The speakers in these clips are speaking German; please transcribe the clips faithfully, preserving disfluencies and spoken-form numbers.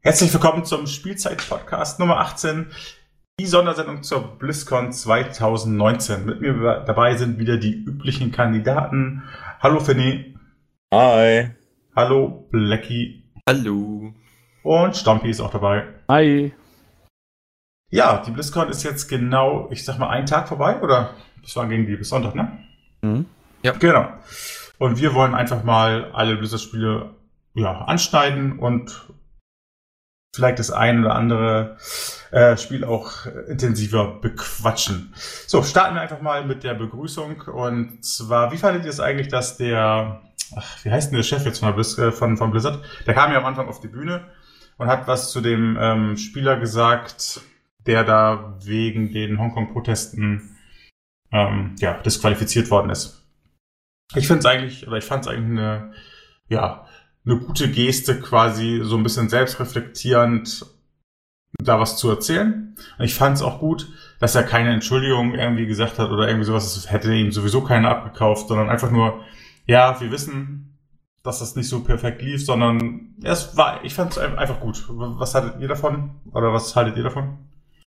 Herzlich willkommen zum Spielzeit-Podcast Nummer achtzehn, die Sondersendung zur BlizzCon zwanzig neunzehn. Mit mir dabei sind wieder die üblichen Kandidaten. Hallo Finny. Hi. Hallo Blackie. Hallo. Und Stompi ist auch dabei. Hi. Ja, die BlizzCon ist jetzt genau, ich sag mal, einen Tag vorbei, oder? Das war gegen die bis Sonntag, ne? Mhm. Ja. Genau. Und wir wollen einfach mal alle Blizzard-Spiele ja, anschneiden und vielleicht das ein oder andere äh, Spiel auch intensiver bequatschen. So, starten wir einfach mal mit der Begrüßung. Und zwar, wie fandet ihr es eigentlich, dass der, ach, wie heißt denn der Chef jetzt von, der Blizz, äh, von, von Blizzard? Der kam ja am Anfang auf die Bühne und hat was zu dem ähm, Spieler gesagt, der da wegen den Hongkong-Protesten ähm, ja, disqualifiziert worden ist. Ich finde es eigentlich, oder ich fand es eigentlich eine, ja, eine gute Geste, quasi so ein bisschen selbstreflektierend da was zu erzählen. Und ich fand es auch gut, dass er keine Entschuldigung irgendwie gesagt hat oder irgendwie sowas, das hätte ihm sowieso keiner abgekauft, sondern einfach nur, ja, wir wissen, dass das nicht so perfekt lief, sondern es war, ich fand es einfach gut. Was haltet ihr davon? Oder was haltet ihr davon?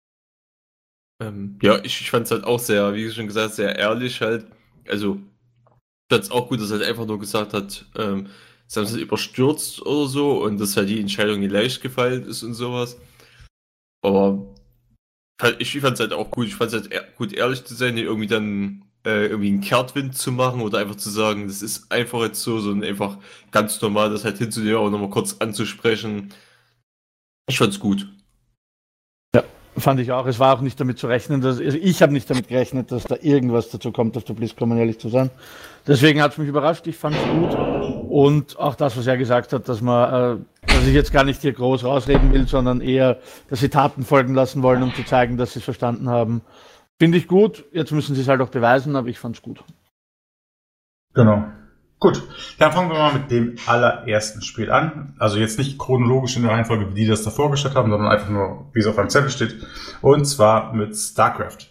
Ähm, ja, ich, ich fand es halt auch sehr, wie schon gesagt, sehr ehrlich halt. Also, ich fand es auch gut, dass er halt einfach nur gesagt hat, ähm, sie haben es überstürzt oder so und dass halt die Entscheidung nicht leicht gefallen ist und sowas. Aber ich fand es halt auch gut, ich fand es halt gut, ehrlich zu sein, nicht irgendwie dann äh, irgendwie einen Kehrtwind zu machen oder einfach zu sagen, das ist einfach jetzt so, sondern einfach ganz normal das halt hinzunehmen und nochmal kurz anzusprechen. Ich fand's gut. Ja, fand ich auch. Es war auch nicht damit zu rechnen, dass, also ich habe nicht damit gerechnet, dass da irgendwas dazu kommt auf der BlizzCon, um ehrlich zu sein. Deswegen hat es mich überrascht, ich fand es gut. Und auch das, was er gesagt hat, dass man, äh, dass ich jetzt gar nicht hier groß rausreden will, sondern eher, dass sie Taten folgen lassen wollen, um zu zeigen, dass sie es verstanden haben. Finde ich gut. Jetzt müssen sie es halt auch beweisen, aber ich fand es gut. Genau. Gut, dann fangen wir mal mit dem allerersten Spiel an. Also jetzt nicht chronologisch in der Reihenfolge, wie die das da vorgestellt haben, sondern einfach nur, wie es auf einem Zettel steht. Und zwar mit StarCraft.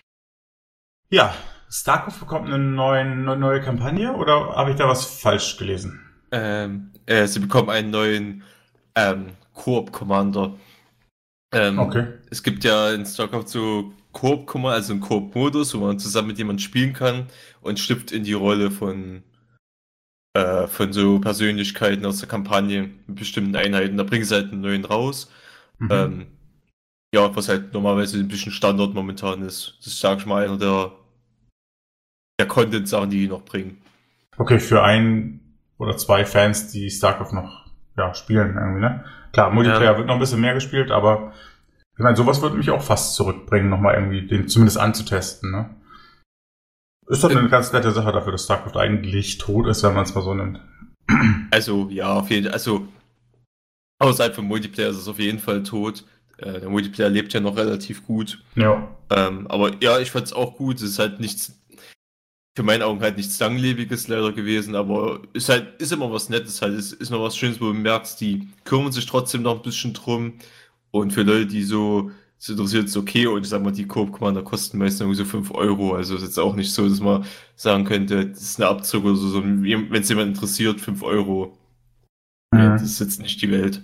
Ja, StarCraft bekommt eine neue, eine neue Kampagne, oder habe ich da was falsch gelesen? Ähm, äh, sie bekommen einen neuen ähm, Koop-Commander. Ähm, okay. Es gibt ja in StarCraft so Koop-Commander, also einen Koop-Modus, wo man zusammen mit jemandem spielen kann und schlüpft in die Rolle von äh, von so Persönlichkeiten aus der Kampagne mit bestimmten Einheiten. Da bringen sie halt einen neuen raus. Mhm. Ähm, ja, was halt normalerweise ein bisschen Standard momentan ist. Das ist, sag ich mal, einer der der Content-Sachen, die die noch bringen. Okay, für ein oder zwei Fans, die StarCraft noch ja, spielen irgendwie, ne? Klar, Multiplayer ja. wird noch ein bisschen mehr gespielt, aber ich meine, sowas würde mich auch fast zurückbringen, nochmal irgendwie den zumindest anzutesten, ne? Ist doch eine ähm, ganz nette Sache dafür, dass StarCraft eigentlich tot ist, wenn man es mal so nimmt. Also, ja, auf jeden Fall, also außerhalb vom Multiplayer ist es auf jeden Fall tot. Äh, der Multiplayer lebt ja noch relativ gut. Ja. Ähm, aber ja, ich fand es auch gut. Es ist halt nichts, für meine Augen halt nichts Langlebiges leider gewesen, aber ist halt, ist immer was Nettes halt. Es ist noch was Schönes, wo du merkst, die kümmern sich trotzdem noch ein bisschen drum. Und für Leute, die so, so interessiert, ist okay. Und ich sag mal, die Coop-Commander kosten meistens irgendwie so fünf Euro. Also ist jetzt auch nicht so, dass man sagen könnte, das ist eine Abzug oder so. Wenn es jemand interessiert, fünf Euro. Mhm. Ja, das ist jetzt nicht die Welt.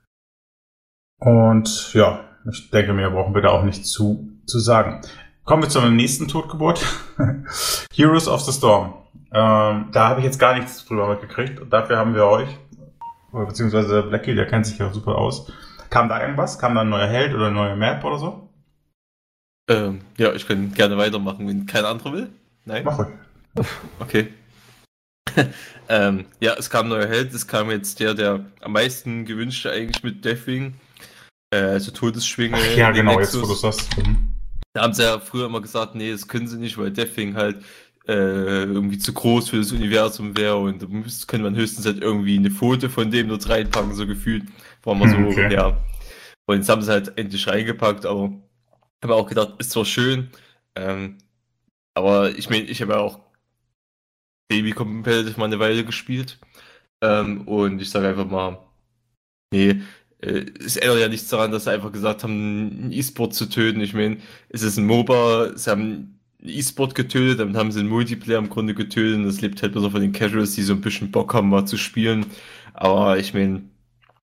Und ja, ich denke, mehr brauchen wir da auch nicht zu, zu sagen. Kommen wir zur nächsten Totgeburt. Heroes of the Storm. Ähm, da habe ich jetzt gar nichts drüber mitgekriegt. Und dafür haben wir euch, beziehungsweise Blackie, der kennt sich ja super aus. Kam da irgendwas? Kam da ein neuer Held oder eine neue Map oder so? Ähm, ja, ich kann gerne weitermachen, wenn kein anderer will. Nein? Mach ruhig. Okay. ähm, ja, es kam ein neuer Held. Es kam jetzt der, der am meisten gewünschte eigentlich mit Deathwing. Äh, also Todesschwinge. Ach, ja, genau, Nexus. Jetzt wo du sagst. Mhm. Da haben sie ja früher immer gesagt, nee, das können sie nicht, weil Deathwing halt äh, irgendwie zu groß für das Universum wäre und da könnte man höchstens halt irgendwie eine Foto von dem dort reinpacken, so gefühlt. War mal so, okay. Ja. Und jetzt haben sie halt endlich reingepackt, aber ich habe auch gedacht, ist zwar schön, ähm, aber ich meine, ich habe ja auch Baby Competitive mal eine Weile gespielt ähm, und ich sage einfach mal, nee, es ändert ja nichts daran, dass sie einfach gesagt haben, einen E-Sport zu töten. Ich meine, es ist ein MOBA, sie haben einen E-Sport getötet, dann haben sie einen Multiplayer im Grunde getötet und das lebt halt bloß von den Casuals, die so ein bisschen Bock haben, mal zu spielen. Aber ich meine,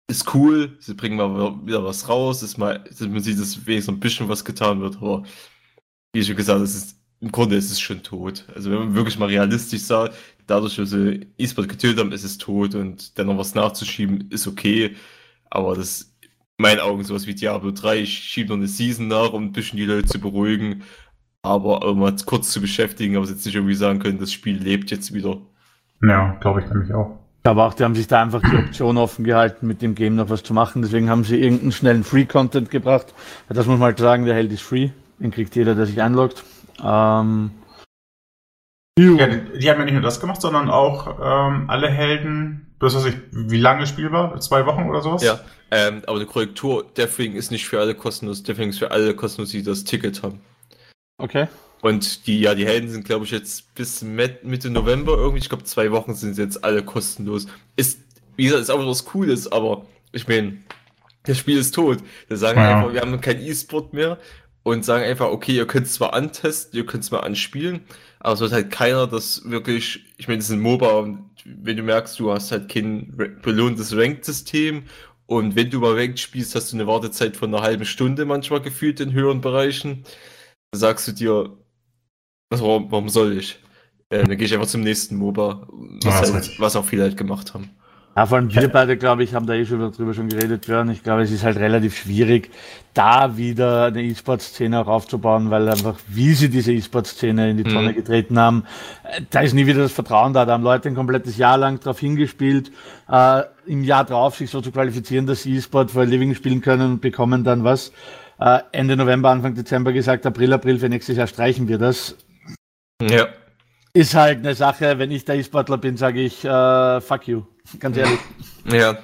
ist cool, sie bringen mal wieder was raus, ist mal, man sieht, dass wenigstens ein bisschen was getan wird, aber wie schon gesagt, es ist, im Grunde ist es schon tot. Also wenn man wirklich mal realistisch sagt, dadurch, dass sie E-Sport getötet haben, ist es tot und dann noch was nachzuschieben, ist okay, aber das ist in meinen Augen sowas wie Diablo drei, ich schiebe noch eine Season nach, um ein bisschen die Leute zu beruhigen, aber um mal kurz zu beschäftigen, aber jetzt nicht irgendwie sagen können, das Spiel lebt jetzt wieder. Ja, glaube ich nämlich auch. Aber auch, die haben sich da einfach die Option offen gehalten, mit dem Game noch was zu machen. Deswegen haben sie irgendeinen schnellen Free-Content gebracht. Das muss man halt sagen, der Held ist free. Den kriegt jeder, der sich einloggt. Ähm, ja, die, die haben ja nicht nur das gemacht, sondern auch ähm, alle Helden, bloß was ich, wie lange spielbar? Zwei Wochen oder sowas? Ja, ähm, aber eine Korrektur, Deathwing ist nicht für alle kostenlos. Deathwing ist für alle kostenlos, die das Ticket haben. Okay. Und die, ja, die Helden sind, glaube ich, jetzt bis Mitte November irgendwie, ich glaube, zwei Wochen sind jetzt alle kostenlos. Ist, wie gesagt, ist auch was Cooles, aber ich meine, das Spiel ist tot. Wir sagen Ja. einfach, wir haben kein E-Sport mehr und sagen einfach, okay, ihr könnt es zwar antesten, ihr könnt es mal anspielen, aber es wird halt keiner das wirklich, ich meine, das ist ein MOBA und wenn du merkst, du hast halt kein belohntes Ranked-System und wenn du mal Ranked spielst, hast du eine Wartezeit von einer halben Stunde manchmal gefühlt in höheren Bereichen. Da sagst du dir, was, warum, warum soll ich? Äh, dann gehe ich einfach zum nächsten MOBA, was, Ja, halt, was auch viele halt gemacht haben. Ja, vor allem wir beide, glaube ich, haben da eh schon darüber schon geredet, Björn. Ich glaube, es ist halt relativ schwierig, da wieder eine E-Sport-Szene auch aufzubauen, weil einfach, wie sie diese E-Sport-Szene in die Tonne Mhm. getreten haben, äh, da ist nie wieder das Vertrauen da. Da haben Leute ein komplettes Jahr lang drauf hingespielt, äh, im Jahr drauf sich so zu qualifizieren, dass sie E-Sport for a Living spielen können und bekommen dann was. Äh, Ende November, Anfang Dezember gesagt, April, April für nächstes Jahr streichen wir das. Ja. Ist halt eine Sache, wenn ich der E-Sportler bin, sage ich, äh, fuck you. Ganz ehrlich. Ja.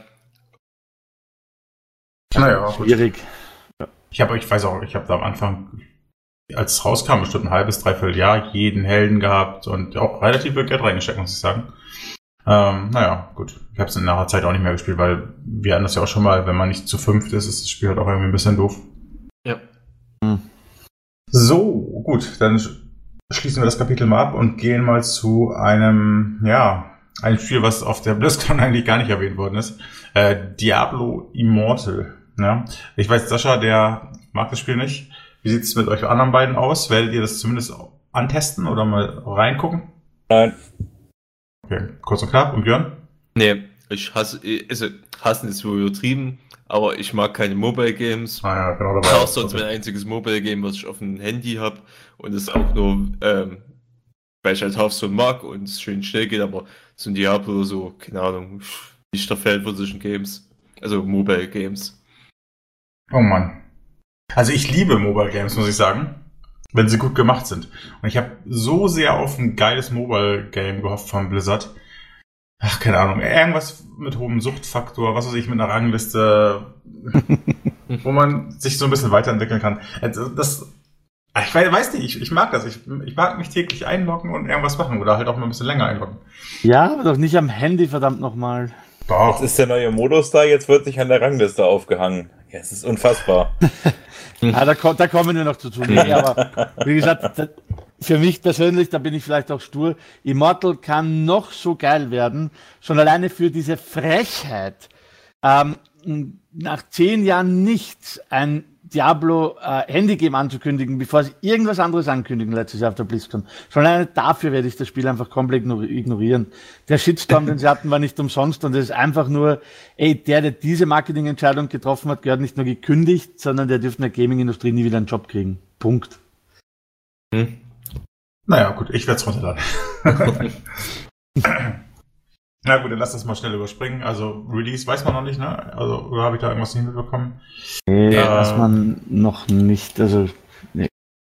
Naja, gut. Schwierig. Ich habe, ich weiß auch, ich habe da am Anfang, als es rauskam, bestimmt ein halbes, dreiviertel Jahr, jeden Helden gehabt und auch relativ viel Geld reingesteckt, muss ich sagen. Ähm, naja, gut. Ich habe es in nachher Zeit auch nicht mehr gespielt, weil wir hatten das ja auch schon mal, wenn man nicht zu fünft ist, ist das Spiel halt auch irgendwie ein bisschen doof. Ja. Hm. So, gut, dann sch- schließen wir das Kapitel mal ab und gehen mal zu einem, ja, einem Spiel, was auf der BlizzCon eigentlich gar nicht erwähnt worden ist. Äh, Diablo Immortal. Ja? Ich weiß, Sascha, der mag das Spiel nicht. Wie sieht es mit euch anderen beiden aus? Werdet ihr das zumindest antesten oder mal reingucken? Nein. Okay, kurz und knapp. Und Björn? Nee, ich hasse, also hassen ist wohl übertrieben, aber ich mag keine Mobile Games. Ah ja, genau dabei. Das ist auch sonst mein einziges Mobile Game, was ich auf dem Handy habe und das auch nur, ähm, weil ich halt Hearthstone mag und es schön schnell geht, aber so ein Diablo oder so, keine Ahnung, nicht der Fan von solchen Games. Also Mobile Games. Oh Mann. Also ich liebe Mobile Games, muss ich sagen, wenn sie gut gemacht sind. Und ich habe so sehr auf ein geiles Mobile Game gehofft von Blizzard. Ach, keine Ahnung, irgendwas mit hohem Suchtfaktor, was weiß ich, mit einer Rangliste, wo man sich so ein bisschen weiterentwickeln kann. Also das, ich weiß nicht, ich, ich mag das. Ich, ich mag mich täglich einloggen und irgendwas machen oder halt auch mal ein bisschen länger einloggen. Ja, aber doch nicht am Handy, verdammt nochmal. Doch. Jetzt ist der neue Modus da, jetzt wird sich an der Rangliste aufgehangen. Ja, es ist unfassbar. Ah, da, ko- da kommen wir noch zu tun. Nee, aber wie gesagt, da, für mich persönlich, da bin ich vielleicht auch stur, Immortal kann noch so geil werden, schon alleine für diese Frechheit, ähm, nach zehn Jahren nicht ein Diablo äh, Handygame anzukündigen, bevor sie irgendwas anderes ankündigen letztes Jahr auf der BlizzCon. Schon alleine dafür werde ich das Spiel einfach komplett ignorieren. Der Shitstorm, den sie hatten, war nicht umsonst und es ist einfach nur, ey, der, der diese Marketingentscheidung getroffen hat, gehört nicht nur gekündigt, sondern der dürfte in der Gaming-Industrie nie wieder einen Job kriegen. Punkt. Hm? Naja, gut, ich werde es runterladen. Na gut, dann lass das mal schnell überspringen. Also Release weiß man noch nicht, ne? Also, oder habe ich da irgendwas nicht mitbekommen? Nee, Ja. weiß man noch nicht, also nee.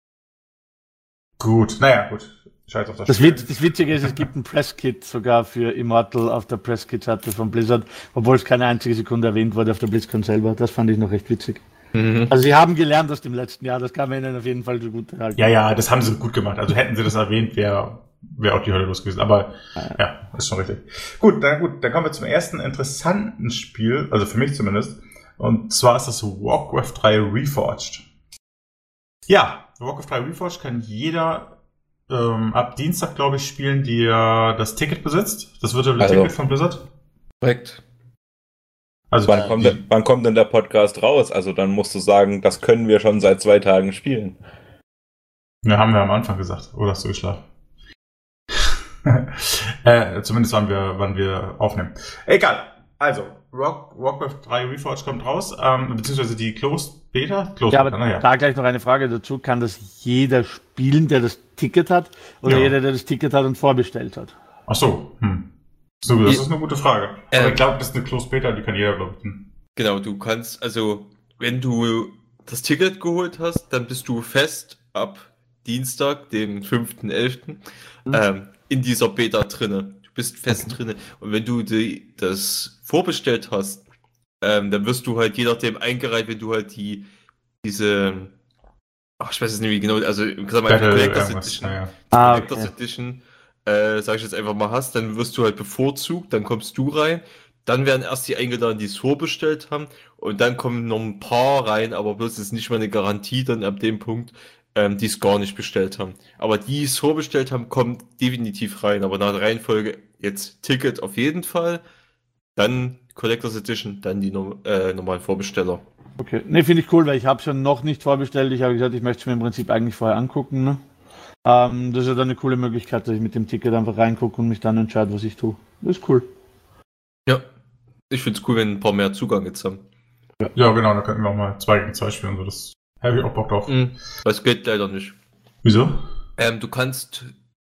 Gut, naja, gut. Scheiß auf das, Das, Spiel. Witz, das Witzige ist, es gibt ein Presskit sogar für Immortal auf der Presskit-Seite von Blizzard, obwohl es keine einzige Sekunde erwähnt wurde auf der BlizzCon selber. Das fand ich noch recht witzig. Mhm. Also sie haben gelernt aus dem letzten Jahr, das kann man ihnen auf jeden Fall so gut halten. Ja, ja, das haben sie gut gemacht. Also hätten sie das erwähnt, wäre wär auch die Hölle los gewesen. Aber ja, ist schon richtig. Gut, dann gut, dann kommen wir zum ersten interessanten Spiel, also für mich zumindest. Und zwar ist das Warcraft drei Reforged. Ja, Warcraft drei Reforged kann jeder ähm, ab Dienstag, glaube ich, spielen, der das Ticket besitzt. Das virtuelle Also. Ticket von Blizzard. Korrekt. Also, Wann kommt, denn, wann kommt denn der Podcast raus? Also dann musst du sagen, das können wir schon seit zwei Tagen spielen. Ja, haben wir am Anfang gesagt. Oder hast du geschlafen? äh, zumindest wann wir, wann wir aufnehmen. Egal. Also, Rock, Warcraft drei Reforged kommt raus, ähm, beziehungsweise die Closed Beta. Closed Ja, aber Beta, naja. da gleich noch eine Frage dazu. Kann das jeder spielen, der das Ticket hat? Oder Ja. jeder, der das Ticket hat und vorbestellt hat? Ach so, hm. So, das Ja. ist eine gute Frage. Ähm. Aber ich glaube, das ist eine Closed Beta, die kann jeder, glaube ich. Hm. Genau, du kannst, also, wenn du das Ticket geholt hast, dann bist du fest ab Dienstag, dem fünften elften Mhm. ähm, in dieser Beta drinne. Du bist fest Okay. drinne. Und wenn du die, das vorbestellt hast, ähm, dann wirst du halt je nachdem eingereiht, wenn du halt die, diese, ach, ich weiß jetzt nicht wie genau, also, ich sag mal, Battle Collectors irgendwas, Edition, naja. Ah, Collectors okay. Edition, äh, sag ich jetzt einfach mal, hast, dann wirst du halt bevorzugt, dann kommst du rein, dann werden erst die eingeladen, die es vorbestellt haben, und dann kommen noch ein paar rein, aber bloß ist nicht mal eine Garantie dann ab dem Punkt, ähm, die es gar nicht bestellt haben. Aber die es vorbestellt haben, kommen definitiv rein, aber nach der Reihenfolge jetzt Ticket auf jeden Fall, dann Collectors Edition, dann die no- äh, normalen Vorbesteller. Okay. Ne, finde ich cool, weil ich habe schon noch nicht vorbestellt. Ich habe gesagt, ich möchte es mir im Prinzip eigentlich vorher angucken. Ne? Ähm, das ist ja dann eine coole Möglichkeit, dass ich mit dem Ticket einfach reingucke und mich dann entscheide, was ich tue. Das ist cool. Ja, ich finde es cool, wenn ein paar mehr Zugang jetzt haben. Ja, genau, da könnten wir auch mal zwei gegen zwei spielen, so das habe ich auch Bock drauf. Mhm. Das geht leider nicht. Wieso? Ähm, du kannst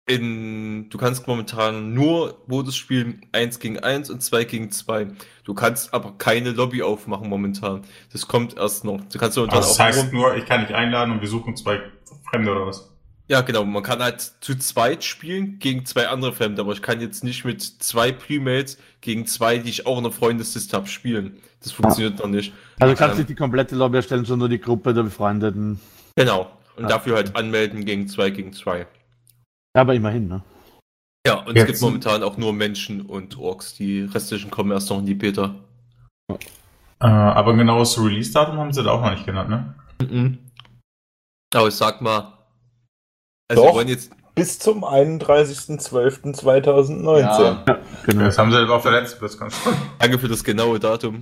in, du kannst momentan nur Modus spielen eins gegen eins und zwei gegen zwei. Du kannst aber keine Lobby aufmachen momentan. Das kommt erst noch. Du kannst momentan Also das auch heißt nur, nur, ich kann dich einladen und wir suchen zwei Fremde oder was? ja genau, man kann halt zu zweit spielen gegen zwei andere Fremde, aber ich kann jetzt nicht mit zwei Premates gegen zwei, die ich auch in der Freundesliste habe, spielen. Das funktioniert noch nicht. Also du kannst Ähm, nicht die komplette Lobby erstellen, sondern nur die Gruppe der Befreundeten. Genau. Und Ah, dafür halt anmelden gegen zwei gegen zwei. Aber immerhin, ne? Ja, und Jetzt- es gibt momentan auch nur Menschen und Orks. Die restlichen kommen erst noch in die Beta. Äh, aber ein genaues Release-Datum haben sie da auch noch nicht genannt, ne? Mhm. Aber ich sag mal, also Doch. wir wollen jetzt, Bis zum einunddreißigsten zwölften zweitausendneunzehn. Genau. Das haben sie auf der letzten Blitzcon schon. danke für das genaue Datum.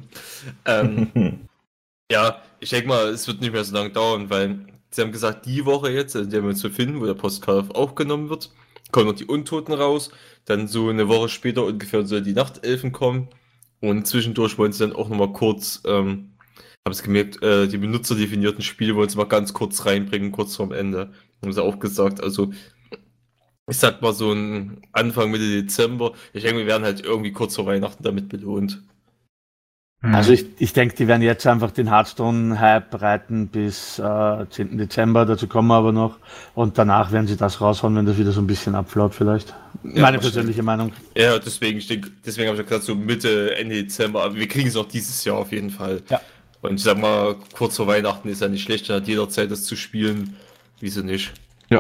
Ähm, ja, ich denke mal, es wird nicht mehr so lange dauern, weil sie haben gesagt, die Woche jetzt, in der wir uns befinden, wo der Postcard aufgenommen wird, kommen noch die Untoten raus. Dann so eine Woche später ungefähr soll die Nachtelfen kommen. Und zwischendurch wollen sie dann auch nochmal kurz, ähm, habe es gemerkt, äh, die benutzerdefinierten Spiele wollen sie mal ganz kurz reinbringen, kurz vorm Ende. Haben sie auch gesagt. Also, ich sag mal so ein Anfang Mitte Dezember. Ich denke, wir werden halt irgendwie kurz vor Weihnachten damit belohnt. Hm. Also ich, ich denke, die werden jetzt einfach den Hearthstone-Hype reiten bis äh, zehnten Dezember, dazu kommen wir aber noch. Und danach werden sie das raushauen, wenn das wieder so ein bisschen abflaut vielleicht. Ja, Meine wahrscheinlich. persönliche Meinung. Ja, deswegen, ich denke, deswegen habe ich ja gesagt, so Mitte, Ende Dezember, aber wir kriegen es auch dieses Jahr auf jeden Fall. Ja. Und ich sag mal, kurz vor Weihnachten ist ja nicht schlecht, dann hat jederzeit das zu spielen. Wieso nicht? Ja.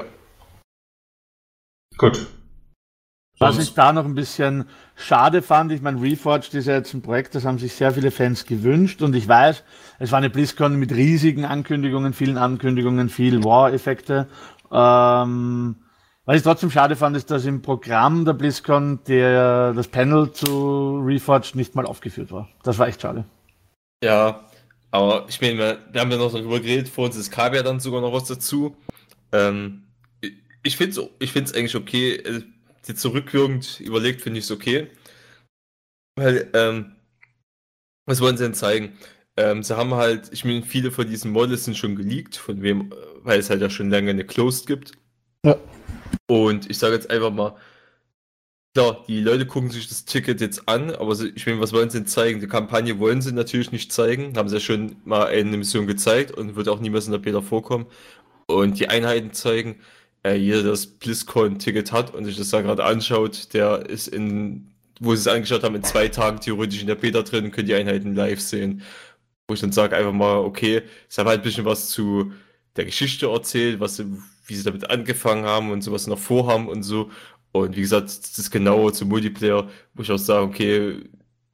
Gut. Was Sonst- ich da noch ein bisschen schade fand, ich meine, Reforged ist ja jetzt ein Projekt, das haben sich sehr viele Fans gewünscht und ich weiß, es war eine BlizzCon mit riesigen Ankündigungen, vielen Ankündigungen, viel Wow-Effekte. Ähm, was ich trotzdem schade fand, ist, dass im Programm der BlizzCon der, das Panel zu Reforged nicht mal aufgeführt war. Das war echt schade. Ja, aber ich meine, wir, wir haben ja noch darüber geredet, vor uns es kam ja dann sogar noch was dazu. Ähm, ich ich finde es ich find's eigentlich okay, äh, jetzt zurückwirkend überlegt, finde ich es okay. Weil, ähm, was wollen sie denn zeigen? Ähm, sie haben halt, ich meine, viele von diesen Models sind schon geleakt, von wem, äh, weil es halt ja schon lange eine Closed gibt. Ja. Und ich sage jetzt einfach mal, klar, die Leute gucken sich das Ticket jetzt an, aber sie, ich meine, was wollen sie denn zeigen? Die Kampagne wollen sie natürlich nicht zeigen, haben sie ja schon mal eine Mission gezeigt und wird auch niemals in der Beta vorkommen. Und die Einheiten zeigen, äh, jeder, der das BlizzCon-Ticket hat und sich das da gerade anschaut, der ist in, wo sie es angeschaut haben, in zwei Tagen theoretisch in der Beta drin und können die Einheiten live sehen. Wo ich dann sage einfach mal, okay, sie haben halt ein bisschen was zu der Geschichte erzählt, was sie, wie sie damit angefangen haben und so, was sie noch vorhaben und so. Und wie gesagt, das Genaue zum Multiplayer, wo ich auch sage, okay,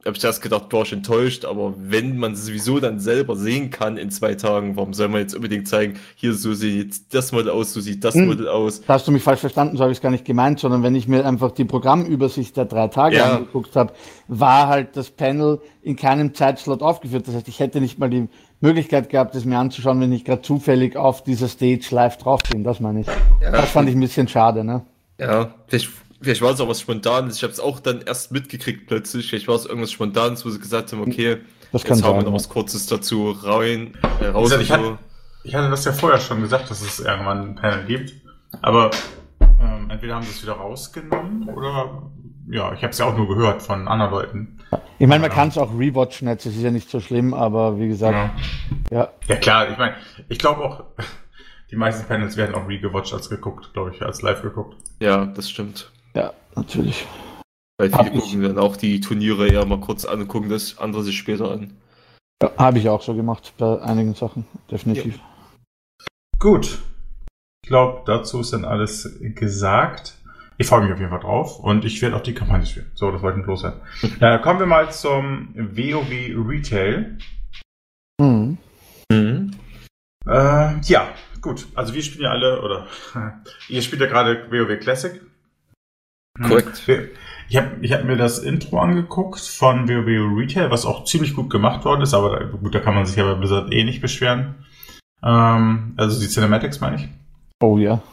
habe ich erst gedacht, war ich enttäuscht, aber wenn man es sowieso dann selber sehen kann in zwei Tagen, warum soll man jetzt unbedingt zeigen, hier so sieht jetzt das Model aus, so sieht das Hm. Model aus. Da hast du mich falsch verstanden, so habe ich es gar nicht gemeint, sondern wenn ich mir einfach die Programmübersicht der drei Tage Ja. angeguckt habe, war halt das Panel in keinem Zeitslot aufgeführt. Das heißt, ich hätte nicht mal die Möglichkeit gehabt, es mir anzuschauen, wenn ich gerade zufällig auf dieser Stage live drauf bin. Das meine ich. Ja. Das fand ich ein bisschen schade, ne? Ja, vielleicht, vielleicht war es auch was Spontanes. Ich habe es auch dann erst mitgekriegt plötzlich. Vielleicht war es irgendwas Spontanes, wo sie gesagt haben, okay, Das kann jetzt hauen wir sein. noch Ja. was Kurzes dazu rein, äh, raus. Wie gesagt, und ich so. hatte- Ich hatte das ja vorher schon gesagt, dass es irgendwann ein Panel gibt. Aber ähm, entweder haben sie es wieder rausgenommen oder ja, ich habe es ja auch nur gehört von anderen Leuten. Ich meine, man Ja. kann es auch rewatchen, jetzt ist ja nicht so schlimm, aber wie gesagt, Ja, ja. ja klar, ich meine, ich glaube auch, die meisten Panels werden auch re-gewatcht als geguckt, glaube ich, als live geguckt. Ja, das stimmt. Ja, natürlich. Weil Hab viele ich- gucken dann auch die Turniere eher mal kurz an und gucken das andere sich später an. Ja, habe ich auch so gemacht bei einigen Sachen, definitiv. Gut. Ich glaube, dazu ist dann alles gesagt. Ich freue mich auf jeden Fall drauf und ich werde auch die Kampagne spielen. So, das wollte ich bloß sein. Äh, kommen wir mal zum WoW Retail. Mhm. Mhm. Äh, ja, gut. Also wir spielen ja alle, oder ihr spielt ja gerade WoW Classic. Hm. Korrekt. Ich habe ich hab mir das Intro angeguckt von WoW Retail, was auch ziemlich gut gemacht worden ist, aber da, gut, da kann man sich ja bei Blizzard eh nicht beschweren. Ähm, also die Cinematics meine ich. Oh ja.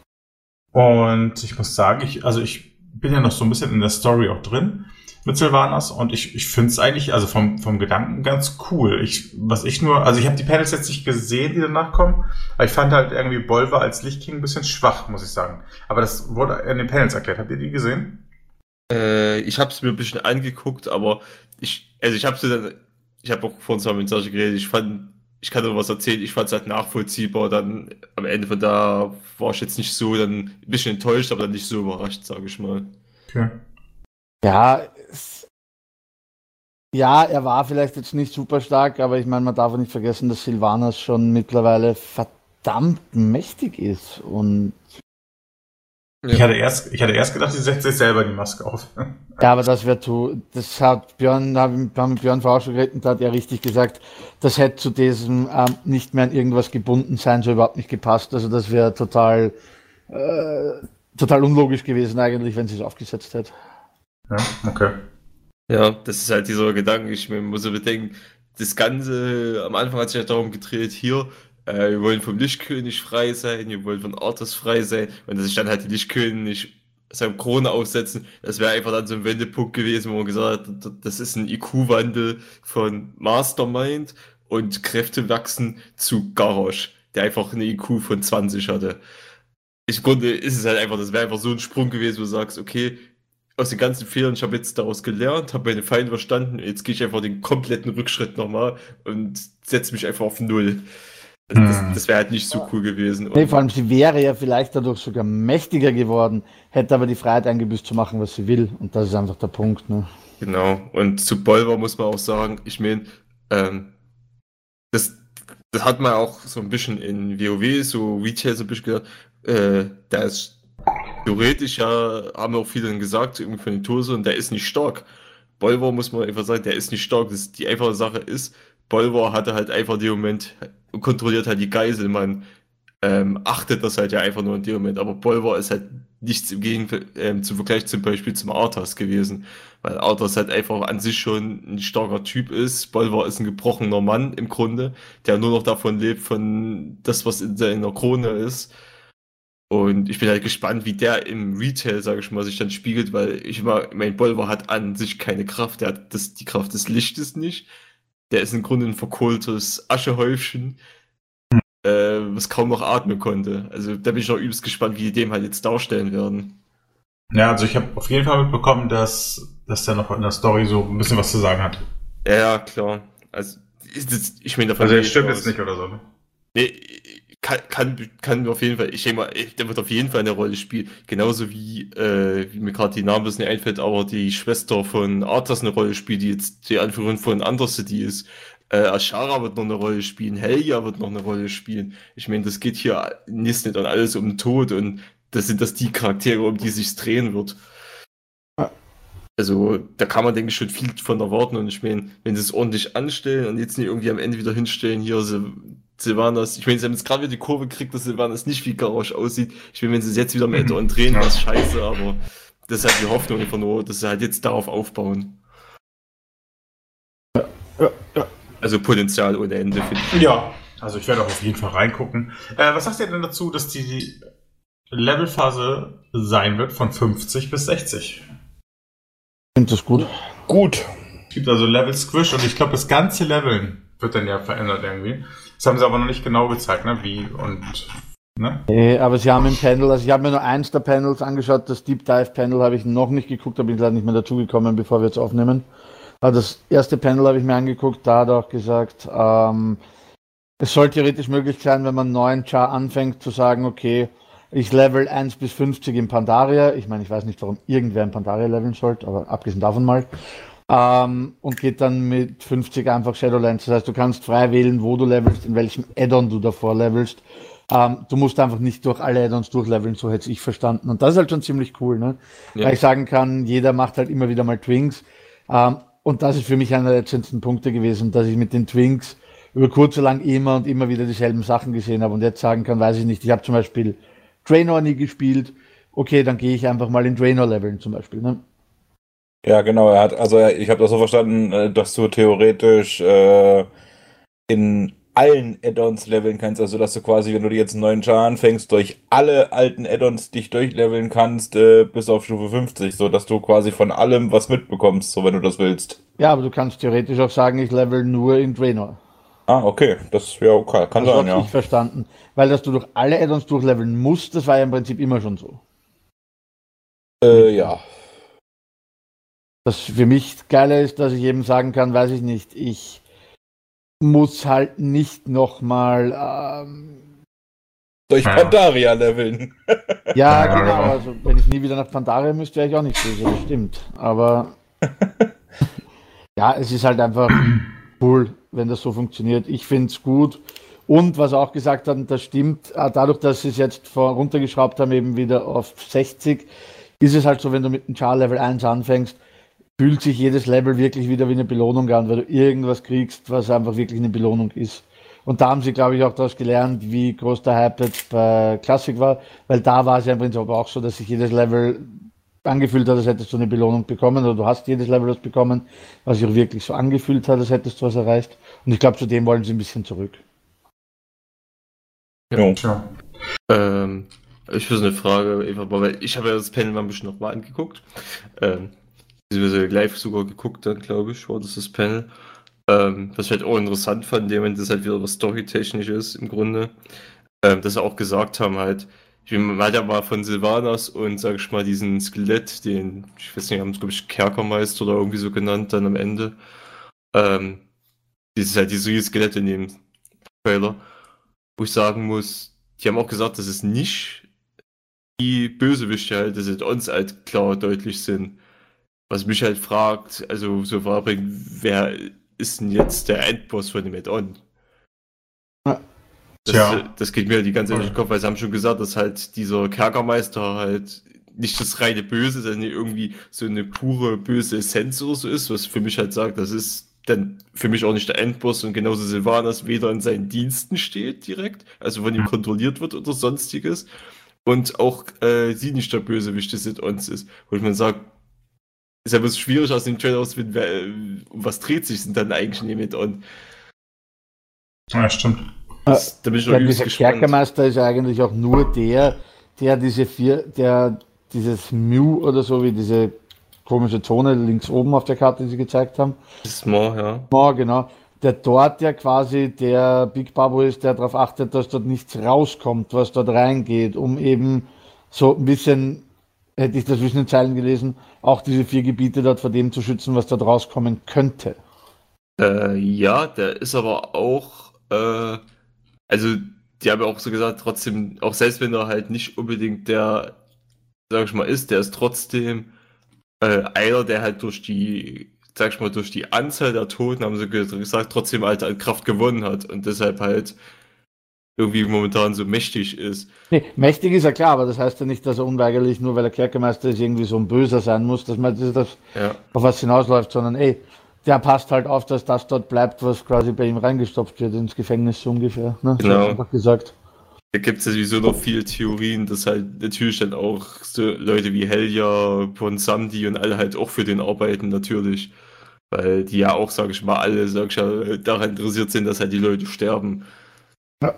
Und ich muss sagen, ich, also ich bin ja noch so ein bisschen in der Story auch drin mit Sylvanas und ich, ich finde es eigentlich, also vom, vom Gedanken ganz cool. Ich, was ich nur, also ich habe die Panels jetzt nicht gesehen, die danach kommen, aber ich fand halt irgendwie Bolvar als Lich King ein bisschen schwach, muss ich sagen. Aber das wurde in den Panels erklärt. Habt ihr die gesehen? Äh, ich habe es mir ein bisschen angeguckt, aber ich, also ich habe dann, ich habe auch vorhin zusammen mit Sascha geredet, ich fand, ich kann nur was erzählen, ich fand es halt nachvollziehbar, dann am Ende von da war ich jetzt nicht so, dann ein bisschen enttäuscht, aber dann nicht so überrascht, sage ich mal. Okay. Ja, es, ja, er war vielleicht jetzt nicht super stark, aber ich meine, man darf auch nicht vergessen, dass Sylvanas schon mittlerweile verdammt mächtig ist. Und Ich hatte erst, ich hatte erst gedacht, sie setzt sich selber die Maske auf. ja, aber das wäre zu, das hat Björn, da haben wir mit Björn vorher schon geredet, und da hat er richtig gesagt, das hätte zu diesem ähm, nicht mehr an irgendwas gebunden sein, so überhaupt nicht gepasst. Also das wäre total, äh, total unlogisch gewesen eigentlich, wenn sie es aufgesetzt hätte. Ja, okay. Ja, das ist halt dieser Gedanke, ich meine, man muss ja bedenken, das Ganze, am Anfang hat sich ja darum gedreht, hier, äh, wir wollen vom Lichtkönig frei sein, wir wollen von Arthas frei sein, und dass sich dann halt die Lichtkönig seine Krone aufsetzen, das wäre einfach dann so ein Wendepunkt gewesen, wo man gesagt hat, das ist ein I Q-Wandel von Mastermind und Kräfte wachsen zu Garrosh, der einfach eine I Q von zwanzig hatte. Im Grunde ist es halt einfach, das wäre einfach so ein Sprung gewesen, wo du sagst, okay, aus den ganzen Fehlern, ich habe jetzt daraus gelernt, habe meine Feinde verstanden, jetzt gehe ich einfach den kompletten Rückschritt nochmal und setze mich einfach auf Null. Also das, Hm. das wäre halt nicht so cool gewesen. Nee, Und, vor allem, sie wäre ja vielleicht dadurch sogar mächtiger geworden, hätte aber die Freiheit eingebüßt zu machen, was sie will. Und das ist einfach der Punkt. Ne? genau. Und zu Bolvar muss man auch sagen, ich meine, ähm, das, das hat man auch so ein bisschen in WoW, so Retail so ein bisschen gedacht, äh, der ist theoretisch ja, haben auch viele dann gesagt, irgendwie von den Tose, und der ist nicht stark. Bolvar muss man einfach sagen, der ist nicht stark. Das, die einfache Sache ist, Bolvar hatte halt einfach in dem Moment, kontrolliert halt die Geisel, man ähm, achtet das halt ja einfach nur in dem Moment, aber Bolvar ist halt nichts im Gegenteil, ähm, zum Vergleich zum Beispiel zum Arthas gewesen, weil Arthas halt einfach an sich schon ein starker Typ ist, Bolvar ist ein gebrochener Mann im Grunde, der nur noch davon lebt, von das, was in seiner Krone ist. Und ich bin halt gespannt, wie der im Retail, sage ich mal, sich dann spiegelt, weil ich immer, mein Bolvar hat an sich keine Kraft, der hat das, die Kraft des Lichtes nicht. Der ist im Grunde ein verkohltes Aschehäufchen, äh, was kaum noch atmen konnte. Also da bin ich noch übelst gespannt, wie die dem halt jetzt darstellen werden. Ja, also ich habe auf jeden Fall mitbekommen, dass, dass der noch in der Story so ein bisschen was zu sagen hat. Ja, klar. Also ist das, ich meine, davon Also gehe er ich stimmt aus. jetzt nicht oder so. Ne? Nee, kann, kann, kann auf jeden Fall, ich denke mal, der wird auf jeden Fall eine Rolle spielen. Genauso wie, äh, wie mir gerade die Namen nicht einfällt, aber die Schwester von Arthas eine Rolle spielt, die jetzt die Anführerin von Undercity ist. Äh, Ashara wird noch eine Rolle spielen, Helga wird noch eine Rolle spielen. Ich meine, das geht hier nicht nicht an alles um den Tod, und das sind das die Charaktere, um die sich's drehen wird. Also, da kann man, denke ich, schon viel von erwarten. Und ich meine, wenn sie es ordentlich anstellen und jetzt nicht irgendwie am Ende wieder hinstellen, hier Sil- Sylvanas, ich meine, sie haben jetzt gerade wieder die Kurve gekriegt, dass Sylvanas nicht wie Garrosh aussieht. Ich meine, wenn sie es jetzt wieder im Add-on drehen, war es scheiße, aber das ist halt die Hoffnung einfach nur, dass sie halt jetzt darauf aufbauen. Ja, ja. Also Potenzial ohne Ende, finde ich. Ja, also ich werde auch auf jeden Fall reingucken. Äh, was sagst du denn dazu, dass die Levelphase sein wird von fünfzig bis sechzig? Ich finde das gut. Gut. Es gibt also Level Squish und ich glaube, das ganze Leveln wird dann ja verändert irgendwie. Das haben sie aber noch nicht genau gezeigt, ne? Wie und, ne? Nee, aber sie haben im Panel, also ich habe mir nur eins der Panels angeschaut, das Deep Dive Panel habe ich noch nicht geguckt, da bin ich leider nicht mehr dazugekommen, bevor wir jetzt aufnehmen. Aber das erste Panel habe ich mir angeguckt, da hat er auch gesagt, ähm, es soll theoretisch möglich sein, wenn man einen neuen Char anfängt, zu sagen, okay, ich level eins bis fünfzig in Pandaria. Ich meine, ich weiß nicht, warum irgendwer in Pandaria leveln sollte, aber abgesehen davon mal. Ähm, und geht dann mit fünfzig einfach Shadowlands. Das heißt, du kannst frei wählen, wo du levelst, in welchem Add-on du davor levelst. Ähm, du musst einfach nicht durch alle Add-ons durchleveln, so hätte ich verstanden. Und das ist halt schon ziemlich cool, ne? Ja. Weil ich sagen kann, jeder macht halt immer wieder mal Twinks. Ähm, und das ist für mich einer der letzten Punkte gewesen, dass ich mit den Twinks über kurz oder lang immer und immer wieder dieselben Sachen gesehen habe und jetzt sagen kann, weiß ich nicht, ich habe zum Beispiel Draenor nie gespielt, okay, dann gehe ich einfach mal in Draenor leveln zum Beispiel, ne? Ja, genau. Er hat, also ich habe das so verstanden, äh, dass du theoretisch äh, in allen Add-ons leveln kannst, also dass du quasi, wenn du dir jetzt einen neuen Char anfängst, durch alle alten Add-ons dich durchleveln kannst, äh, bis auf Stufe fünfzig, so dass du quasi von allem was mitbekommst, so wenn du das willst. Ja, aber du kannst theoretisch auch sagen, ich level nur in Draenor. Ah, okay. Das ja, okay. Kann Das sein, habe ja. ich verstanden. Weil, dass du durch alle Add-ons durchleveln musst, das war ja im Prinzip immer schon so. Äh, ja. Das für mich Geile ist, dass ich eben sagen kann, weiß ich nicht, ich muss halt nicht nochmal, ähm, Durch Ja. Pandaria leveln. ja, Ja, genau, genau. also wenn ich nie wieder nach Pandaria müsste, wäre ich auch nicht böse, das stimmt. Aber ja, es ist halt einfach cool, wenn das so funktioniert. Ich finde es gut. Und was er auch gesagt hat, und das stimmt, äh, dadurch, dass sie es jetzt vor, runtergeschraubt haben, eben wieder auf sechzig, ist es halt so, wenn du mit dem Char Level eins anfängst, fühlt sich jedes Level wirklich wieder wie eine Belohnung an, weil du irgendwas kriegst, was einfach wirklich eine Belohnung ist. Und da haben sie, glaube ich, auch daraus gelernt, wie groß der Hype jetzt bei Classic war, weil da war es ja im Prinzip aber auch so, dass sich jedes Level angefühlt hat, als hättest du eine Belohnung bekommen, oder du hast jedes Level was bekommen, was sich auch wirklich so angefühlt hat, als hättest du was erreicht. Und ich glaube, zu dem wollen sie ein bisschen zurück. Jo. Tja. Ähm, ich habe eine Frage, einfach mal, weil ich habe ja das Panel mal ein bisschen nochmal angeguckt. Ähm, beziehungsweise live sogar geguckt, dann glaube ich, war das das Panel. Ähm, was ich halt auch interessant fand, in dem Moment, das halt wieder was storytechnisch ist im Grunde. Ähm, dass sie auch gesagt haben, halt, ich bin, man hat ja mal von Sylvanas und, sag ich mal, diesen Skelett, den, ich weiß nicht, haben es, glaube ich, Kerkermeister oder irgendwie so genannt, dann am Ende. Ähm, dieses halt, dieses riesige Skelett in dem Trailer, wo ich sagen muss, die haben auch gesagt, dass es nicht die Bösewichte halt, dass es uns halt klar deutlich sind. Was mich halt fragt, also so vorbringt, wer ist denn jetzt der Endboss von dem Add-on? Ja. Das, Tja. das geht mir die ganze Zeit durch den Kopf, weil sie haben schon gesagt, dass halt dieser Kerkermeister halt nicht das reine Böse, sondern irgendwie so eine pure böse Essenz oder so ist, was für mich halt sagt, das ist dann für mich auch nicht der Endboss und genauso Sylvanas weder in seinen Diensten steht direkt, also von ihm kontrolliert wird oder sonstiges und auch äh, sie nicht der Bösewicht des Add-ons ist, wo ich mir sage, ist ja ein bisschen schwierig aus dem Trailer auszufinden, wer, um was dreht sich denn dann eigentlich in dem Add-on? Ja, stimmt. Das, da bin ich noch Ja, übelst dieser gespannt. Kerkermeister ist eigentlich auch nur der, der diese vier, der dieses Mew oder so, wie diese komische Zone links oben auf der Karte, die sie gezeigt haben. Das ist more, ja. Ja, genau. Der dort ja quasi der Big Babo ist, der darauf achtet, dass dort nichts rauskommt, was dort reingeht, um eben so ein bisschen, hätte ich das zwischen den Zeilen gelesen, auch diese vier Gebiete dort vor dem zu schützen, was dort rauskommen könnte. Äh, ja, der ist aber auch, äh, also die haben ja auch so gesagt, trotzdem, auch selbst wenn er halt nicht unbedingt der, sag ich mal, ist, der ist trotzdem äh, einer, der halt durch die, sag ich mal, durch die Anzahl der Toten, haben sie gesagt, trotzdem halt an Kraft gewonnen hat und deshalb halt irgendwie momentan so mächtig ist. Nee, mächtig ist ja klar, aber das heißt ja nicht, dass er unweigerlich, nur weil er Kerkermeister ist, irgendwie so ein Böser sein muss, dass man das, das Ja. auf was hinausläuft, sondern ey, der passt halt auf, dass das dort bleibt, was quasi bei ihm reingestopft wird, ins Gefängnis so ungefähr. Ne? Genau. So einfach gesagt. Da gibt es ja sowieso noch viele Theorien, dass halt natürlich dann auch so Leute wie Helja, Ponsandi und alle halt auch für den arbeiten, natürlich. Weil die ja auch, sage ich mal, alle, sag ich ja, daran interessiert sind, dass halt die Leute sterben. Ja.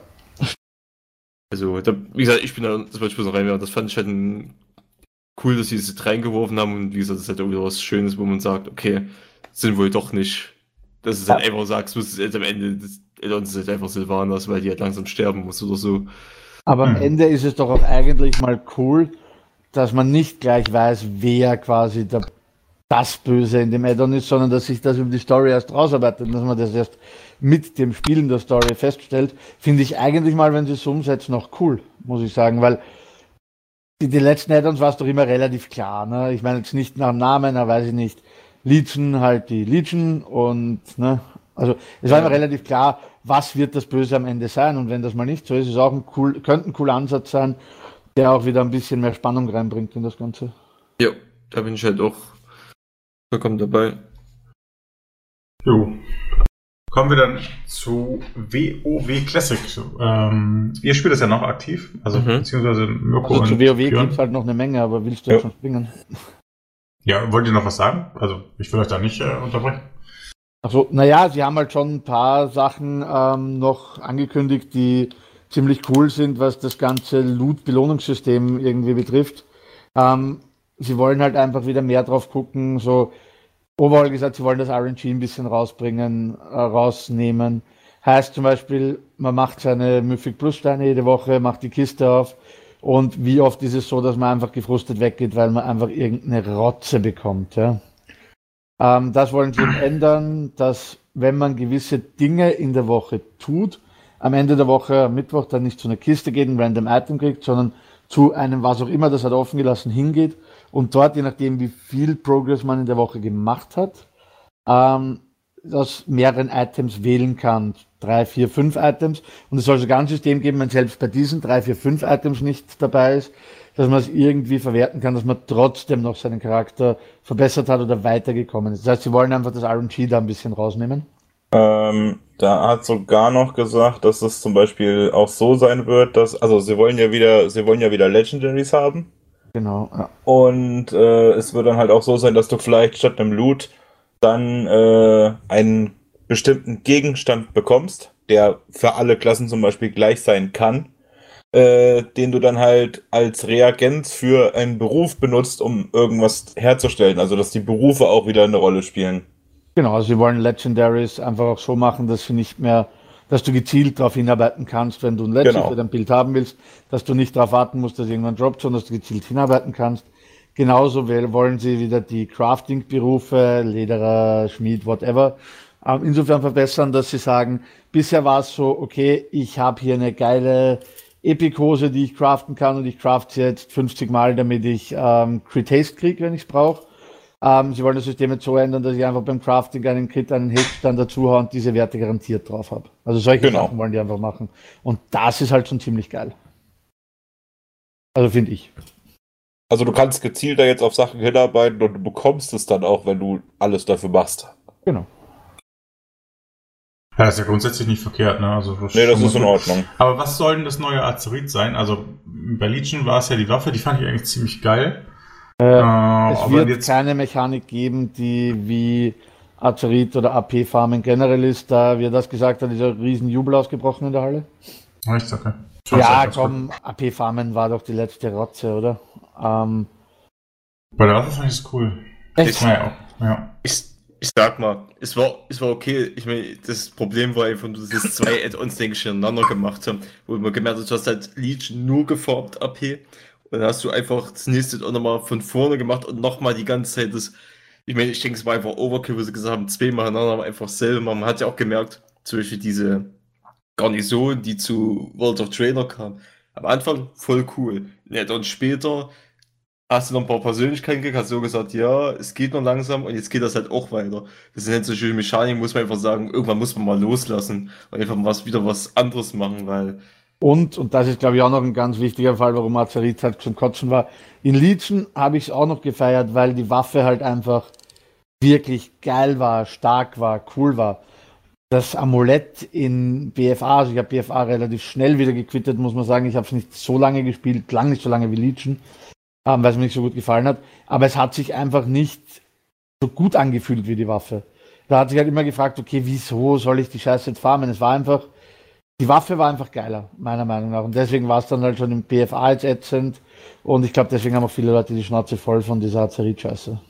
Also, da, wie gesagt, ich bin da zum Beispiel so rein, das fand ich halt ein, cool, dass sie es reingeworfen haben und wie gesagt, das ist halt irgendwie was Schönes, wo man sagt, okay, sind wohl doch nicht, dass du halt einfach sagst, du musst jetzt am Ende, das, das ist halt einfach Sylvanas, weil die halt langsam sterben muss oder so. Aber am Hm. Ende ist es doch auch eigentlich mal cool, dass man nicht gleich weiß, wer quasi der, das Böse in dem Add-on ist, sondern dass sich das über die Story erst rausarbeitet und dass man das erst mit dem Spielen der Story feststellt, finde ich eigentlich mal, wenn sie es so umsetzen, noch cool, muss ich sagen, weil die, die letzten Add-ons war es doch immer relativ klar, ne? Ich meine jetzt nicht nach dem Namen, aber weiß ich nicht, Legion halt die Legion und, ne, also es war Ja. immer relativ klar, was wird das Böse am Ende sein und wenn das mal nicht so ist, ist auch ein cool, könnte ein cooler Ansatz sein, der auch wieder ein bisschen mehr Spannung reinbringt in das Ganze. Ja, da bin ich halt auch vollkommen dabei. Jo. Kommen wir dann zu WoW Classic. Ähm, ihr spielt das ja noch aktiv, also Mhm. beziehungsweise Mirko Also zu und WoW Björn. gibt es halt noch eine Menge, aber willst du Ja. jetzt schon springen? Ja, wollt ihr noch was sagen? Also ich will euch da nicht äh, unterbrechen. Achso, naja, sie haben halt schon ein paar Sachen ähm, noch angekündigt, die ziemlich cool sind, was das ganze Loot-Belohnungssystem irgendwie betrifft. Ähm, sie wollen halt einfach wieder mehr drauf gucken, so overall gesagt, sie wollen das R N G ein bisschen rausbringen, äh, rausnehmen. Heißt zum Beispiel, man macht seine Mythic Plus Steine jede Woche, macht die Kiste auf und wie oft ist es so, dass man einfach gefrustet weggeht, weil man einfach irgendeine Rotze bekommt, ja. Ähm, das wollen sie ändern, dass wenn man gewisse Dinge in der Woche tut, am Ende der Woche, am Mittwoch, dann nicht zu einer Kiste geht, ein random Item kriegt, sondern zu einem, was auch immer, das hat offen gelassen, hingeht und dort, je nachdem, wie viel Progress man in der Woche gemacht hat, ähm, aus mehreren Items wählen kann. Drei, vier, fünf Items. Und es soll sogar ein System geben, wenn selbst bei diesen drei, vier, fünf Items nicht dabei ist, dass man es irgendwie verwerten kann, dass man trotzdem noch seinen Charakter verbessert hat oder weitergekommen ist. Das heißt, sie wollen einfach das R N G da ein bisschen rausnehmen. Ähm, da hat sogar noch gesagt, dass es zum Beispiel auch so sein wird, dass, also sie wollen ja wieder, sie wollen ja wieder Legendaries haben. Genau, ja. Und äh, es wird dann halt auch so sein, dass du vielleicht statt einem Loot dann äh, einen bestimmten Gegenstand bekommst, der für alle Klassen zum Beispiel gleich sein kann, äh, den du dann halt als Reagenz für einen Beruf benutzt, um irgendwas herzustellen. Also dass die Berufe auch wieder eine Rolle spielen. Genau, also sie wollen Legendaries einfach auch so machen, dass sie nicht mehr, dass du gezielt darauf hinarbeiten kannst, wenn du ein Legend Genau. für dein Bild haben willst, dass du nicht darauf warten musst, dass irgendwann droppt, sondern dass du gezielt hinarbeiten kannst. Genauso will- wollen sie wieder die Crafting-Berufe, Lederer, Schmied, whatever, ähm, insofern verbessern, dass sie sagen, bisher war es so, okay, ich habe hier eine geile Epic-Hose, die ich craften kann und ich craft sie jetzt fünfzig Mal, damit ich ähm, Crit Haste kriege, wenn ich es brauche. Ähm, sie wollen das System jetzt so ändern, dass ich einfach beim Crafting einen Crit, einen Haste-Stand dazu haue und diese Werte garantiert drauf habe. Also solche Genau. Sachen wollen die einfach machen. Und das ist halt schon ziemlich geil. Also finde ich. Also du kannst gezielter jetzt auf Sachen hinarbeiten und du bekommst es dann auch, wenn du alles dafür machst. Genau. Ja, das ist ja grundsätzlich nicht verkehrt, ne? Also, Nee, das ist in Ordnung. Aber was soll denn das neue Azeroth sein? Also bei Legion war es ja die Waffe, die fand ich eigentlich ziemlich geil. Äh, Äh, es aber wird jetzt, keine Mechanik geben, die wie Azeroth oder A P-Farmen generell ist. Da, wie er das gesagt hat, ist ein riesen Jubel ausgebrochen in der Halle. Echt, okay. Ja, Ganz komm, A P-Farmen war doch die letzte Rotze, oder? Ähm, gut. Bei der Waffe fand ich es cool. echt? Ja, auch. Ja. Ich, ich sag mal, es war, es war okay. Ich meine, das Problem war einfach, dass das zwei Add-ons, denke ich, hintereinander gemacht haben, wo man gemerkt hat, du hast halt Legion nur gefarmt A P und dann hast du einfach das nächste auch nochmal von vorne gemacht und nochmal die ganze Zeit das. Ich meine, ich denke, es war einfach Overkill, wo sie gesagt haben, zweimal hintereinander, aber einfach selber. Man hat ja auch gemerkt, zum Beispiel diese Garnison, die zu World of Trainer kam. Am Anfang voll cool. Ja, dann später hast du noch ein paar Persönlichkeiten gekriegt, hast so gesagt, ja, es geht noch langsam und jetzt geht das halt auch weiter. Das sind halt so schöne Mechaniken, muss man einfach sagen, irgendwann muss man mal loslassen und einfach was, wieder was anderes machen, weil Und, und das ist, glaube ich, auch noch ein ganz wichtiger Fall, warum Azerit halt zum Kotzen war. In Legion habe ich es auch noch gefeiert, weil die Waffe halt einfach wirklich geil war, stark war, cool war. Das Amulett in B F A, also ich habe B F A relativ schnell wieder gequittet, muss man sagen. Ich habe es nicht so lange gespielt, lang nicht so lange wie Legion, ähm, weil es mir nicht so gut gefallen hat. Aber es hat sich einfach nicht so gut angefühlt wie die Waffe. Da hat sich halt immer gefragt, okay, wieso soll ich die Scheiße jetzt farmen? Es war einfach, die Waffe war einfach geiler, meiner Meinung nach. Und deswegen war es dann halt schon im B F A jetzt ätzend. Und ich glaube, deswegen haben auch viele Leute die Schnauze voll von dieser Azerit-Scheiße.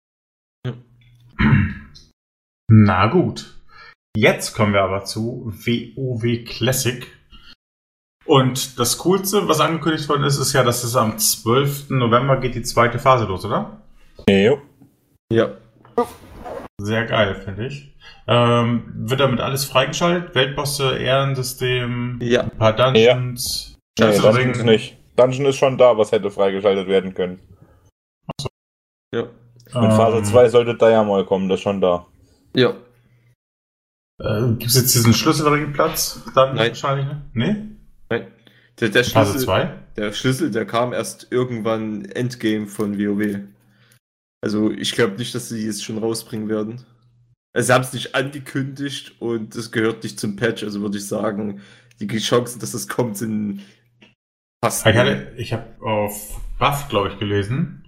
Na gut. Jetzt kommen wir aber zu WoW Classic. Und das Coolste, was angekündigt worden ist, ist ja, dass es am zwölften November geht die zweite Phase los, oder? Ja. Ja. Sehr geil, finde ich. Ähm, wird damit alles freigeschaltet? Weltbosse, Ehrensystem, Ja. ein paar Dungeons? Nee, Schlüsselring? Dungeons nicht. Dungeon ist schon da, was hätte freigeschaltet werden können. Ja. Mit Phase Ähm, zwei sollte da ja mal kommen, das ist schon da. Ja. Äh, Gibt es jetzt diesen Schlüsselringplatz? Dann Nein. wahrscheinlich, ne? Nee? Nein. Der, der Phase Schlüssel, zwei? der Schlüssel, der kam erst irgendwann Endgame von WoW. Also ich glaube nicht, dass sie es schon rausbringen werden. Also sie haben es nicht angekündigt und es gehört nicht zum Patch, also würde ich sagen, die Chancen, dass es kommt, sind fast Ich, null. hatte- ich habe auf Buff, glaube ich, gelesen,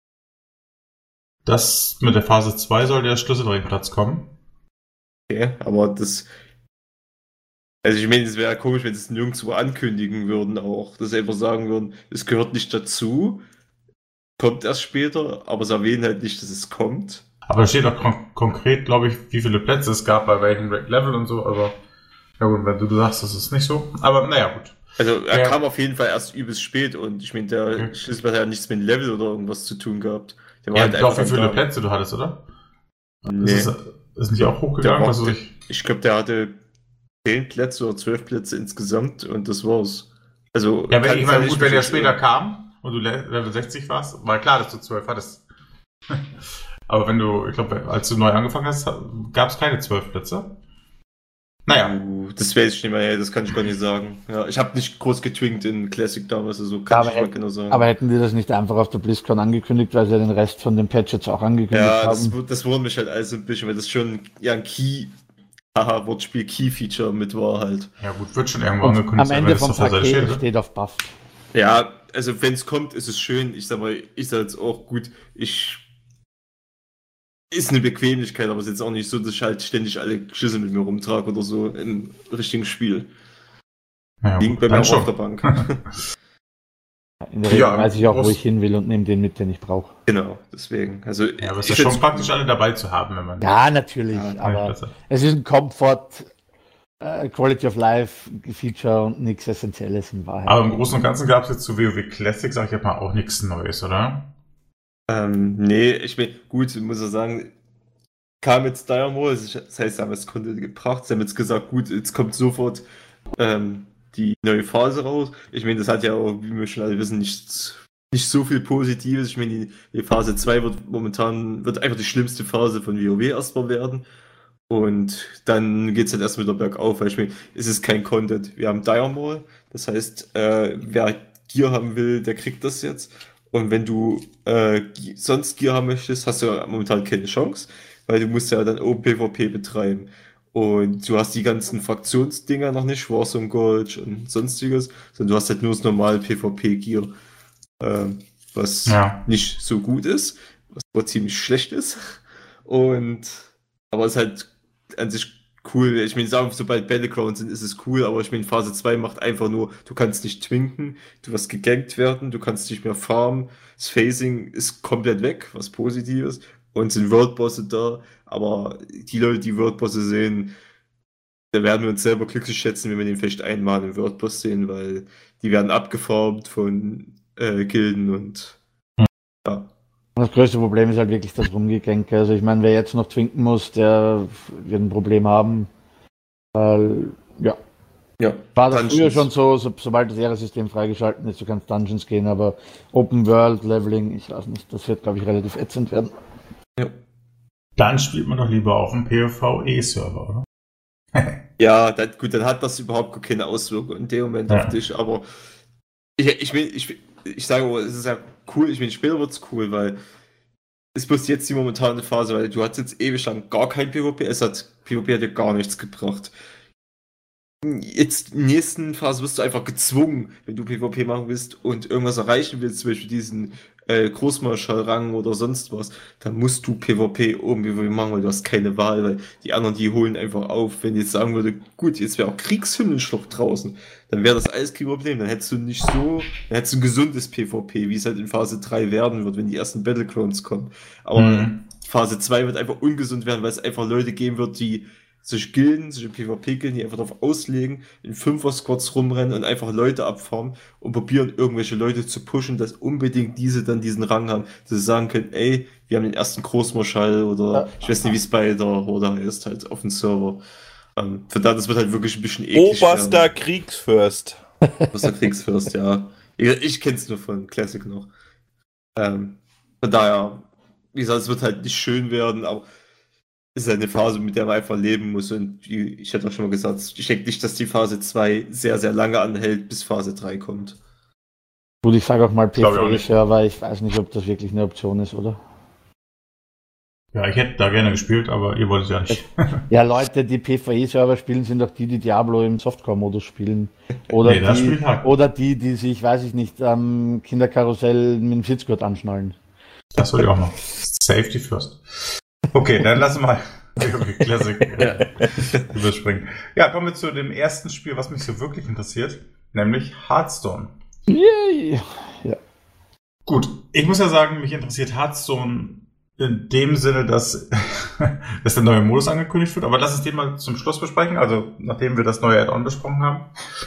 dass mit der Phase zwei soll der Schlüsselringplatz kommen. Okay, aber das. Also ich meine, es wäre komisch, wenn sie es nirgendwo ankündigen würden auch. Dass sie einfach sagen würden, es gehört nicht dazu, kommt erst später, aber sie erwähnen halt nicht, dass es kommt. Aber da steht auch kon konkret, glaube ich, wie viele Plätze es gab bei welchem Level und so. Also, ja gut, wenn du, du sagst, das ist nicht so. Aber naja, gut. Also er Ja. kam auf jeden Fall erst übelst spät und ich meine, der Ja. Schlüssel hat ja nichts mit dem Level oder irgendwas zu tun gehabt. Der Ja, doch, wie einfach viele da. Plätze du hattest, oder? Nee. Ist, es, ist nicht auch hochgegangen? Der- Also ich, Ich glaube, der hatte zehn Plätze oder zwölf Plätze insgesamt und das war's. Also ja, wenn, kann ich es meine, nicht gut, wenn der wirklich- später kam und du Le- Level sechzig warst, war klar, dass du zwölf hattest. Aber wenn du, ich glaube, als du neu angefangen hast, gab es keine zwölf Plätze. Naja. Uh, das weiß ich nicht mehr, das kann ich gar nicht sagen. Ja, ich habe nicht groß getwinkt in Classic damals, also Ja, kann aber ich mal hätte- genau sagen. Aber hätten die das nicht einfach auf der BlizzCon angekündigt, weil sie ja den Rest von dem Patch jetzt auch angekündigt ja, haben? das, wu- das wurden mich halt alles ein bisschen, weil das schon ja ein Key, haha, Wortspiel Key-Feature mit war halt. Ja gut, wird schon irgendwo Und angekündigt am sein, Ende wenn das vom auf der Seite Paket steht, oder? steht auf Buff. Ja, also wenn es kommt, ist es schön. Ich sag mal, ich sag jetzt auch gut, ich ist eine Bequemlichkeit, aber es ist jetzt auch nicht so, dass ich halt ständig alle Schlüssel mit mir rumtrage oder so im richtigen Spiel. Ja, Liegt gut, bei mir dann auch auf der schon. Bank. In der Regel Ja, weiß ich auch, wo groß- ich hin will und nehme den mit, den ich brauche. Genau, deswegen. Also Ja, aber es ich ist ja schon find's- praktisch, alle dabei zu haben, wenn man... Ja, natürlich, Ja, aber Plätze. es ist ein Comfort, äh, Quality of Life Feature und nichts Essentielles in Wahrheit. Aber im Großen und Ganzen gab es jetzt zu WoW Classic, sag ich jetzt mal, auch nichts Neues, oder? Ähm, nee, ich bin gut, ich muss ja sagen, kam jetzt Dire Maul, das heißt, sie haben jetzt Content gebracht, sie haben jetzt gesagt, gut, jetzt kommt sofort ähm, die neue Phase raus. Ich meine, das hat ja auch, wie wir schon alle wissen, nicht, nicht so viel Positives. Ich meine, die, die Phase zwei wird momentan, wird einfach die schlimmste Phase von WoW erstmal werden. Und dann geht es halt erst wieder bergauf, weil ich meine, es ist kein Content. Wir haben Dire Maul, das heißt, äh, wer Gear haben will, der kriegt das jetzt. Und wenn du äh, Gi- sonst Gear haben möchtest, hast du ja momentan keine Chance, weil du musst ja dann Open PvP betreiben. Und du hast die ganzen Fraktionsdinger noch nicht, Warzone Gold und sonstiges, sondern du hast halt nur das normale PvP-Gear, ähm, was Ja. nicht so gut ist, was aber ziemlich schlecht ist. Und aber es ist halt an sich cool. Ich meine, sagen, sobald Battlegrounds sind, ist es cool, aber ich meine, Phase zwei macht einfach nur, du kannst nicht twinken, du wirst gegankt werden, du kannst nicht mehr farmen. Das Phasing ist komplett weg, was Positives. Und sind Worldbosse da, aber die Leute, die Worldbosse sehen, da werden wir uns selber glücklich schätzen, wenn wir den vielleicht einmal im Worldboss sehen, weil die werden abgefarmt von äh, Gilden und ja. Das größte Problem ist halt wirklich das Rumgegänke. Also ich meine, wer jetzt noch twinken muss, der wird ein Problem haben. Weil, ja, Ja, war das Dungeons. früher schon so, so, sobald das Ehre-System freigeschalten ist, du kannst Dungeons gehen, aber Open World, Leveling, ich weiß nicht, das wird, glaube ich, relativ ätzend werden. Ja. Dann spielt man doch lieber auf dem PvE-Server, oder? Ja, dann, gut, dann hat das überhaupt gar keine Auswirkungen in dem Moment Ja. auf dich, aber ich, ich will, ich, ich sage mal, es ist ja cool, ich meine, später wird es cool, weil es bloß jetzt die momentane Phase, weil du hattest jetzt ewig lang gar kein PvP, es hat, PvP hat dir gar nichts gebracht. Jetzt in der nächsten Phase wirst du einfach gezwungen, wenn du PvP machen willst und irgendwas erreichen willst, zum Beispiel diesen äh, Großmarschallrang oder sonst was, dann musst du PvP irgendwie machen, weil du hast keine Wahl, weil die anderen, die holen einfach auf. Wenn ich jetzt sagen würde, gut, jetzt wäre auch Kriegshymnenschlucht draußen, dann wäre das alles kein Problem, dann hättest du nicht so, dann hättest du ein gesundes PvP, wie es halt in Phase drei werden wird, wenn die ersten Battlegrounds kommen. Aber Mhm. Phase zwei wird einfach ungesund werden, weil es einfach Leute geben wird, die sich Gilden, sich PvP-Gilden, die einfach darauf auslegen, in Fünfer-Squads rumrennen und einfach Leute abfarmen und probieren, irgendwelche Leute zu pushen, dass unbedingt diese dann diesen Rang haben, dass sie sagen können, ey, wir haben den ersten Großmarschall oder Ja. ich weiß nicht, wie Spider oder ist halt auf dem Server. Ähm, von daher, das wird halt wirklich ein bisschen eklig Oberster werden. Kriegsfürst. Oberster Kriegsfürst, ja. Ich, ich kenn's nur von Classic noch. Ähm, von daher, wie gesagt, es wird halt nicht schön werden, aber es ist halt eine Phase, mit der man einfach leben muss. Und wie, ich hatte auch schon mal gesagt, ich denke nicht, dass die Phase zwei sehr, sehr lange anhält, bis Phase drei kommt. Gut, ich sage auch mal Glaub ich auch nicht. PvE-Server, ich weiß nicht, ob das wirklich eine Option ist, oder? Ja, ich hätte da gerne gespielt, aber ihr wolltet ja nicht. Ja, Leute, die PvE-Server spielen, sind doch die, die Diablo im Softcore-Modus spielen. Oder, Nee, das die, spielt halt. oder die, die sich, weiß ich nicht, am Kinderkarussell mit dem Sitzgurt anschnallen. Das wollte ich auch noch. Safety first. Okay, dann lassen wir mal okay, Classic äh, überspringen. Ja, kommen wir zu dem ersten Spiel, was mich so wirklich interessiert, nämlich Hearthstone. Yay! Ja. Gut, ich muss ja sagen, mich interessiert Hearthstone in dem Sinne, dass, dass der neue Modus angekündigt wird, aber lass uns den mal zum Schluss besprechen, also nachdem wir das neue Add-on besprochen haben.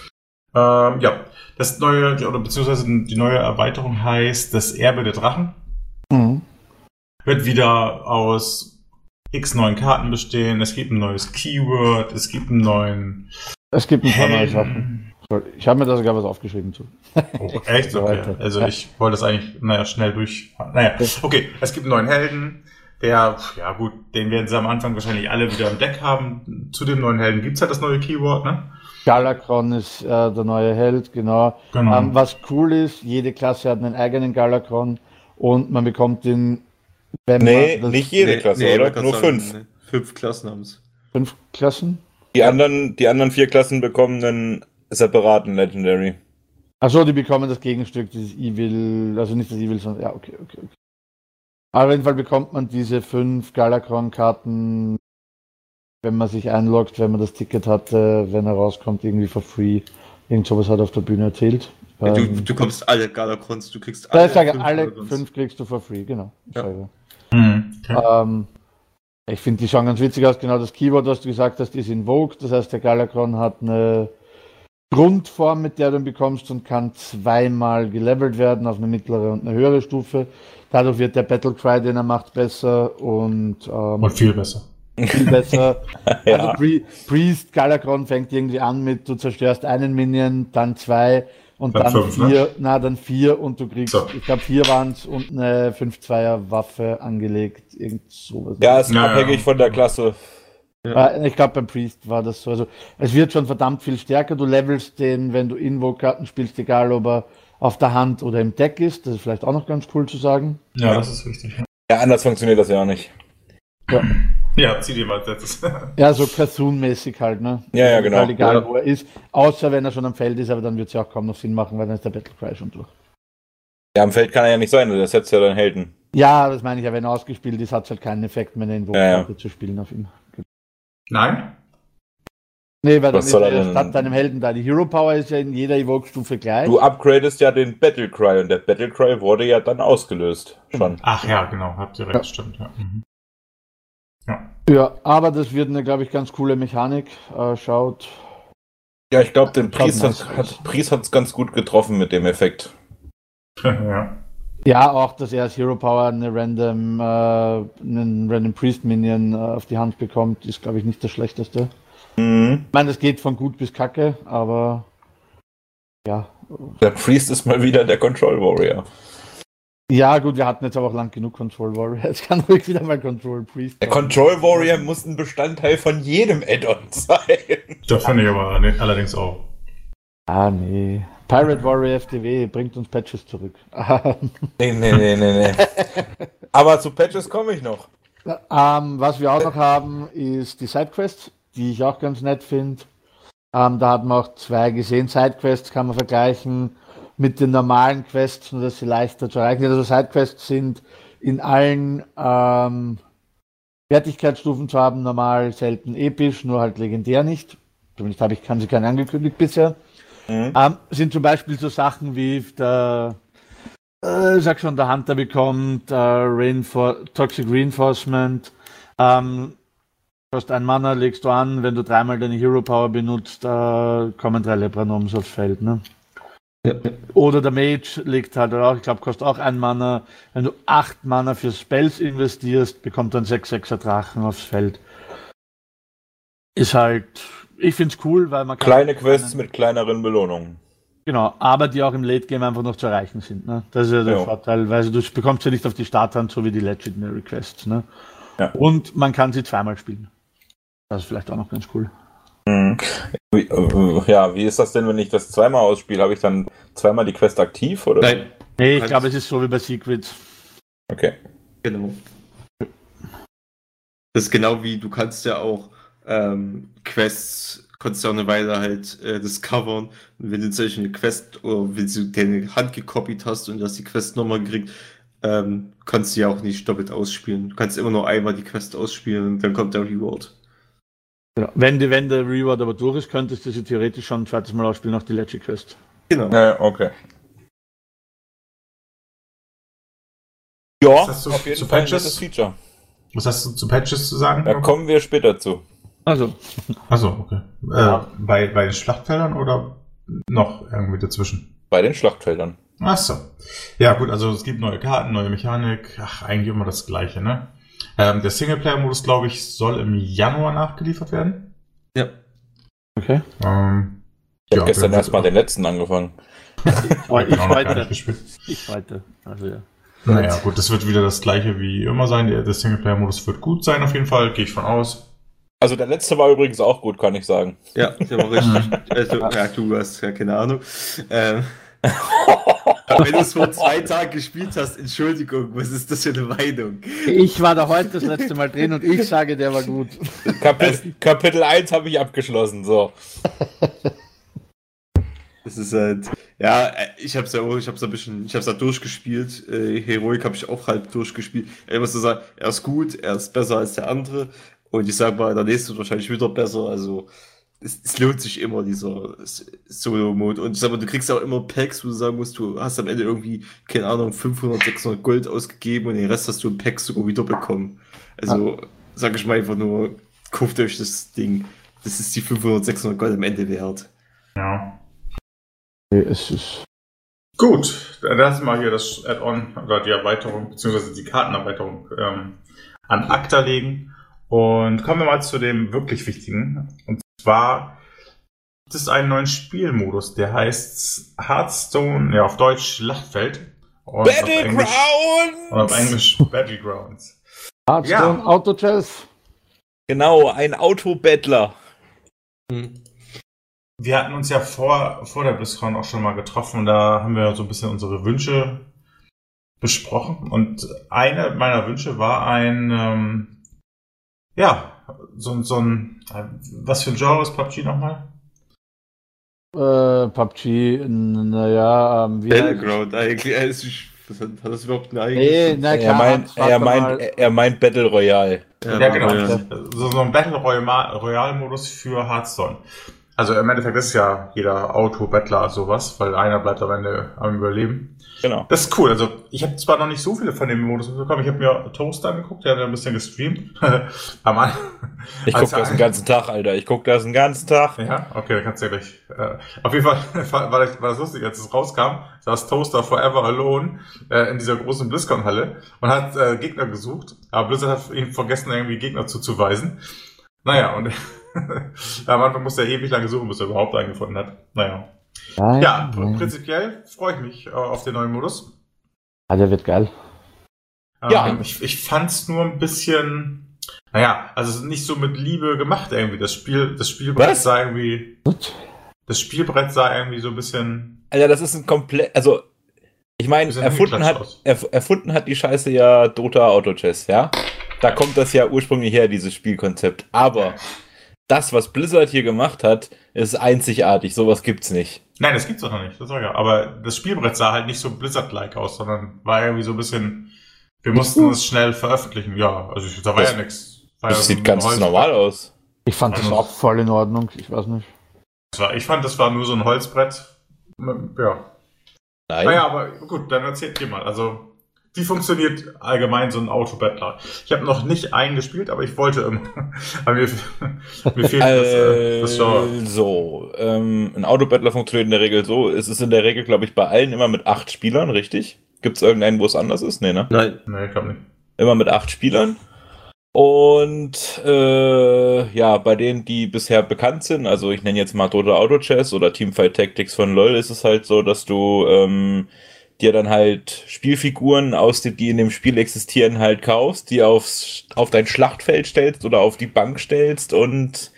Ähm, ja, das neue, oder beziehungsweise die neue Erweiterung heißt das Erbe der Drachen. Mhm. Wird wieder aus x neuen Karten bestehen, es gibt ein neues Keyword, es gibt einen neuen Es gibt ein paar neue Helden. Sachen. Ich habe mir da sogar was aufgeschrieben zu. Oh, echt? So Okay. weiter. Also Ja. ich wollte das eigentlich, naja, schnell durch. Naja, okay, es gibt einen neuen Helden, der, ja gut, den werden sie am Anfang wahrscheinlich alle wieder im Deck haben. Zu dem neuen Helden gibt's halt das neue Keyword, ne? Galakron ist äh, der neue Held, genau. Genau. Ähm, was cool ist, jede Klasse hat einen eigenen Galakron und man bekommt den, wenn Nee, man das nicht jede Nee, Klasse, nee, ich oder? wollte grad Nur sagen, fünf. ne, Fünf Klassen haben es. fünf Klassen. Die anderen, die anderen vier Klassen bekommen einen separaten Legendary. Achso, die bekommen das Gegenstück, dieses Evil, also nicht das Evil, sondern, ja, okay, okay, okay. Aber auf jeden Fall bekommt man diese fünf Galakron-Karten, wenn man sich einloggt, wenn man das Ticket hatte, wenn er rauskommt, irgendwie for free. Irgend sowas hat er auf der Bühne erzählt. Ja, du, Ähm, du kommst alle Galakrons, du kriegst da alle ich sage, fünf alle Galakrons. fünf kriegst du for free, genau. Ja. Sage. Mhm. Okay. Ähm, ich finde, die schauen ganz witzig aus. Genau das Keyword, was du gesagt hast, ist invoked. Das heißt, der Galakron hat eine Grundform, mit der du ihn bekommst und kann zweimal gelevelt werden auf eine mittlere und eine höhere Stufe. Dadurch wird der Battlecry, den er macht, besser und, ähm, Und viel besser. viel besser. Ja. Also Pri Priest Galakron fängt irgendwie an mit, du zerstörst einen Minion, dann zwei und Dann dann, fünf, ne? vier, na dann vier und du kriegst, So. ich glaube vier waren es und eine fünf Zweier Waffe angelegt, irgend sowas. Ja, ist Ja, abhängig ja. von der Klasse. Äh, Ich glaube, beim Priest war das so. Also, es wird schon verdammt viel stärker. Du levelst den, wenn du Invoke-Karten spielst, egal ob er auf der Hand oder im Deck ist. Das ist vielleicht auch noch ganz cool zu sagen. Ja, das ist richtig. Ja, anders funktioniert das ja auch nicht. Ja, zieh dir mal das. Ja, so Cartoon-mäßig halt, ne? Ja, ja, genau. Total egal, Ja. wo er ist. Außer wenn er schon am Feld ist, aber dann wird es ja auch kaum noch Sinn machen, weil dann ist der Battlecry schon durch. Ja, am Feld kann er ja nicht sein, der setzt ja dann Helden. Ja, das meine ich ja, wenn er ausgespielt ist, hat es halt keinen Effekt mehr, eine Invoke-Karte Ja, zu spielen auf ihn. Nein? Nee, weil dann Was soll wird er er denn- statt deinem Helden da. Die Hero Power ist ja in jeder Evoke-Stufe gleich. Du upgradest ja den Battlecry und der Battlecry wurde ja dann ausgelöst. Schon. Ach ja, genau, habt ihr recht, stimmt. Ja. Mhm. Ja. Ja, aber das wird eine, glaube ich, ganz coole Mechanik. Äh, schaut. Ja, ich glaube, den Priest nice hat, hat Priest hat's ganz gut getroffen mit dem Effekt. ja. Ja, auch, dass er als Hero Power eine random, äh, einen random Priest Minion äh, auf die Hand bekommt, ist, glaube ich, nicht das Schlechteste. Mhm. Ich meine, das geht von gut bis kacke, aber ja. Der Priest ist mal wieder der Control Warrior. Ja, gut, wir hatten jetzt aber auch lang genug Control Warrior. Jetzt kann ruhig wieder mal Control Priest. Der Control Warrior muss ein Bestandteil von jedem Add-on sein. Das finde ich aber allerdings auch. Ah, nee. Pirate Warrior F D W bringt uns Patches zurück. Nee, nee, nee, nee, nee. Aber zu Patches komme ich noch. ähm, was wir auch noch haben, ist die Sidequests, die ich auch ganz nett finde. Ähm, da hat man auch zwei gesehen. Sidequests kann man vergleichen mit den normalen Quests, nur dass sie leichter zu erreichen sind. Also Sidequests sind in allen ähm, Fertigkeitsstufen zu haben, normal, selten, episch, nur halt legendär nicht. Zumindest habe ich, kann sie keine angekündigt bisher. Mhm. Ähm, sind zum Beispiel so Sachen wie der, äh, ich sag schon, der Hunter bekommt äh, Reinfor- Toxic Reinforcement, ähm, kostet ein Mana, legst du an, wenn du dreimal deine Hero Power benutzt, äh, kommen drei Lepranoms aufs Feld, ne? Ja. Oder der Mage legt halt auch, ich glaube, kostet auch ein Mana. Wenn du acht Mana für Spells investierst, bekommt dann sechs sechser Drachen aufs Feld. Ist halt, ich find's cool, weil man kann. Kleine Quests mit kleineren Belohnungen. Genau, aber die auch im Late Game einfach noch zu erreichen sind, ne? Das ist ja der ja. Vorteil, weil du bekommst sie nicht auf die Starthand, so wie die Legendary Quests, ne? Ja. Und man kann sie zweimal spielen. Das ist vielleicht auch noch ganz cool. Ja, wie ist das denn, wenn ich das zweimal ausspiele? Habe ich dann zweimal die Quest aktiv, oder? Nein. Nee, ich glaube, es ist so wie bei Secrets. Okay. Genau. Das ist genau wie, du kannst ja auch ähm, Quests, kannst ja auch eine Weile halt äh, discovern. Und wenn du solche eine Quest, oder wenn du deine Hand gekopiert hast und du hast die Quest nochmal gekriegt, ähm, kannst du ja auch nicht doppelt ausspielen. Du kannst immer nur einmal die Quest ausspielen und dann kommt der Reward. Genau. Wenn, die, wenn der Reward aber durch ist, könntest du sie theoretisch schon ein zweites Mal ausspielen, auch die Legend Quest. Genau. Ja, okay. Ja, Was hast du auf jeden zu Fall Patches? das Feature. Was hast du zu Patches zu sagen? Da kommen wir später zu. Also. Achso, okay. Ja. Äh, bei, bei den Schlachtfeldern oder noch irgendwie dazwischen? Bei den Schlachtfeldern. Achso. Ja, gut, also es gibt neue Karten, neue Mechanik. Ach, eigentlich immer das Gleiche, ne? Ähm, der Singleplayer-Modus, glaube ich, soll im Januar nachgeliefert werden. Ja. Okay. Ähm, ich habe ja, gestern erstmal den letzten angefangen. Oh, ich ich heute. gespielt. Ich heute. Also ja. Naja, gut, das wird wieder das Gleiche wie immer sein. Der, der Singleplayer-Modus wird gut sein, auf jeden Fall, gehe ich von aus. Also der letzte war übrigens auch gut, kann ich sagen. Ja, der war richtig. also, ja, du hast ja keine Ahnung. Ähm, wenn du es vor zwei Tagen gespielt hast, Entschuldigung, was ist das für eine Meinung? Ich war da heute das letzte Mal drin und ich sage, der war gut. Kapitel, Kapitel eins habe ich abgeschlossen, so. Das ist halt, ja, ich hab's ja auch, ich hab's ein bisschen, ich hab's da durchgespielt. Äh, Heroic habe ich auch halb durchgespielt. Ich muss sagen, er ist gut, er ist besser als der andere. Und ich sag mal, der nächste wird wahrscheinlich wieder besser. Also es, es lohnt sich immer, dieser Solo-Mode. Und ich sag mal, du kriegst auch immer Packs, wo du sagen musst, du hast am Ende irgendwie, keine Ahnung, fünfhundert, sechshundert Gold ausgegeben und den Rest hast du im Pack sogar wieder bekommen. Also ja. Sag ich mal einfach nur, kauft euch das Ding. Das ist die fünfhundert, sechshundert Gold am Ende wert. Ja. Es ist gut, dann lassen wir hier das Add-on oder die Erweiterung, beziehungsweise die Kartenerweiterung ähm, an Acta legen. Und kommen wir mal zu dem wirklich Wichtigen. Und zwar gibt es einen neuen Spielmodus, der heißt Hearthstone, ja auf Deutsch Schlachtfeld. Und Battlegrounds! Auf und auf Englisch Battlegrounds. Hearthstone Ja. Auto Chess. Genau, ein Autobattler. Hm. Wir hatten uns ja vor, vor der BlizzCon auch schon mal getroffen und da haben wir so ein bisschen unsere Wünsche besprochen. Und einer meiner Wünsche war ein, ähm, ja, so, so ein, was für ein Genre ist P U B G nochmal? Äh, P U B G, naja, ähm, wie Battleground eigentlich. Also, was hat, hat das überhaupt ein eigenes? Nee, na Er klar. meint, warte er, mal. meint, er meint Battle Royale. Ja, Ja, genau. ja. So, so ein Battle Royale-Modus für Hearthstone. Also im Endeffekt ist ja jeder Auto-Battler sowas, weil einer bleibt am Ende am Überleben. Genau. Das ist cool. Also ich habe zwar noch nicht so viele von dem Modus bekommen. Ich habe mir Toast angeguckt, der hat ein bisschen gestreamt. Aber Ich guck das den ganzen Tag, Alter. Ich guck das den ganzen Tag. Ja, okay, dann kannst du ja gleich. Äh, auf jeden Fall war, war, das, war das lustig, als es rauskam, saß Toaster Forever Alone äh, in dieser großen BlizzCon-Halle und hat äh, Gegner gesucht. Aber Blizzard hat ihn vergessen, irgendwie Gegner zuzuweisen. Naja, und am Anfang musste er ewig lange suchen, bis er überhaupt einen gefunden hat. Naja. Nein, Ja, nein. prinzipiell freue ich mich äh, auf den neuen Modus. Ah, der wird geil. Ähm, Ja. Ich, ich fand's nur ein bisschen, naja, also es ist nicht so mit Liebe gemacht irgendwie. Das Spiel, das Spielbrett Was? sah irgendwie, Gut. das Spielbrett sah irgendwie so ein bisschen, Alter, das ist ein komplett, also, ich meine, bisschen erfunden hingeklatscht hat, aus. erf erfunden hat die Scheiße ja Dota Auto Chess, ja? Da kommt das ja ursprünglich her, dieses Spielkonzept. Aber das, was Blizzard hier gemacht hat, ist einzigartig. Sowas gibt's nicht. Nein, das gibt's doch noch nicht, das war ja. Aber das Spielbrett sah halt nicht so Blizzard-like aus, sondern war irgendwie so ein bisschen, wir mussten es schnell veröffentlichen. Ja, also ich, da war Das- ja nichts. Das sieht ganz normal aus. Ich fand das Also- auch voll in Ordnung. Ich weiß nicht. Das war, ich fand, das war nur so ein Holzbrett. Ja. Nein. Naja, aber gut, dann erzählt ihr mal. Also, wie funktioniert allgemein so ein Autobattler? Ich habe noch nicht einen gespielt, aber ich wollte immer. Aber mir, mir fehlt das, äh, das Genre. Also, ähm, ein Autobattler funktioniert in der Regel so. Es ist in der Regel, glaube ich, bei allen immer mit acht Spielern, richtig? Gibt es irgendeinen, wo es anders ist? Nee, ne? Nein. Nee, ich glaube nicht. Immer mit acht Spielern. Und äh, ja, bei denen, die bisher bekannt sind, also ich nenne jetzt mal Dota Auto Chess oder Teamfight Tactics von LoL, ist es halt so, dass du ähm, dir dann halt Spielfiguren aus dem, die in dem Spiel existieren, halt kaufst, die aufs, auf dein Schlachtfeld stellst oder auf die Bank stellst und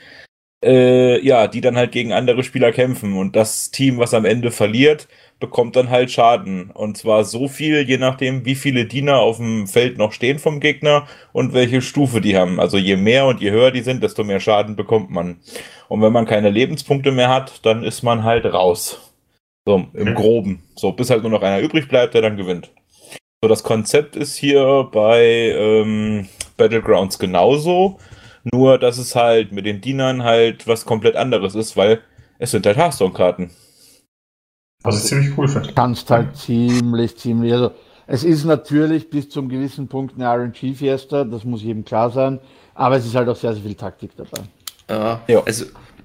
äh, ja, die dann halt gegen andere Spieler kämpfen. Und das Team, was am Ende verliert, bekommt dann halt Schaden. Und zwar so viel, je nachdem, wie viele Diener auf dem Feld noch stehen vom Gegner und welche Stufe die haben. Also je mehr und je höher die sind, desto mehr Schaden bekommt man. Und wenn man keine Lebenspunkte mehr hat, dann ist man halt raus. So, im Okay. Groben. So, bis halt nur noch einer übrig bleibt, der dann gewinnt. So, das Konzept ist hier bei ähm, Battlegrounds genauso. Nur, dass es halt mit den Dienern halt was komplett anderes ist, weil es sind halt Hearthstone-Karten. Was ich ziemlich cool finde. Kannst halt ziemlich, ziemlich. Also, es ist natürlich bis zum gewissen Punkt eine R N G-Fiesta, das muss jedem klar sein. Aber es ist halt auch sehr, sehr viel Taktik dabei. Ja, Ja. also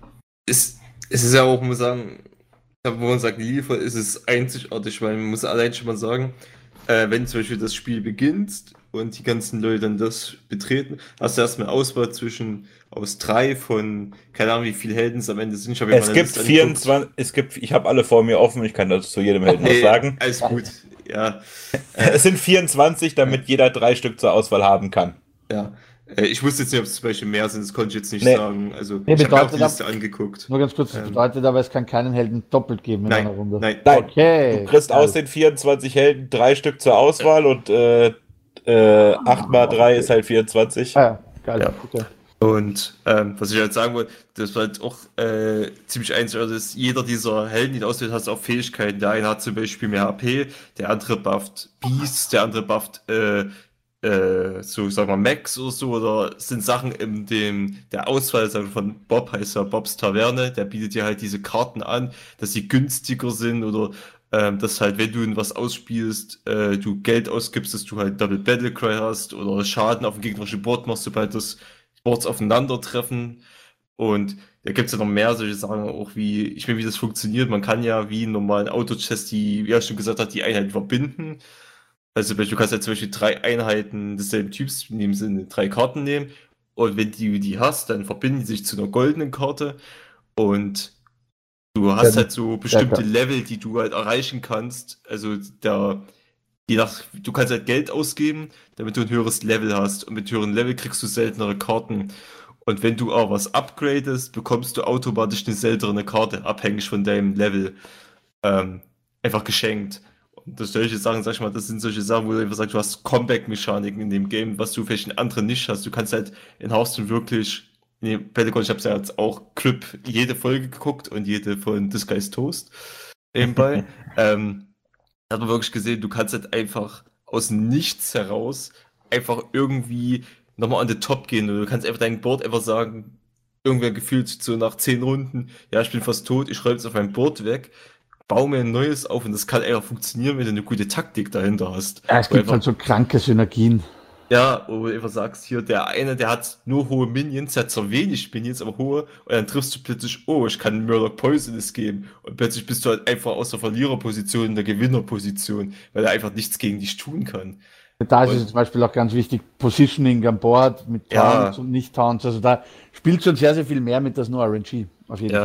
es, es ist ja auch, muss man sagen, wo man sagt, Liefer ist es einzigartig, weil man muss allein schon mal sagen, äh, wenn zum Beispiel das Spiel beginnt und die ganzen Leute dann das betreten, hast du erstmal Auswahl zwischen aus drei von, keine Ahnung, wie viele Helden es am Ende sind. Ich hab mir Es mal eine gibt Liste angeguckt. vierundzwanzig, es gibt, ich habe alle vor mir offen, ich kann dazu zu jedem Helden was Nee, sagen. alles gut, ja. Es sind vierundzwanzig, damit jeder drei Stück zur Auswahl haben kann. Ja. Äh, Ich wusste jetzt nicht, ob es zum Beispiel mehr sind, das konnte ich jetzt nicht Nee. sagen. Also, Nee, ich habe mir auch die bedeutet ab- Liste angeguckt. Nur ganz kurz, das Ähm. bedeutet aber, es kann keinen Helden doppelt geben in einer Nein, Runde. nein. Nein, Okay. du kriegst geil. aus den vierundzwanzig Helden drei Stück zur Auswahl und äh, äh, acht mal drei ist halt vierundzwanzig. Ah, ja, geil. Ja. Okay. Und ähm, was ich halt sagen wollte, das war halt auch äh, ziemlich einzigartig, dass jeder dieser Helden, die du auswählst, hast auch Fähigkeiten. Der eine hat zum Beispiel mehr H P, der andere bufft Beasts, der andere bufft äh, äh, so, sag mal, Max oder so, oder sind Sachen in dem, der Auswahl sagen wir, von Bob, heißt ja Bobs Taverne, der bietet dir halt diese Karten an, dass sie günstiger sind oder ähm, dass halt, wenn du was ausspielst, äh, du Geld ausgibst, dass du halt Double Battle Cry hast oder Schaden auf dem gegnerischen Board machst, sobald das Boards aufeinandertreffen. Und da gibt es ja noch mehr solche Sachen, auch wie, ich meine, wie das funktioniert. Man kann ja wie in normalen Autochess die, wie er schon gesagt hat, die Einheiten verbinden. Also du kannst ja zum Beispiel drei Einheiten desselben Typs in dem Sinne drei Karten nehmen. Und wenn du die hast, dann verbinden die sich zu einer goldenen Karte. Und du hast Ja, halt so bestimmte ja. Level, die du halt erreichen kannst. Also da, je nach, du kannst halt Geld ausgeben, damit du ein höheres Level hast. Und mit höheren Level kriegst du seltenere Karten. Und wenn du auch was upgradest, bekommst du automatisch eine seltene Karte, abhängig von deinem Level, ähm, einfach geschenkt. Und das solche Sachen, sag ich mal, das sind solche Sachen, wo du einfach sagst, du hast Comeback-Mechaniken in dem Game, was du vielleicht in anderen nicht hast. Du kannst halt in Hearthstone wirklich, nee, Battleground, ich hab's ja jetzt auch Club jede Folge geguckt und jede von Disguised Toast nebenbei. ähm, da hat man wirklich gesehen, du kannst halt einfach aus nichts heraus einfach irgendwie nochmal an den Top gehen oder du kannst einfach dein Board einfach sagen, irgendwer gefühlt so nach zehn Runden, ja, ich bin fast tot, ich räume es auf mein Board weg, baue mir ein neues auf und das kann einfach funktionieren, wenn du eine gute Taktik dahinter hast. Ja, es Wo gibt einfach, halt so kranke Synergien. ja, wo du einfach sagst, hier, der eine, der hat nur hohe Minions, der hat zwar wenig Minions, aber hohe, und dann triffst du plötzlich, oh, ich kann Murloc Poisonous geben, und plötzlich bist du halt einfach aus der Verliererposition in der Gewinnerposition, weil er einfach nichts gegen dich tun kann. Da ist Und- es zum Beispiel auch ganz wichtig, Positioning am Board mit Ja. Taunts und Nicht-Taunts. Also da spielt schon sehr, sehr viel mehr mit als nur R N G. Auf jeden Fall. Ja,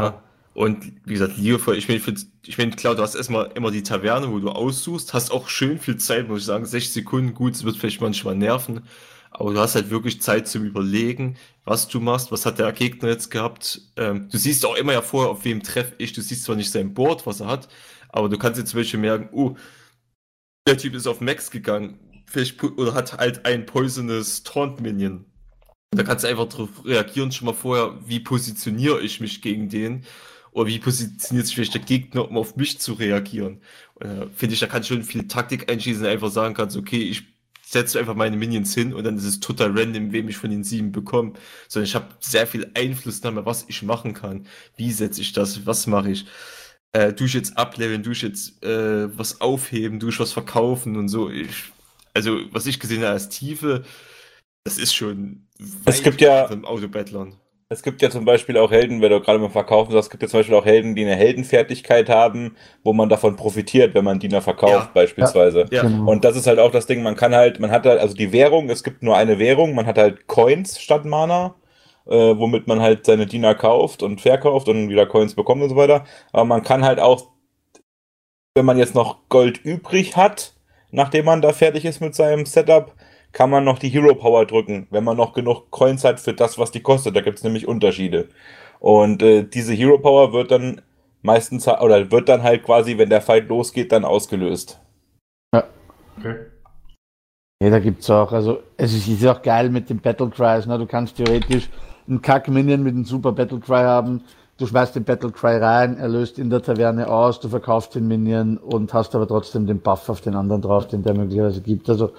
Und wie gesagt, liebevoll, ich meine, ich mein, klar, du hast erstmal immer die Taverne, wo du aussuchst, hast auch schön viel Zeit, muss ich sagen, sechzig Sekunden, gut, es wird vielleicht manchmal nerven, aber du hast halt wirklich Zeit zum Überlegen, was du machst, was hat der Gegner jetzt gehabt. Ähm, du siehst auch immer ja vorher, auf wem treffe ich, du siehst zwar nicht sein Board, was er hat, aber du kannst jetzt zum Beispiel merken, oh, der Typ ist auf Max gegangen, vielleicht, oder hat halt ein Poisonous Taunt Minion. Da kannst du einfach drauf reagieren, schon mal vorher, wie positioniere ich mich gegen den? Oder wie positioniert sich vielleicht der Gegner, um auf mich zu reagieren? Äh, Finde ich, da kann schon viel Taktik einschießen, einfach sagen kannst, okay, ich setze einfach meine Minions hin und dann ist es total random, wem ich von den sieben bekomme. Sondern ich habe sehr viel Einflussnahme, was ich machen kann. Wie setze ich das? Was mache ich? Äh, du ich jetzt ableveln, du ich jetzt äh, was aufheben, du ich was verkaufen und so. Ich, also, was ich gesehen habe als Tiefe, das ist schon Es gibt ja im Autobattlern. Es gibt ja zum Beispiel auch Helden, wenn du gerade mal verkaufen sagst, es gibt ja zum Beispiel auch Helden, die eine Heldenfertigkeit haben, wo man davon profitiert, wenn man Diener verkauft, Ja. beispielsweise. Ja. Genau. Und das ist halt auch das Ding, man kann halt, man hat halt, also die Währung, es gibt nur eine Währung, man hat halt Coins statt Mana, äh, womit man halt seine Diener kauft und verkauft und wieder Coins bekommt und so weiter. Aber man kann halt auch, wenn man jetzt noch Gold übrig hat, nachdem man da fertig ist mit seinem Setup, kann man noch die Hero Power drücken, wenn man noch genug Coins hat für das, was die kostet. Da gibt es nämlich Unterschiede. Und äh, diese Hero Power wird dann meistens, oder wird dann halt quasi, wenn der Fight losgeht, dann ausgelöst. Okay. Ja, da gibt's auch, also es ist, ist auch geil mit den Battle Cries, ne? Du kannst theoretisch einen Kack-Minion mit einem super Battle Cry haben, du schmeißt den Battle Cry rein, er löst in der Taverne aus, du verkaufst den Minion und hast aber trotzdem den Buff auf den anderen drauf, den der möglicherweise gibt. Also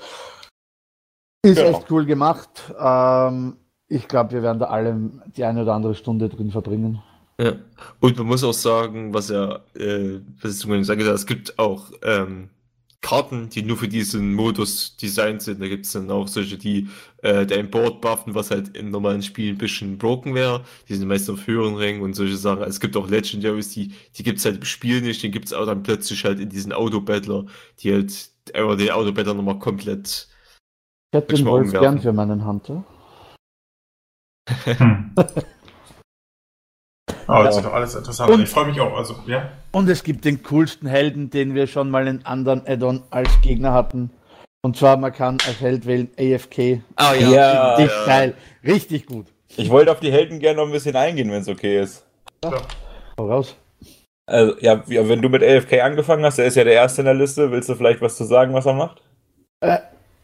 ist Genau. echt cool gemacht. Ähm, ich glaube, wir werden da alle die eine oder andere Stunde drin verbringen. Ja. Und man muss auch sagen, was er, äh, was ich zum Beispiel gesagt habe, es gibt auch ähm, Karten, die nur für diesen Modus designt sind. Da gibt es dann auch solche, die äh, dein Board buffen, was halt in normalen Spielen ein bisschen broken wäre. Die sind meist auf höheren Rängen und solche Sachen. Also es gibt auch Legendaries, die, die gibt es halt im Spiel nicht. Den gibt es auch dann plötzlich halt in diesen Autobattler, die halt einfach den Autobattler nochmal komplett. Ich hätte den mal Wolf umwerfen. gern für meinen Hunter. Hm. Oh, das Ja. ist doch alles interessant. Und- ich freue mich auch. Also, ja. Und es gibt den coolsten Helden, den wir schon mal in anderen Add-on als Gegner hatten. Und zwar, man kann als Held wählen A F K. Ah Ja. Richtig geil. Richtig gut. Ich wollte auf die Helden gerne noch ein bisschen eingehen, wenn es okay ist. Voraus. Also, ja, wie- wenn du mit A F K angefangen hast, der ist ja der Erste in der Liste, willst du vielleicht was zu sagen, was er macht? Äh,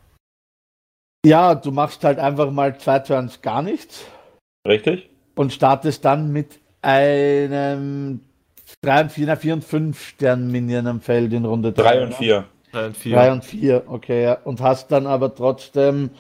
ja, du machst halt einfach mal zwei Turns gar nichts Richtig? und startest dann mit einem drei und vier, vier und fünf Stern Minion am Feld in Runde Drei und vier. drei und vier. drei und vier, okay, ja. Und hast dann aber trotzdem,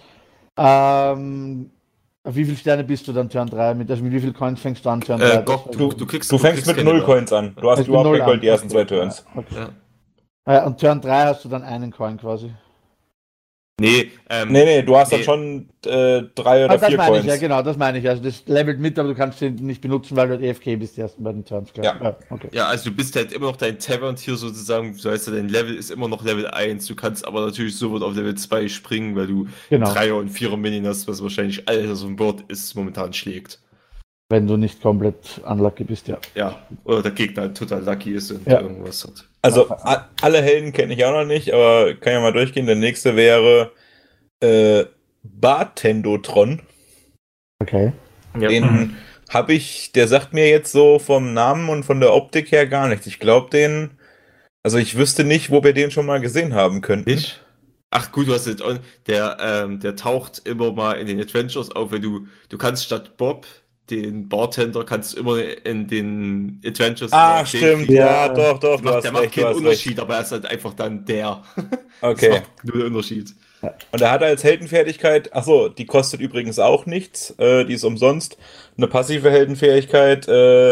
ähm, auf wie viele Sterne bist du dann Turn drei? Mit, also mit wie viel Coins fängst du an Turn drei? Äh, Gott, du, du kriegst Du fängst kriegst mit keine null mehr. Coins an. Du hast Fängst mit überhaupt null kein Gold an. die ersten zwei Turns. Okay. Ja. Ja, und Turn drei hast du dann einen Coin quasi. Nee, ähm, Nee, nee, du hast dann Nee. schon äh, drei oder Ah, das vier meine Coins. ich, ja genau, das meine ich. Also das levelt mit, aber du kannst den nicht benutzen, weil du A F K bist die ersten beiden Turns. Klar. Ja. okay. Ja, also du bist halt immer noch dein Tavern-Tier sozusagen, das heißt, dein Level ist immer noch Level eins, du kannst aber natürlich sofort auf Level zwei springen, weil du Genau. Dreier- und Vierer-Minion hast, was wahrscheinlich alles, was auf dem Board ist, momentan schlägt. Wenn du nicht komplett unlucky bist, ja. Ja, oder der Gegner halt total lucky ist und Ja. irgendwas hat. Also a- alle Helden kenne ich auch noch nicht, aber kann ja mal durchgehen. Der nächste wäre äh, Bartendotron. Okay. Ja. Den Mhm. habe ich, der sagt mir jetzt so vom Namen und von der Optik her gar nichts. Ich glaube den, also ich wüsste nicht, wo wir den schon mal gesehen haben könnten. Nicht? Ach gut, du hast jetzt, der, ähm, der taucht immer mal in den Adventures auf, wenn du, du kannst statt Bob, den Bartender, kannst du immer in den Adventures Ah, immer sehen, stimmt, wie- ja, Ja. doch, doch, Der du macht, hast der macht recht, du keinen hast recht. Unterschied, aber er ist halt einfach dann der. Okay. Das macht nur den Unterschied. Und er hat als Heldenfertigkeit, achso, die kostet übrigens auch nichts, äh, die ist umsonst. Eine passive Heldenfähigkeit, äh,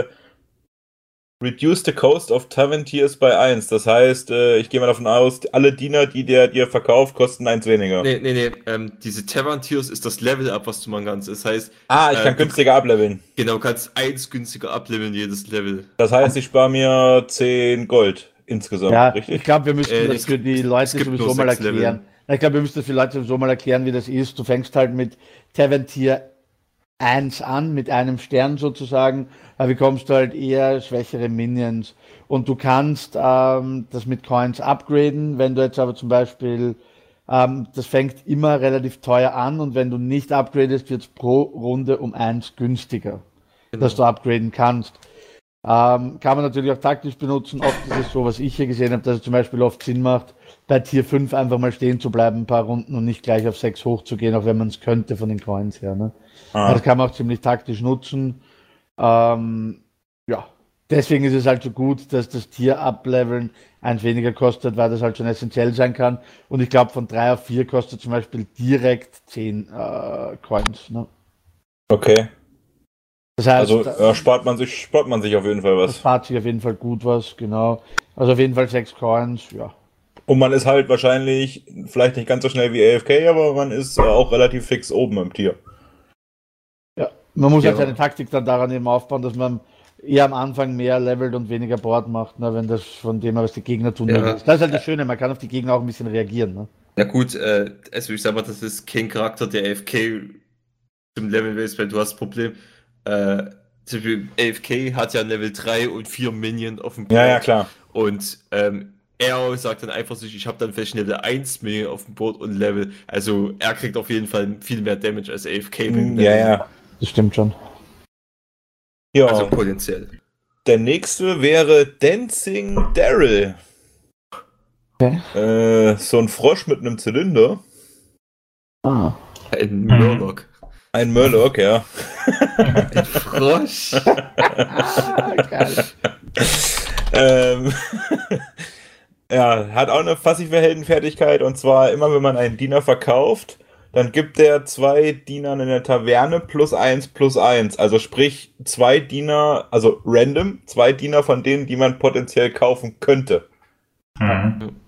Reduce the cost of Tavern Tiers by eins. Das heißt, äh, ich gehe mal davon aus, alle Diener, die der dir verkauft, kosten eins weniger. Nee, nee, nee, ähm, diese Tavern Tiers ist das Level-Up, was du machen kannst. Das heißt, Ah, ich Äh, kann du- günstiger ableveln. genau, du kannst eins günstiger ableveln, jedes Level. Das heißt, ich spare mir zehn Gold insgesamt, Ja, ich richtig? glaube, wir müssen Äh, das es für gibt- die es Leute gibt sowieso nur mal sechs Level. erklären. Ich glaube, wir müssen das für die Leute sowieso mal erklären, wie das ist. Du fängst halt mit Tavern Tier eins an, mit einem Stern sozusagen, aber bekommst du halt eher schwächere Minions. Und du kannst ähm, das mit Coins upgraden, wenn du jetzt aber zum Beispiel, ähm, das fängt immer relativ teuer an und wenn du nicht upgradest, wird es pro Runde um eins günstiger, Genau. dass du upgraden kannst. Ähm, kann man natürlich auch taktisch benutzen. Oft ist es so, was ich hier gesehen habe, dass es zum Beispiel oft Sinn macht, bei Tier fünf einfach mal stehen zu bleiben, ein paar Runden und nicht gleich auf sechs hochzugehen, auch wenn man es könnte von den Coins her. Ne? Ah. Das kann man auch ziemlich taktisch nutzen. Ähm, ja, deswegen ist es halt so gut, dass das Tier-Up-Leveln eins weniger kostet, weil das halt schon essentiell sein kann. Und ich glaube, von drei auf vier kostet zum Beispiel direkt zehn äh, Coins. Ne? Okay. Das heißt, Also ja, spart man sich, spart man sich auf jeden Fall das was. spart sich auf jeden Fall gut was, genau. Also auf jeden Fall sechs Coins, ja. Und man ist halt wahrscheinlich vielleicht nicht ganz so schnell wie A F K, aber man ist äh, auch relativ fix oben im Tier. Ja, man muss Ja. halt seine Taktik dann daran eben aufbauen, dass man eher am Anfang mehr levelt und weniger Board macht, ne, wenn das von dem, was die Gegner tun, Ja. möglich ist. Das ist halt das Schöne, man kann auf die Gegner auch ein bisschen reagieren. Ne? Na gut, äh, also ich sag mal, das ist kein Charakter, der A F K zum Level ist, weil du hast das Problem, äh, zum Beispiel A F K hat ja Level drei und vier Minion auf dem Board. Ja, ja, klar. Und ähm, er sagt dann einfach sich, ich habe dann vielleicht Level eins Minion auf dem Board und Level, also er kriegt auf jeden Fall viel mehr Damage als A F K. Mm, Ja, ja. Das stimmt schon. Ja, Also potenziell. der nächste wäre Dancing Daryl. Okay. Äh, so ein Frosch mit einem Zylinder. Ah. Ein Murloc. Ein Murloc, ja. Ein Frosch. Ah, geil. ähm, ja, hat auch eine passive Heldenfertigkeit und zwar immer, wenn man einen Diener verkauft, dann gibt der zwei Dienern in der Taverne plus eins plus eins. Also sprich, zwei Diener, also random, zwei Diener von denen, die man potenziell kaufen könnte. Mhm.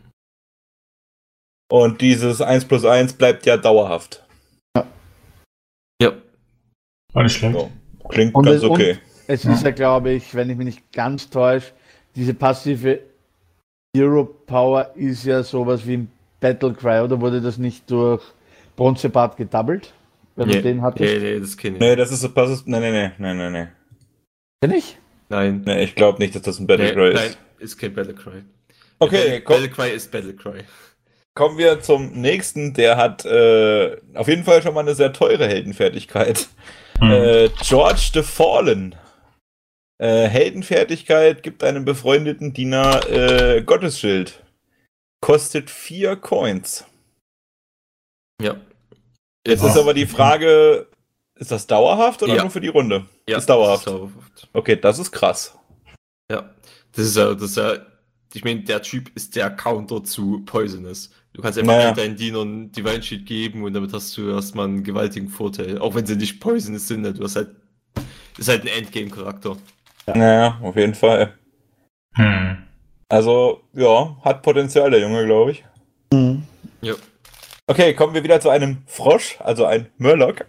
Und dieses eins plus eins bleibt ja dauerhaft. Ja. War nicht schlecht. So. Klingt Und ganz es- okay. Es ist ja, glaube ich, wenn ich mich nicht ganz täusche, diese passive Hero Power ist ja sowas wie ein Battlecry, oder wurde das nicht durch Bronzepart gedoubled? Wenn du Nee, den hattest? nee, nee, das kenne ich. Nee, das ist so passes. Nee, nee, nee, nee, nee, nee. Ja, nicht? Nein. Nee, ich glaube nicht, dass das ein Nee, Battlecry nein, ist. ist kein Battlecry. Okay, Battle, komm, Battlecry ist Battlecry. kommen wir zum nächsten. Der hat äh, auf jeden Fall schon mal eine sehr teure Heldenfertigkeit. Mhm. Äh, George the Fallen. Äh, Heldenfertigkeit gibt einem befreundeten Diener äh, Gottesschild. Kostet vier Coins. Ja. Jetzt Ja. ist aber die Frage, ist das dauerhaft oder Ja. nur für die Runde? Ja, ist dauerhaft. Das ist dauerhaft. Okay, das ist krass. Ja. Das ist ja, das ist ja, ich meine, der Typ ist der Counter zu Poisonous. Du kannst einfach Naja. deinen Dienern Divine Shield geben und damit hast du erstmal einen gewaltigen Vorteil. Auch wenn sie nicht Poisonous sind, ne? Du hast halt, ist halt ein Endgame-Charakter. Naja, auf jeden Fall. Hm. Also, ja, hat Potenzial, der Junge, glaube ich. Mhm. Ja. Okay, kommen wir wieder zu einem Frosch, also ein Murloc.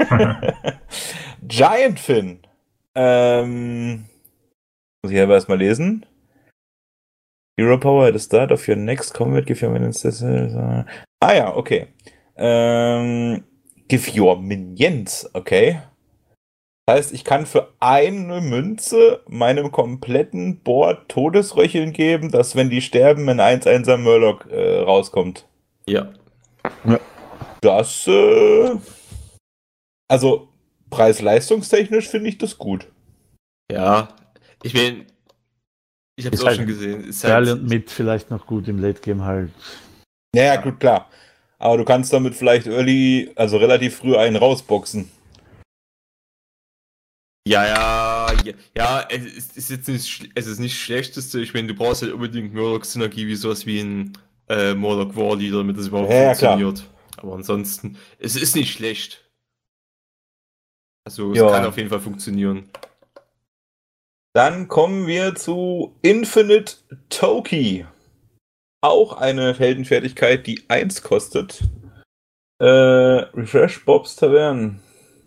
Giant Fin. Ähm, muss ich aber erstmal lesen. Hero Power at the start of your next combat, give your minions this. Ah ja, okay. Ähm, give your minions, okay. Das heißt, ich kann für eine Münze meinem kompletten Board Todesröcheln geben, dass wenn die sterben, ein eins einser Murloc äh, rauskommt. Ja. Das, äh, also preis-leistungstechnisch finde ich das gut. Ja. Ich meine, ich habe es Ist auch halt schon gesehen. Ist Perle halt, und mit vielleicht noch gut im Late Game halt. Naja, gut, klar. Aber du kannst damit vielleicht early, also relativ früh einen rausboxen. Ja, ja, ja, ja, es ist, ist jetzt nicht, schl- es ist nicht das Schlechteste. Ich meine, du brauchst halt unbedingt Murloc-Synergie wie sowas wie ein äh, Murloc Warleader, damit das überhaupt Ja, ja, klar. funktioniert. Aber ansonsten, es ist nicht schlecht. Also, es Ja. kann auf jeden Fall funktionieren. Dann kommen wir zu Infinite Toki. Auch eine Heldenfertigkeit, die eins kostet. Äh, Refresh Bobs Tavern.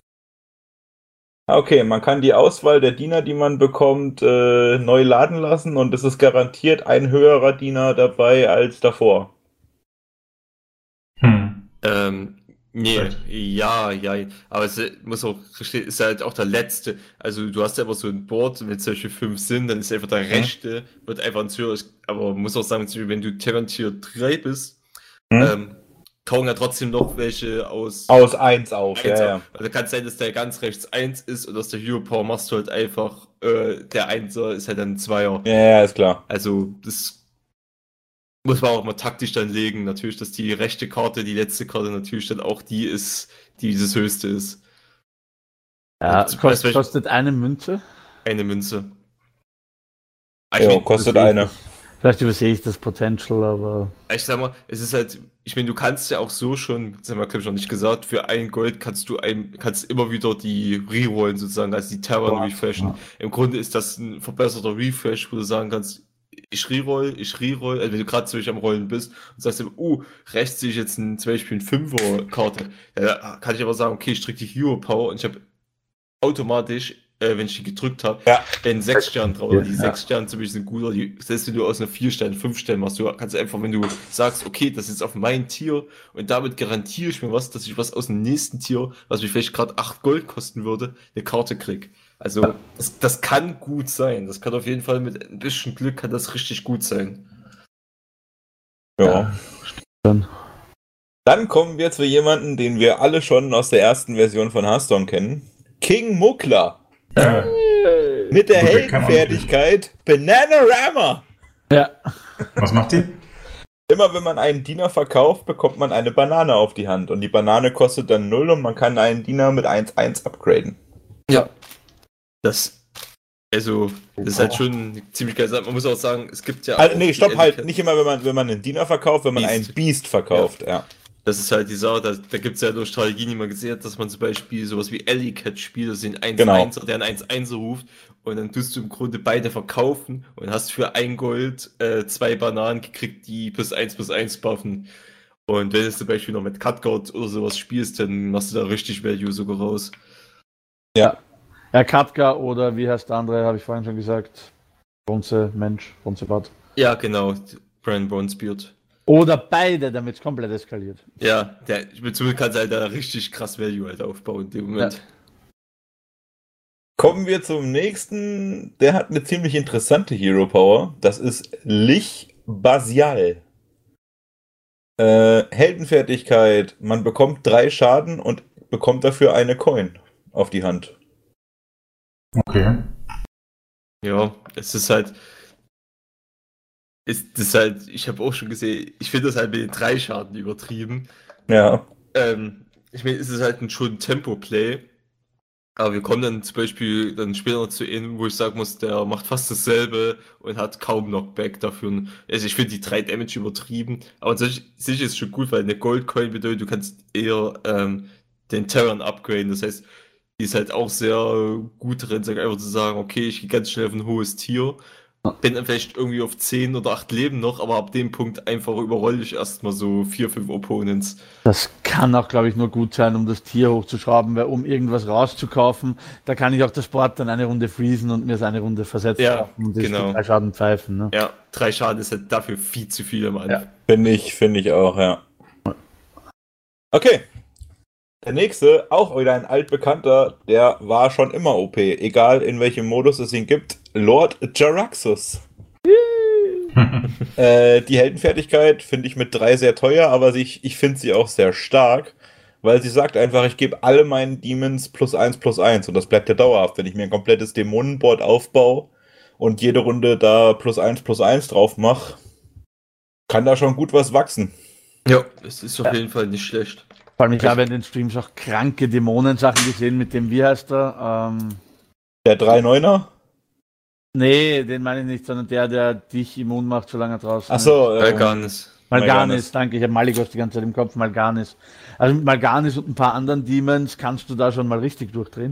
Okay, man kann die Auswahl der Diener, die man bekommt, äh, neu laden lassen und es ist garantiert ein höherer Diener dabei als davor. Hm. Ähm, Nee, ja, ja, aber es muss auch, ist halt auch der letzte. Also du hast ja immer so ein Board, wenn solche fünf sind, dann ist einfach der rechte, wird einfach ein Tier, aber man muss auch sagen, wenn du Terran Tier drei bist, Hm? ähm, tauchen ja trotzdem noch welche aus Aus eins auf, eins ja, auf. ja. Also kann es sein, dass der ganz rechts eins ist und aus der Hero Power machst du halt einfach, äh, der Einser ist halt dann ein Zweier. Ja, ja, ist klar. Also das muss man auch mal taktisch dann legen, natürlich, dass die rechte Karte, die letzte Karte natürlich dann auch die ist, die das höchste ist. Ja, Und kost, weißt du, kostet eine Münze. eine Münze. Ich, Ja, mein, kostet übersehe eine. ich das- Vielleicht übersehe ich das Potential, aber. ich sag mal, es ist halt, ich meine, du kannst ja auch so schon, das haben wir glaube ich noch nicht gesagt, für ein Gold kannst du ein, kannst immer wieder die rerollen sozusagen, also die Terran refreshen. Ja. Im Grunde ist das ein verbesserter Refresh, wo du sagen kannst, ich reroll, ich reroll, also wenn du gerade so am Rollen bist und sagst, oh, rechts sehe ich jetzt ein, zum Beispiel eine Fünfer-Karte, da kann ich aber sagen, okay, ich drücke die Hero Power und ich habe automatisch, äh, wenn ich die gedrückt habe, Ja. einen sechs Stern drauf. Oder die Ja. sechs Sterne zum Beispiel sind gut, oder die, selbst wenn du aus einer vier Stern fünf Stern machst, du kannst einfach, wenn du sagst, okay, das ist auf mein Tier und damit garantiere ich mir was, dass ich was aus dem nächsten Tier, was mich vielleicht gerade acht Gold kosten würde, eine Karte krieg. Also, das, das kann gut sein. Das kann auf jeden Fall mit ein bisschen Glück kann das richtig gut sein. Ja. Dann. Dann kommen wir zu jemandem, den wir alle schon aus der ersten Version von Hearthstone kennen. King Muckler. Äh, Mit der Gut, der kann Heldenfertigkeit Bananarama. Ja. was macht die? Immer wenn man einen Diener verkauft, bekommt man eine Banane auf die Hand. Und die Banane kostet dann null und man kann einen Diener mit eins eins upgraden. Ja. Das, also, das ist halt schon ziemlich geil. Man muss auch sagen, es gibt ja. Also, auch nee, die stopp, halt. Ehrlichkeit- Nicht immer, wenn man, wenn man einen Diener verkauft, wenn man Beast. einen Beast verkauft. Ja. Das ist halt die Sache, da, da gibt es ja durch Strategien immer gesehen, dass man zum Beispiel sowas wie Ellie-Cat spielt, das sind eins eins, Genau. der einen eins eins ruft und dann tust du im Grunde beide verkaufen und hast für ein Gold äh, zwei Bananen gekriegt, die plus eins plus eins buffen. Und wenn du zum Beispiel noch mit Cutguard oder sowas spielst, dann machst du da richtig Value sogar raus. Ja, Katka oder wie heißt der andere, habe ich vorhin schon gesagt. Bronze Mensch, Bronzebart. Ja, genau, Brian Bronzebeard. Oder beide, damit es komplett eskaliert. Ja, der beziehungsweise kannst du halt da richtig krass Value halt aufbauen in dem Moment. Kommen wir zum nächsten. Der hat eine ziemlich interessante Hero Power. Das ist Lich Basial. Äh, Heldenfertigkeit. Man bekommt drei Schaden und bekommt dafür eine Coin auf die Hand. Okay. Ja, es ist halt. Ist das halt, ich habe auch schon gesehen, ich finde das halt mit den drei Schaden übertrieben. Ja. Ähm, ich meine, es ist halt ein, schon ein Tempo-Play. Aber wir kommen dann zum Beispiel dann später noch zu einem, wo ich sagen muss, der macht fast dasselbe und hat kaum Knockback dafür. Also ich finde die drei Damage übertrieben. Aber sicher ist es schon gut, weil eine Goldcoin bedeutet, du kannst eher ähm, den Terran upgraden. Das heißt, die ist halt auch sehr gut drin, sag einfach zu sagen, okay, ich gehe ganz schnell auf ein hohes Tier. Bin dann vielleicht irgendwie auf zehn oder acht Leben noch, aber ab dem Punkt einfach überrolle ich erstmal so vier, fünf Opponents. Das kann auch, glaube ich, nur gut sein, um das Tier hochzuschrauben, weil um irgendwas rauszukaufen, da kann ich auch das Board dann eine Runde freezen und mir es eine Runde versetzen Ja, und das genau. die drei Schaden pfeifen. Ne? Ja, drei Schaden ist halt dafür viel zu viel am Anfang. Ja. Finde ich, finde ich auch, ja. Okay. Der nächste, auch wieder ein altbekannter, der war schon immer O P, egal in welchem Modus es ihn gibt, Lord Jaraxxus. äh, die Heldenfertigkeit finde ich mit drei sehr teuer, aber ich, ich finde sie auch sehr stark, weil sie sagt einfach, ich gebe alle meinen Demons plus eins plus eins und das bleibt ja dauerhaft. Wenn ich mir ein komplettes Dämonenboard aufbaue und jede Runde da plus eins plus eins drauf mache, kann da schon gut was wachsen. Ja, es ist auf Ja. jeden Fall nicht schlecht. Vor allem, ich habe in den Streams auch kranke Dämonensachen gesehen mit dem, wie heißt er? Ähm, Der drei neuner? nee, den meine ich nicht, sondern der, der dich immun macht, solange er draußen Achso, Äh, äh, gar nicht. ist. Malganis, Malganis. danke, ich habe Maligos die ganze Zeit im Kopf, Malganis. Also mit Malganis und ein paar anderen Demons kannst du da schon mal richtig durchdrehen.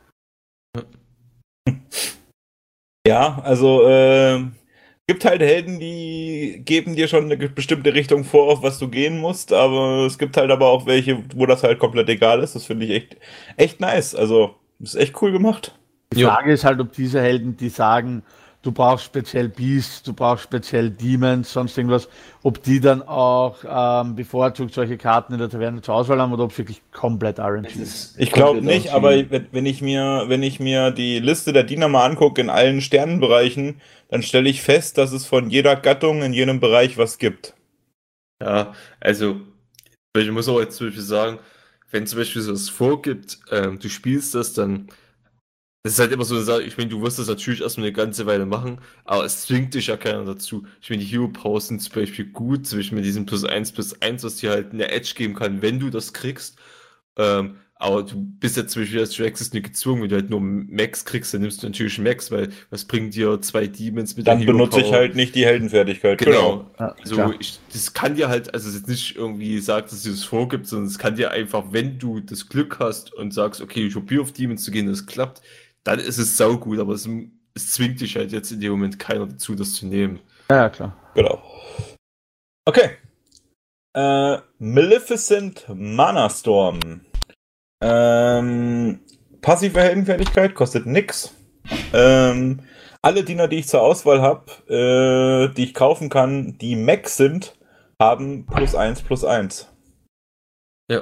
ja, also äh, gibt halt Helden, die geben dir schon eine bestimmte Richtung vor, auf was du gehen musst, aber es gibt halt aber auch welche, wo das halt komplett egal ist. Das finde ich echt, echt nice. Also, ist echt cool gemacht. Die Jo. Frage ist halt, ob diese Helden, die sagen, du brauchst speziell Beasts, du brauchst speziell Demons, sonst irgendwas, ob die dann auch ähm, bevorzugt solche Karten in der Taverne zur Auswahl haben oder ob es wirklich komplett R N G ist. Ich glaube nicht, aber wenn, wenn ich mir, wenn ich mir die Liste der Diener mal angucke in allen Sternenbereichen, dann stelle ich fest, dass es von jeder Gattung in jedem Bereich was gibt. Ja, also ich muss auch jetzt zum Beispiel sagen, wenn zum Beispiel so es vorgibt, ähm, du spielst das, dann das ist halt immer so eine Sache, ich meine, du wirst das natürlich erstmal eine ganze Weile machen, aber es zwingt dich ja keiner dazu. Ich meine, die Hero Powers sind zum Beispiel gut, zum Beispiel mit diesem plus eins plus eins, was dir halt eine Edge geben kann, wenn du das kriegst. Ähm, aber du bist jetzt zum Beispiel als Draxis nicht gezwungen, wenn du halt nur Max kriegst, dann nimmst du natürlich Max, weil was bringt dir zwei Demons mit Dann der Hero benutze ich Power? halt nicht die Heldenfertigkeit. Genau. Ja, Also klar. ich, das kann dir halt, also es ist jetzt nicht irgendwie sagt, dass es das vorgibt, sondern es kann dir einfach, wenn du das Glück hast und sagst, okay, ich probiere auf Demons zu gehen, das klappt, dann ist es saugut, aber es, es zwingt dich halt jetzt in dem Moment keiner dazu, das zu nehmen. Ja, ja, klar. Genau. Okay. Äh, Maleficent Mana Storm. Ähm, passive Heldenfertigkeit, kostet nix. Ähm, alle Diener, die ich zur Auswahl habe, äh, die ich kaufen kann, die Max sind, haben plus eins plus eins. Ja.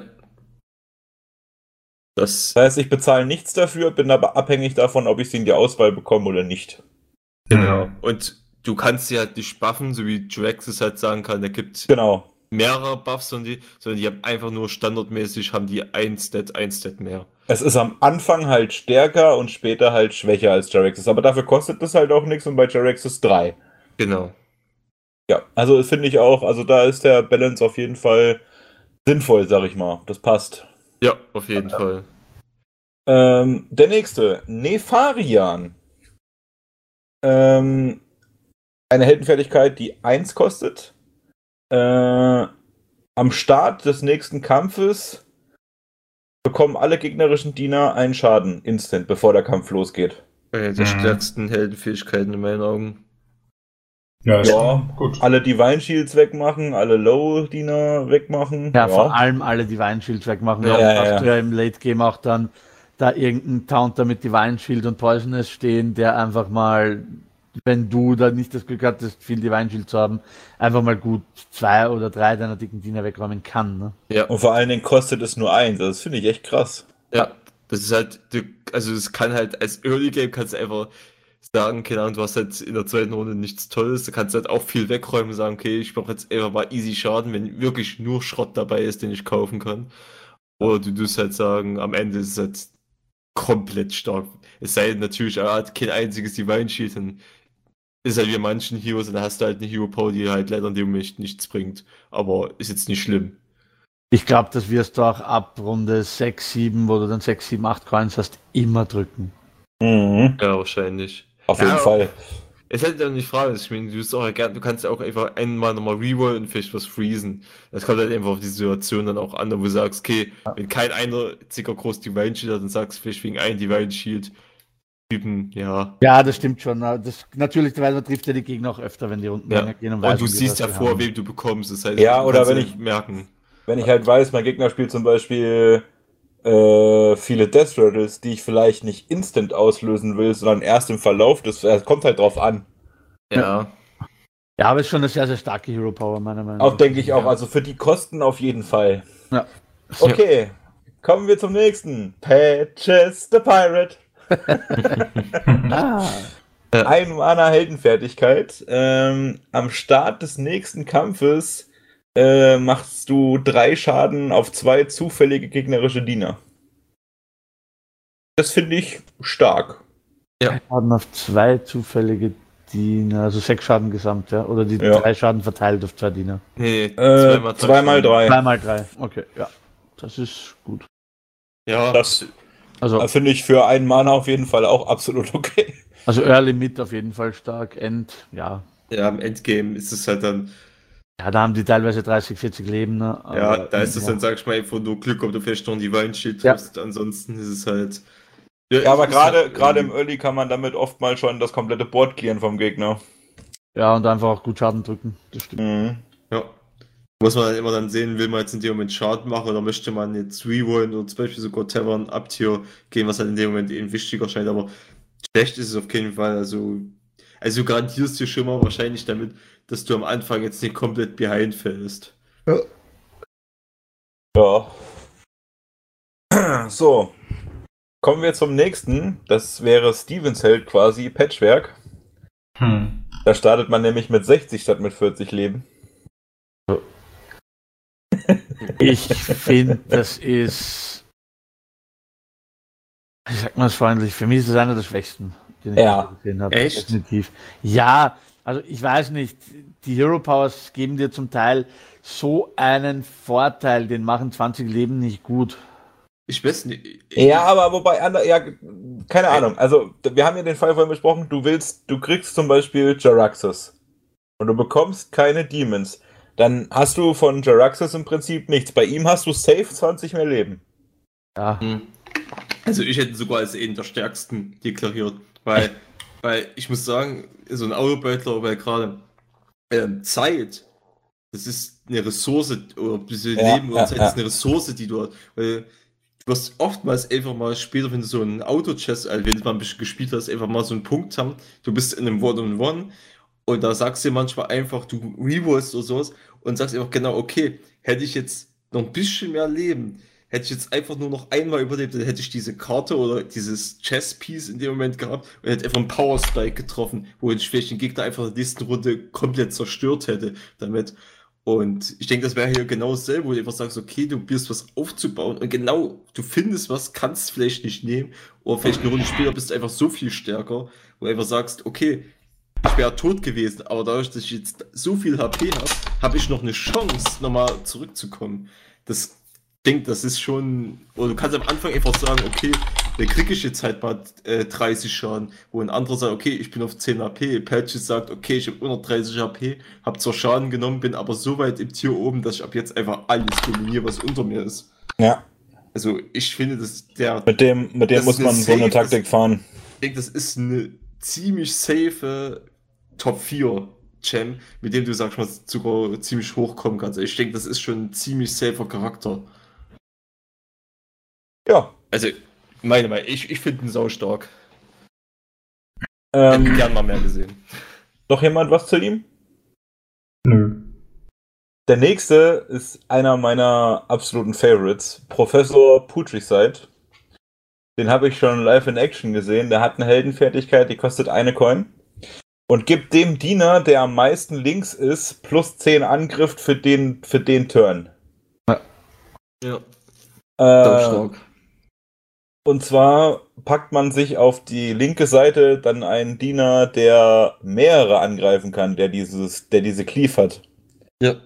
Das, Das heißt, ich bezahle nichts dafür, bin aber abhängig davon, ob ich sie in die Auswahl bekomme oder nicht. genau. Und du kannst sie halt nicht buffen, so wie Draxis halt sagen kann, da gibt Genau. mehrere Buffs, sondern die, sondern die haben einfach nur standardmäßig, haben die ein Stat, ein Stat mehr. Es ist am Anfang halt stärker und später halt schwächer als Jaraxxus, aber dafür kostet es halt auch nichts und bei Jaraxxus drei. Genau. Ja, also das finde ich auch, also da ist der Balance auf jeden Fall sinnvoll, sag ich mal. Das passt. Ja, auf jeden Ja. Fall. Ähm, der nächste, Nefarian. Ähm, eine Heldenfertigkeit, die eins kostet. Äh, am Start des nächsten Kampfes bekommen alle gegnerischen Diener einen Schaden, instant, bevor der Kampf losgeht. Eine der Mhm. stärksten Heldenfähigkeiten in meinen Augen. Ja, ist Ja. schon gut. Alle Divine Shields wegmachen, alle Low-Diener wegmachen. Ja, vor allem alle Divine Shields wegmachen. Ja, Ja, ja, hast ja. du ja im Late Game auch dann da irgendeinen Counter mit Divine Shield und Poisonous stehen, der einfach mal, wenn du da nicht das Glück hattest, viel Divine Shield zu haben, einfach mal gut zwei oder drei deiner dicken Diener wegräumen kann. Ne? Ja. Und vor allen Dingen kostet es nur eins. Das finde ich echt krass. Ja, das ist halt, du, also es kann halt als Early Game kannst du einfach sagen, keine Ahnung, du hast halt in der zweiten Runde nichts Tolles, du kannst halt auch viel wegräumen und sagen, okay, ich mache jetzt einfach mal easy Schaden, wenn wirklich nur Schrott dabei ist, den ich kaufen kann. Oder du tust halt sagen, am Ende ist es halt komplett stark. Es sei denn natürlich, er hat kein einziges Divine Shield, dann ist halt wie manchen Heroes, dann hast du halt eine Hero Power, die halt leider in dem Moment nichts bringt. Aber ist jetzt nicht schlimm. Ich glaube, das wirst du auch ab Runde sechs, sieben, wo du dann sechs, sieben, acht Coins hast, immer drücken. Mhm. Ja, wahrscheinlich. Auf Ja, jeden Fall. Es hätte dann nicht Frage, ich meine, du bist auch gern, du kannst ja auch einfach einmal nochmal rerollen und vielleicht was freezen. Das kommt halt einfach auf die Situation dann auch an, wo du sagst, okay, wenn kein einziger groß Divine Shield hat, dann sagst du vielleicht wegen einem Divine Shield Typen, ja. Ja, das stimmt schon. Das, natürlich, weil man trifft ja die Gegner auch öfter, wenn die Runden ja. länger gehen. Und, weiß, du wie siehst ja was sie vor, haben. wem du bekommst. Das heißt, Ja, du oder kannst wenn ja ich- merken. Wenn ich halt weiß, mein Gegner spielt zum Beispiel äh, viele Death Rattles, die ich vielleicht nicht instant auslösen will, sondern erst im Verlauf des, es kommt halt drauf an. Ja. Ja, aber es ist schon eine sehr, sehr starke Hero Power, meiner Meinung nach. Auch denke ich auch, Ja. also für die Kosten auf jeden Fall. Ja. Okay, kommen wir zum nächsten. Patches the Pirate. Ah, Ein Mana Heldenfertigkeit. Ähm, am Start des nächsten Kampfes äh, machst du drei Schaden auf zwei zufällige gegnerische Diener. Das finde ich stark. Schaden auf zwei zufällige Diener, also sechs Schaden gesamt, ja? Oder die Ja. drei Schaden verteilt auf zwei Diener. Nee, Äh, zweimal drei. Zweimal drei, okay, ja. Das ist gut. Ja, Das Also, Da finde ich für einen Mana auf jeden Fall auch absolut okay. also Early Mid auf jeden Fall stark, End, ja. ja, im Endgame ist es halt dann, Ja, da haben die teilweise dreißig, vierzig Leben, ne? ja, Aber, da ist es ja. dann, sag ich mal, einfach nur Glück, ob du vielleicht noch ein Divine Shield Ja. triffst. Ansonsten ist es halt. Ja, aber es ist gerade halt, gerade ähm, im Early kann man damit oft mal schon das komplette Board clearen vom Gegner. Ja, und einfach auch gut Schaden drücken, das stimmt. Mhm. Ja. Muss man dann immer dann sehen, will man jetzt in dem Moment Schaden machen oder möchte man jetzt rerollen oder zum Beispiel sogar Tavern Up-Tier gehen, was halt in dem Moment eben wichtiger scheint, aber schlecht ist es auf keinen Fall. Also Also du garantierst dir schon mal wahrscheinlich damit, dass du am Anfang jetzt nicht komplett behind fällst. Ja. Ja. So. Kommen wir zum nächsten. Das wäre Stevens Held quasi, Patchwork. Hm. Da startet man nämlich mit sechzig statt mit vierzig Leben. Ich finde, das ist. Ich sag mal es freundlich, für mich ist das einer der schwächsten, den ich Ja. gesehen habe. Echt? Definitiv. Ja, also ich weiß nicht, die Hero Powers geben dir zum Teil so einen Vorteil, den machen zwanzig Leben nicht gut. Ich weiß nicht. Ja, aber wobei, ander- ja, keine Ahnung. Also, wir haben ja den Fall vorhin besprochen, du willst, du kriegst zum Beispiel Jaraxxus und du bekommst keine Demons. Dann hast du von Jaraxxus im Prinzip nichts. Bei ihm hast du safe zwanzig mehr Leben. Ja. Hm. Also ich hätte sogar als einen der stärksten deklariert, weil, weil ich muss sagen, so ein Autobeutler, weil gerade ähm, Zeit, das ist eine Ressource, oder ein bisschen Ja, Leben oder ja, Zeit ja. ist eine Ressource, die du hast, weil du wirst oftmals einfach mal später, wenn du so einen Auto-Chess, also wenn du mal ein bisschen gespielt hast, einfach mal so einen Punkt haben, du bist in einem One-on-One und da sagst du manchmal einfach, du rerollst oder sowas und sagst einfach genau, okay, hätte ich jetzt noch ein bisschen mehr Leben, hätte ich jetzt einfach nur noch einmal überlebt, dann hätte ich diese Karte oder dieses Chess-Piece in dem Moment gehabt und hätte einfach einen Power-Spike getroffen, wo ich vielleicht den Gegner einfach in der nächsten Runde komplett zerstört hätte damit. Und ich denke, das wäre hier genau dasselbe, wo du einfach sagst, okay, du bist was aufzubauen und genau, du findest was, kannst vielleicht nicht nehmen oder vielleicht eine Runde später bist du einfach so viel stärker, wo du einfach sagst, okay, ich wäre tot gewesen, aber dadurch, dass ich jetzt so viel H P habe, habe ich noch eine Chance, nochmal zurückzukommen. Das ich denke, das ist schon, oder du kannst am Anfang einfach sagen, okay, da kriege ich jetzt halt mal äh, dreißig Schaden, wo ein anderer sagt, okay, ich bin auf zehn H P, Patches sagt, okay, ich habe hundertdreißig H P, habe zwar Schaden genommen, bin aber so weit im Tier oben, dass ich ab jetzt einfach alles dominiere, was unter mir ist. Ja. Also ich finde, dass der, Mit dem, mit dem Das muss ist man eine so eine safe- Taktik fahren. ich denke, das ist eine ziemlich safe Top vier Gem, mit dem du, sag ich mal, sogar ziemlich hochkommen kannst. Ich denke, das ist schon ein ziemlich safer Charakter. Ja. Also, meine Meinung, ich, ich finde ihn saustark. Ähm, Hätte gern mal mehr gesehen. noch jemand was zu ihm? Nö. Der nächste ist einer meiner absoluten Favorites, Professor Putricide. Den habe ich schon live in Action gesehen. Der hat eine Heldenfertigkeit, die kostet eine Coin. Und gibt dem Diener, der am meisten links ist, plus zehn Angriff für den, für den Turn. Ja, Äh, saustark. und zwar packt man sich auf die linke Seite dann einen Diener, der mehrere angreifen kann, der dieses, der diese Cleave hat. Ja.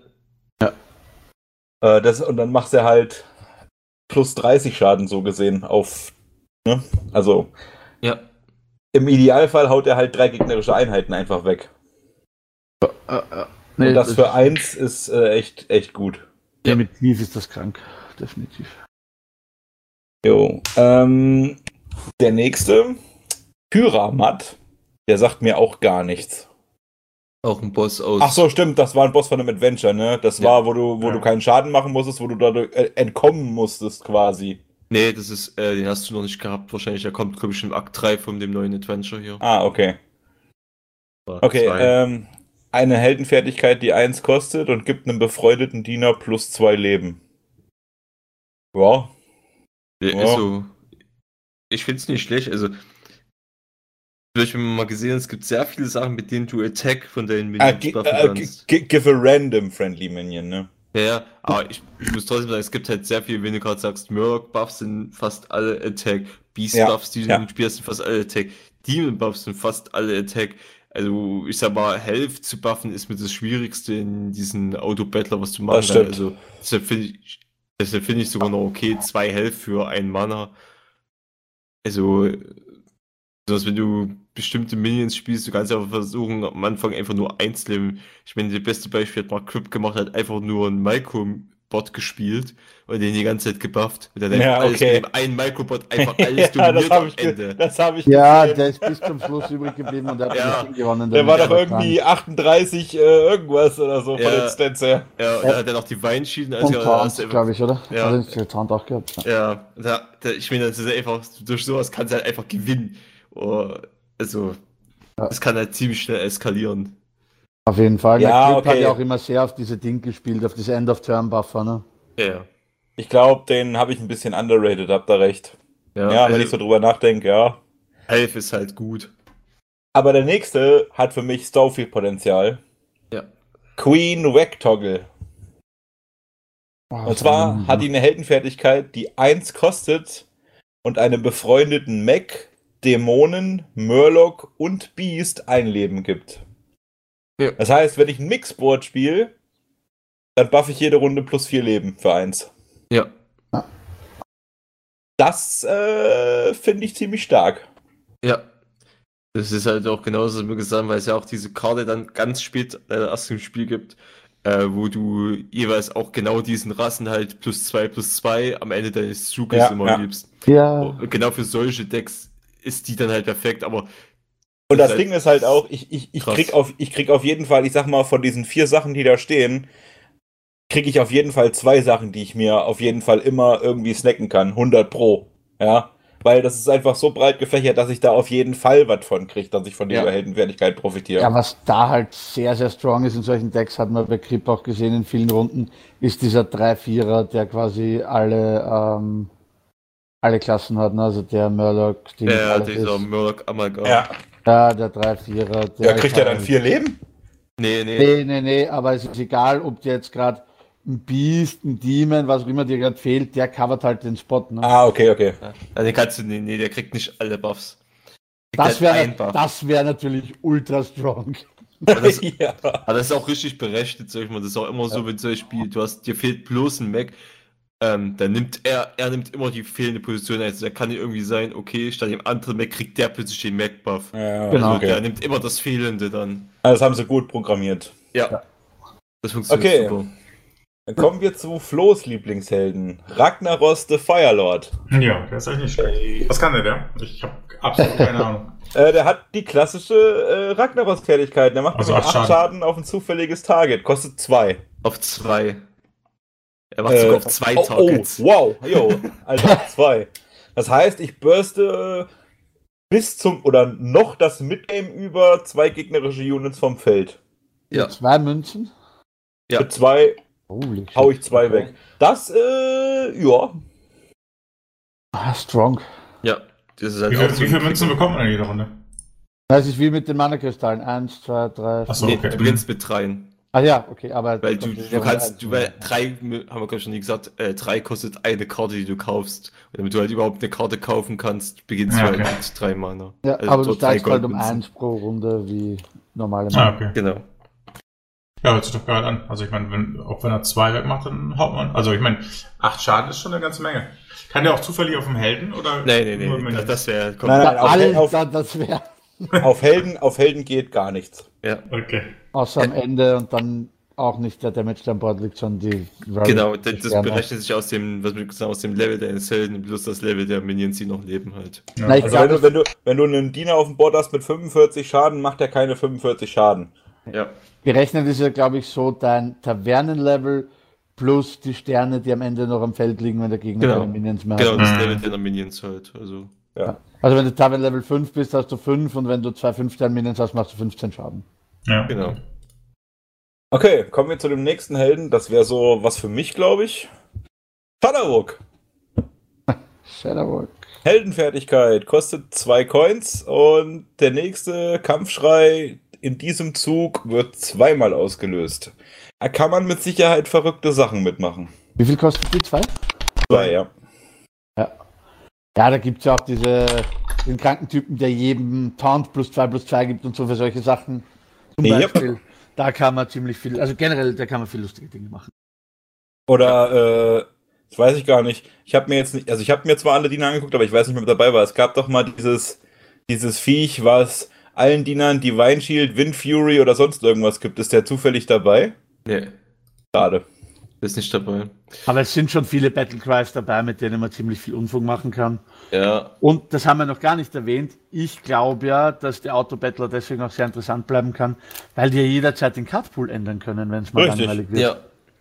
Äh, das, und dann macht er halt plus dreißig Schaden so gesehen auf, ne? Also Ja. im Idealfall haut er halt drei gegnerische Einheiten einfach weg. Äh, äh, nee, und das für eins ist äh, echt, echt gut. Ja, mit Cleave ist das krank. Definitiv. Jo. Ähm, der nächste, Pyramat, der sagt mir auch gar nichts. Auch ein Boss aus. Ach so, stimmt, das war ein Boss von einem Adventure, ne? Das Ja. war, wo du, wo Ja. du keinen Schaden machen musstest, wo du dadurch äh, entkommen musstest quasi. Nee, das ist, äh, den hast du noch nicht gehabt. Wahrscheinlich, der kommt, glaube ich, im Akt drei von dem neuen Adventure hier. Ah, okay. Oder Okay, zwei. ähm, eine Heldenfertigkeit, die eins kostet und gibt einem befreundeten Diener plus zwei Leben. Ja. Ja, ja. Also, ich finde es nicht schlecht. Also, vielleicht, wenn man mal gesehen hat, es gibt sehr viele Sachen, mit denen du Attack von deinen Ah, Minions gi- buffen äh, kannst. gi- give a random friendly minion, ne? Ja, ja, aber ich, ich muss trotzdem sagen, es gibt halt sehr viel, wenn du gerade sagst, Murloc-Buffs sind fast alle Attack, Beast-Buffs, die du ja. spielst, sind fast alle Attack, Demon-Buffs sind fast alle Attack. Also, ich sag mal, Health zu buffen ist mit das Schwierigste in diesen Auto-Battler, was du machen Das kannst. stimmt. Also, deshalb finde ich, deshalb finde ich sogar noch okay, zwei Health für einen Mana. Also, dass wenn du bestimmte Minions spielst, du kannst einfach versuchen, am Anfang einfach nur eins leben. Ich meine, das beste Beispiel hat Mark Crip gemacht, hat einfach nur einen Microbot gespielt und den die ganze Zeit gebufft. Und dann Ja, einfach alles okay. mit dem einen Microbot einfach alles ja, das dominiert habe am ich, ge- Ende. das hab ich Ja, gesehen. der ist bis zum Schluss übrig geblieben und der hat Ja. das Ding gewonnen. Der war damit. doch irgendwie achtunddreißig äh, irgendwas oder so von Ja. den Stats her. Ja, und dann hat er noch die Weinschienen, also Und ja, Taunt, hast du einfach- glaube ich, oder? Ja. Also nicht für Taunt auch gehabt. Ja. Ja, da, da, ich meine, das ist einfach, durch sowas kannst du halt einfach gewinnen. Oh, also, Das kann halt ziemlich schnell eskalieren. Auf jeden Fall. Ja, Der Clip hat okay. ja auch immer sehr auf diese Ding gespielt, auf diese End-of-Turn-Buffer, ne? Ja. Ich glaube, den habe ich ein bisschen underrated, habt ihr recht. Ja, Ja, also wenn ich so drüber nachdenke, ja. elf ist halt gut. Aber der nächste hat für mich so viel Potenzial. Ja. Queen Wectoggle. Oh, Und zwar hat die eine Heldenfertigkeit, die eins kostet und einem befreundeten Mech, Dämonen, Murloc und Beast ein Leben gibt. Ja. Das heißt, wenn ich ein Mixboard spiele, dann buff ich jede Runde plus vier Leben für eins. Ja. Das äh, finde ich ziemlich stark. Ja. Das ist halt auch genauso, wie wir gesagt haben, weil es ja auch diese Karte dann ganz spät äh, erst im Spiel gibt, äh, wo du jeweils auch genau diesen Rassen halt plus zwei plus zwei am Ende deines Zuges Ja, immer ja. gibst. Ja. Und genau für solche Decks ist die dann halt perfekt, aber Und das ist Ding halt ist halt auch, ich, ich, ich, krass. krieg auf, ich krieg auf jeden Fall, ich sag mal, von diesen vier Sachen, die da stehen, kriege ich auf jeden Fall zwei Sachen, die ich mir auf jeden Fall immer irgendwie snacken kann. hundert pro. Ja. Weil das ist einfach so breit gefächert, dass ich da auf jeden Fall was von kriege, dass ich von dieser Ja. Heldenfertigkeit profitiere. Ja, was da halt sehr, sehr strong ist in solchen Decks, hat man bei Grip auch gesehen in vielen Runden, ist dieser drei Vierer, der quasi alle, ähm, alle Klassen hat, ne? Also der Murloc, die ja, alles dieser ist. Murloc Amalgam. Ja. Ja, der drei Vierer. Der Ja, kriegt ist er dann halt- vier Leben? Nee, nee. Nee, nee, nee, aber es ist egal, ob der jetzt gerade ein Beast, ein Demon, was auch immer dir gerade fehlt, der covert halt den Spot, ne? Ah, okay, okay. Ja, den kannst du, nee, nee, der kriegt nicht alle Buffs. Der kriegt Das halt wäre einen Buff. das wär natürlich ultra strong. Aber das, ja. aber das ist auch richtig berechnet, sag ich mal. Das ist auch immer so, wenn du Spiel, du hast, dir fehlt bloß ein Mac, ähm, dann nimmt er, er nimmt immer die fehlende Position. Also da kann ja irgendwie sein, okay, statt dem anderen Mac kriegt der plötzlich den Mac-Buff. Ja, Genau. Also okay. der nimmt immer das Fehlende dann. Also das haben sie gut programmiert. Ja. Das funktioniert Okay. super. Dann kommen wir zu Flo's Lieblingshelden. Ragnaros the Firelord. Ja, der ist eigentlich nicht schlecht. Was kann der, der? Ich habe absolut keine Ahnung. Äh, der hat die klassische äh, Ragnaros-Fertigkeit. Der macht Also nämlich acht acht Schaden. Schaden auf ein zufälliges Target. Kostet zwei. Auf zwei. Er macht Äh, sogar auf zwei oh, Targets. Oh, wow, jo, also auf zwei. Das heißt, ich burste bis zum, oder noch das Midgame über zwei gegnerische Units vom Feld. Ja. Zwei Münzen. Ja. Mit zwei Holy shit. hau ich zwei Okay. weg. Das, äh, ja. Ah, strong. Ja. Das ist halt Wie, auch viel- so wie ein viele Münzen Trigger. bekommt man in jeder Runde? Das ist wie mit den Mana-Kristallen. Eins, zwei, drei. Ach so, Nee, okay. du beginnst mit dreien. Ah ja, okay, aber. Weil du, du kannst, du, weil drei, haben wir glaube ich schon nie gesagt, äh, drei kostet eine Karte, die du kaufst. Und damit du halt überhaupt eine Karte kaufen kannst, beginnst Ja, du halt okay. mit drei Mana. Ja, Also aber so du steigst halt um Goldmünzen. eins pro Runde wie normale Ah, Mana. okay. Genau. Ja, hört sich doch geil an. Also ich meine, wenn, auch wenn er zwei wegmacht, dann haut man. Also ich meine, acht Schaden ist schon eine ganze Menge. Kann der auch zufällig auf dem Helden oder? Nee, nee, nur nee, Minions? das wäre Nein, nein, auf, Alter, auf, das wäre auf Helden, auf Helden geht gar nichts. Ja, Okay. außer am Ende und dann auch nicht der Damage, der an Bord liegt, sondern die. genau. Das, das Sterne. berechnet sich aus dem, was wir gesagt haben, aus dem Level deines Helden plus das Level der Minions, die noch leben halt. Ja. Na, ich Also wenn glaube, du, wenn du, wenn du einen Diener auf dem Board hast mit fünfundvierzig Schaden, macht er keine fünfundvierzig Schaden. Ja. gerechnet ist ja, glaube ich, so dein Tavernenlevel plus die Sterne, die am Ende noch am Feld liegen, wenn der Gegner Genau. keine Minions mehr Genau, hat. das Mhm. Level deiner Minions halt. Also. Ja. Also wenn du Tavern-Level fünf bist, hast du fünf und wenn du zwei fünf-Sterne-Minions hast, machst du fünfzehn Schaden. Ja. Genau. Okay, kommen wir zu dem nächsten Helden. Das wäre so was für mich, glaube ich. Shadowwook. Shadowwalk. Heldenfertigkeit kostet zwei Coins und der nächste Kampfschrei in diesem Zug wird zweimal ausgelöst. Da kann man mit Sicherheit verrückte Sachen mitmachen. Wie viel kostet die? Zwei? Zwei, ja. Ja, da gibt es ja auch diese, den kranken Typen, der jedem Taunt plus zwei plus zwei gibt und so für solche Sachen. Zum Yep. Beispiel. Da kann man ziemlich viel, also generell, da kann man viel lustige Dinge machen. Oder, äh, das weiß ich gar nicht. Ich habe mir jetzt nicht, also ich habe mir zwar alle Diener angeguckt, aber ich weiß nicht mehr, wer dabei war. Es gab doch mal dieses, dieses Viech, was allen Dienern Divine Shield, Wind Fury oder sonst irgendwas gibt. Ist der zufällig dabei? Nee, Schade. ist nicht dabei. Aber es sind schon viele Battlecries dabei, mit denen man ziemlich viel Unfug machen kann. Ja, Und das haben wir noch gar nicht erwähnt. Ich glaube ja, dass der Autobattler deswegen auch sehr interessant bleiben kann, weil die ja jederzeit den Cardpool ändern können, wenn es mal Richtig. langweilig wird. ja.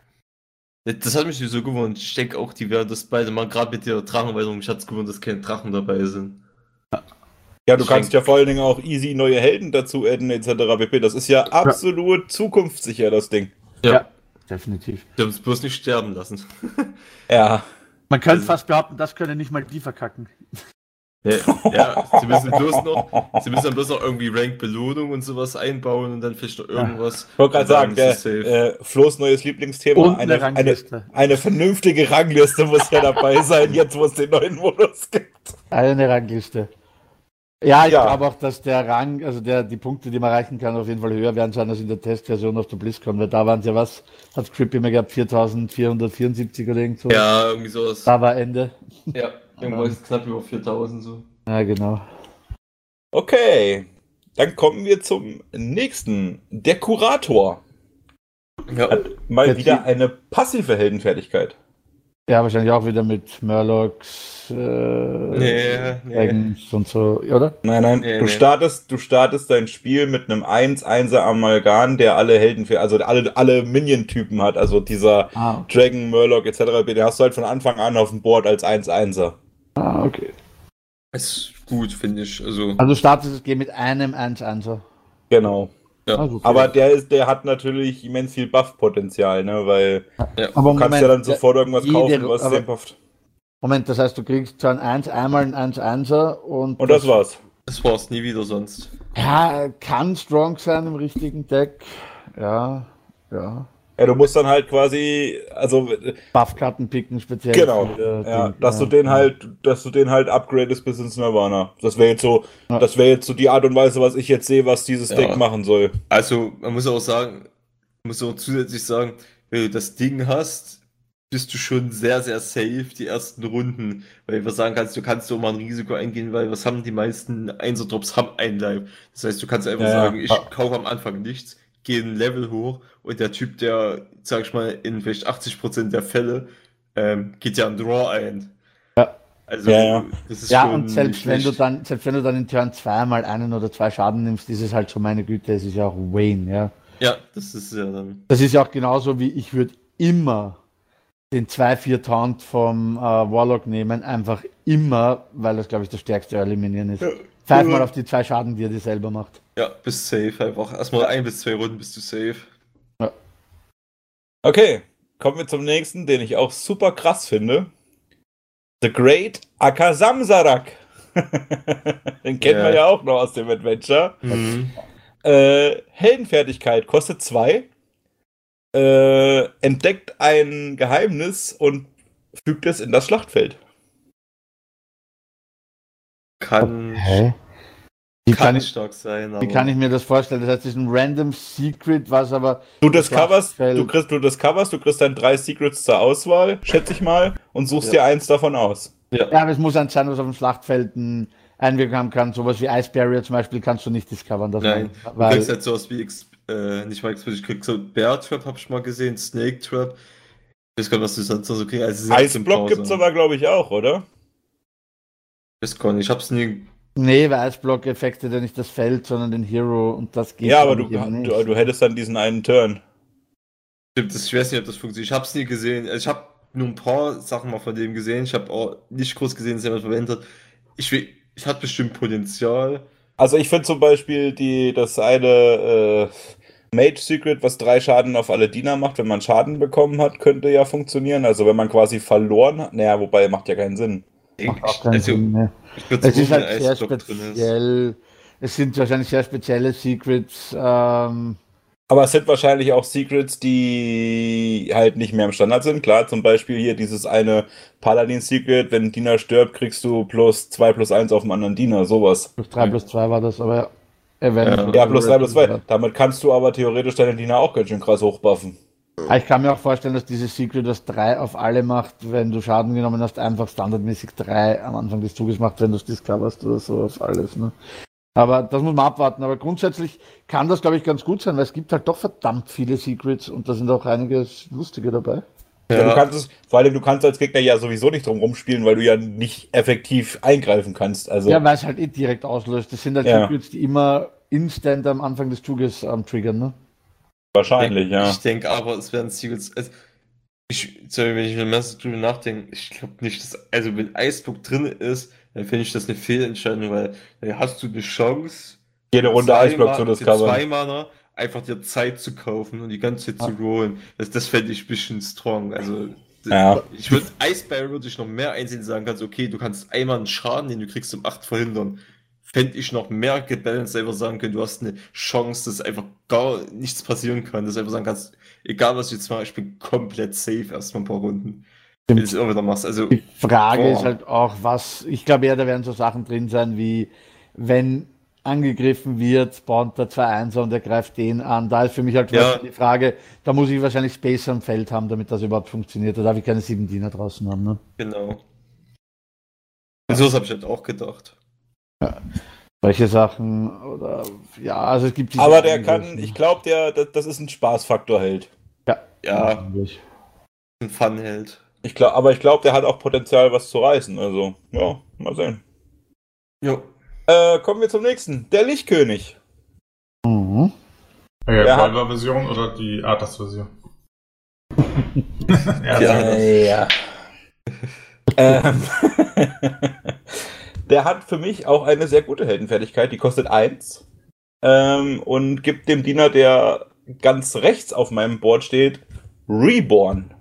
Das hat mich so gewundert. Ich denke auch, die werden das beide mal, gerade mit der Drachenweisung, mich hat es gewundert, dass keine Drachen dabei sind. Ja, du Ich kannst denk- ja vor allen Dingen auch easy neue Helden dazu adden, et cetera pp. Das ist ja absolut zukunftssicher, das Ding. Ja, Ja, definitiv. die haben es bloß nicht sterben lassen. Ja. Man könnte Also- fast behaupten, das können nicht mal die verkacken. Ja, ja, sie müssen bloß noch, sie müssen dann bloß noch irgendwie Rank-Belohnung und sowas einbauen und dann vielleicht noch irgendwas. Ich wollte gerade Und dann sagen, der, ist es safe. äh, Flo's neues Lieblingsthema, Und eine, eine eine, Rangliste. eine vernünftige Rangliste muss ja dabei sein, jetzt wo es den neuen Modus gibt. Eine Rangliste. Ja, ich Ja. glaube auch, dass der Rang, also der, die Punkte, die man erreichen kann, auf jeden Fall höher werden sein als in der Testversion auf der BlizzCon, weil da waren es ja was, hat Script immer gehabt, viertausendvierhundertvierundsiebzig oder irgend so. Ja, irgendwie sowas. Da war Ende. Ja, irgendwas knapp über viertausend so. Ja, genau. Okay, dann kommen wir zum nächsten. Der Kurator Ja, hat mal Der wieder Typ- eine passive Heldenfertigkeit. Ja, wahrscheinlich auch wieder mit Murlocs, äh, nee, nee. Dragons und so, oder? Nein, nein, Nee, du nee. startest, du startest dein Spiel mit einem eins einser Amalgam, der alle Helden, also alle, alle Minion-Typen hat, also dieser Ah, Dragon, Murloc et cetera. Den hast du halt von Anfang an auf dem Board als eins einser. ah okay. Ist gut, finde ich. Also, Also du startest das Game mit einem eins einser. Genau. ja. Also, okay. Aber der ist, der hat natürlich immens viel Buff-Potenzial, ne, weil Aber du kannst ja dann sofort irgendwas jede- kaufen, was aber- den bufft. Moment, das heißt, du kriegst so ein eins, einmal ein eins einser und. Und das war's. Das war's nie wieder sonst. Ja, kann strong sein im richtigen Deck. Ja, ja. Ja, du musst dann halt quasi, also Buffkarten picken speziell. genau, für ja, den- dass du ja, den ja. halt, dass du den halt upgradest bis ins Nirvana. Das wäre jetzt so, Ja. das wäre jetzt so die Art und Weise, was ich jetzt sehe, was dieses Ja. Deck machen soll. Also, man muss auch sagen, muss auch zusätzlich sagen, wenn du das Ding hast, bist du schon sehr, sehr safe die ersten Runden. Weil du sagen kannst, du kannst so mal ein Risiko eingehen, weil was haben die meisten Einser-Drops, haben ein Live. Das heißt, du kannst einfach Ja, ja. sagen, ich kaufe am Anfang nichts, gehe ein Level hoch und der Typ, der, sag ich mal, in vielleicht achtzig Prozent der Fälle, ähm, geht ja ein Draw ein. Ja. Also, Ja, ja. das ist Ja, schon und selbst nicht wenn du schlecht. dann, selbst wenn du dann in Turn zwei mal einen oder zwei Schaden nimmst, ist es halt schon meine Güte, es ist ja auch Wayne, ja. Ja, das ist ja dann. Das ist ja auch genauso wie ich würde immer den zwei vier Taunt vom äh, Warlock nehmen, einfach immer, weil das, glaube ich, der stärkste Early Minion ist. Pfeif mal auf die zwei Schaden, die er dir selber macht. Ja, bist safe einfach. Erstmal ein bis zwei Runden bist du safe. Okay, kommen wir zum nächsten, den ich auch super krass finde. The Great Akasamsarak. Den kennen Ja. wir ja auch noch aus dem Adventure. Mhm. Äh, Heldenfertigkeit kostet zwei. Äh, entdeckt ein Geheimnis und fügt es in das Schlachtfeld. Kann, Hä? Wie kann kann, ich, stark sein, wie aber kann ich mir das vorstellen? Das heißt, es ist ein random Secret, was aber. Du discoverst, Schlachtfeld- du kriegst, du discoverst, du kriegst dann drei Secrets zur Auswahl, schätze ich mal, und suchst Ja. dir eins davon aus. ja. Ja, aber es muss eins sein, was auf dem Schlachtfeld eine Einwirkung haben kann. Sowas wie Ice Barrier zum Beispiel kannst du nicht discovern. Das Nein, meine ich, du weil, kriegst halt sowas wie, Ex äh, nicht mal Expedition, ich krieg so Bear Trap, hab ich mal gesehen, Snake Trap. Ich weiß gar nicht, was du sonst noch so kriegst. Also sechzehn Eisblock Pause. gibt's aber, glaube ich, auch, oder? Ich weiß gar nicht, ich hab's nie. nee, weil Iceblock effektet ja nicht das Feld, sondern den Hero und das geht Ja, aber glaub du, ich, eben du, nicht. du hättest dann diesen einen Turn. Stimmt, das, ich weiß nicht, ob das funktioniert. Ich hab's nie gesehen. Also ich hab nur ein paar Sachen mal von dem gesehen. Ich hab auch nicht groß gesehen, dass jemand verwendet hat. Ich will, ich hat bestimmt Potenzial. Also ich finde zum Beispiel die, das eine äh, Mage Secret, was drei Schaden auf alle Diener macht, wenn man Schaden bekommen hat, könnte ja funktionieren. Also wenn man quasi verloren hat, naja, wobei macht ja keinen Sinn. Macht auch keinen Also, Sinn, ne? ich würd Es ist sagen, halt wenn sehr Eisblock drin ist. speziell. Es sind wahrscheinlich sehr spezielle Secrets. Ähm, Aber es sind wahrscheinlich auch Secrets, die halt nicht mehr im Standard sind. Klar, zum Beispiel hier dieses eine Paladin-Secret, wenn ein Diener stirbt, kriegst du plus zwei plus eins auf einen anderen Diener, sowas. plus drei plus zwei war das, aber ja. Eventuell- Ja, plus drei plus zwei. Damit kannst du aber theoretisch deine Diener auch ganz schön krass hochbuffen. Ah, Ich kann mir auch vorstellen, dass dieses Secret, das drei auf alle macht, wenn du Schaden genommen hast, einfach standardmäßig drei am Anfang des Zuges macht, wenn du es discoverst oder so auf alles. Ne? Aber das muss man abwarten. Aber grundsätzlich kann das, glaube ich, ganz gut sein, weil es gibt halt doch verdammt viele Secrets und da sind auch einiges lustige dabei. Ja. Du Ja, kannst es, vor allem du kannst als Gegner ja sowieso nicht drum rumspielen, weil du ja nicht effektiv eingreifen kannst. Also Ja, weil es halt eh direkt auslöst. Das sind halt Ja. Secrets, die immer instant am Anfang des Zuges ähm, triggern. Ne? wahrscheinlich, ja. Ich denke aber, es werden Secrets. Also, ich, sorry, wenn ich mir mehr drüber nachdenke, ich glaube nicht, dass. Also, wenn Eisblock drin ist, dann finde ich das eine Fehlentscheidung, weil dann hast du eine Chance, Jede Runde zwei Eisblock Ma- zu für discovern. zwei Mana einfach dir Zeit zu kaufen und die ganze Zeit zu rollen. Das, das fände ich ein bisschen strong. Also d- Ja. ich würde Eisbär würde ich noch mehr einsehen, sagen kannst, okay, du kannst einmal einen Schaden, den du kriegst, um acht verhindern. Fände ich noch mehr gebalanced, einfach sagen können, du hast eine Chance, dass einfach gar nichts passieren kann. Dass du einfach sagen kannst, egal was du jetzt machst, ich bin komplett safe erstmal ein paar Runden. Wenn du es immer wieder machst. Also, Die Frage boah. ist halt auch, was, ich glaube ja, da werden so Sachen drin sein, wie wenn angegriffen wird, spawnt der zwei Einser und er greift den an. Da ist für mich halt Ja. die Frage, da muss ich wahrscheinlich Space am Feld haben, damit das überhaupt funktioniert. Da darf ich keine sieben Diener draußen haben. Ne? Genau. Und sowas habe ich halt auch gedacht. Solche Sachen oder ja, also es gibt diese Aber der kann, Angriffen. ich glaube, der, das, das ist ein Spaßfaktor halt. ja, Ja, wahrscheinlich. ein Fun-Held. Ich glaub, aber ich glaube, der hat auch Potenzial, was zu reißen. Also, ja, mal sehen. Jo. Äh, kommen wir zum nächsten. Der Lichtkönig. Mhm. Ja, Wer hat- Volver-Version oder die Arthas-Version? Ja. ja. ja. ähm, der hat für mich auch eine sehr gute Heldenfertigkeit. Die kostet eins. Ähm, und gibt dem Diener, der ganz rechts auf meinem Board steht, Reborn.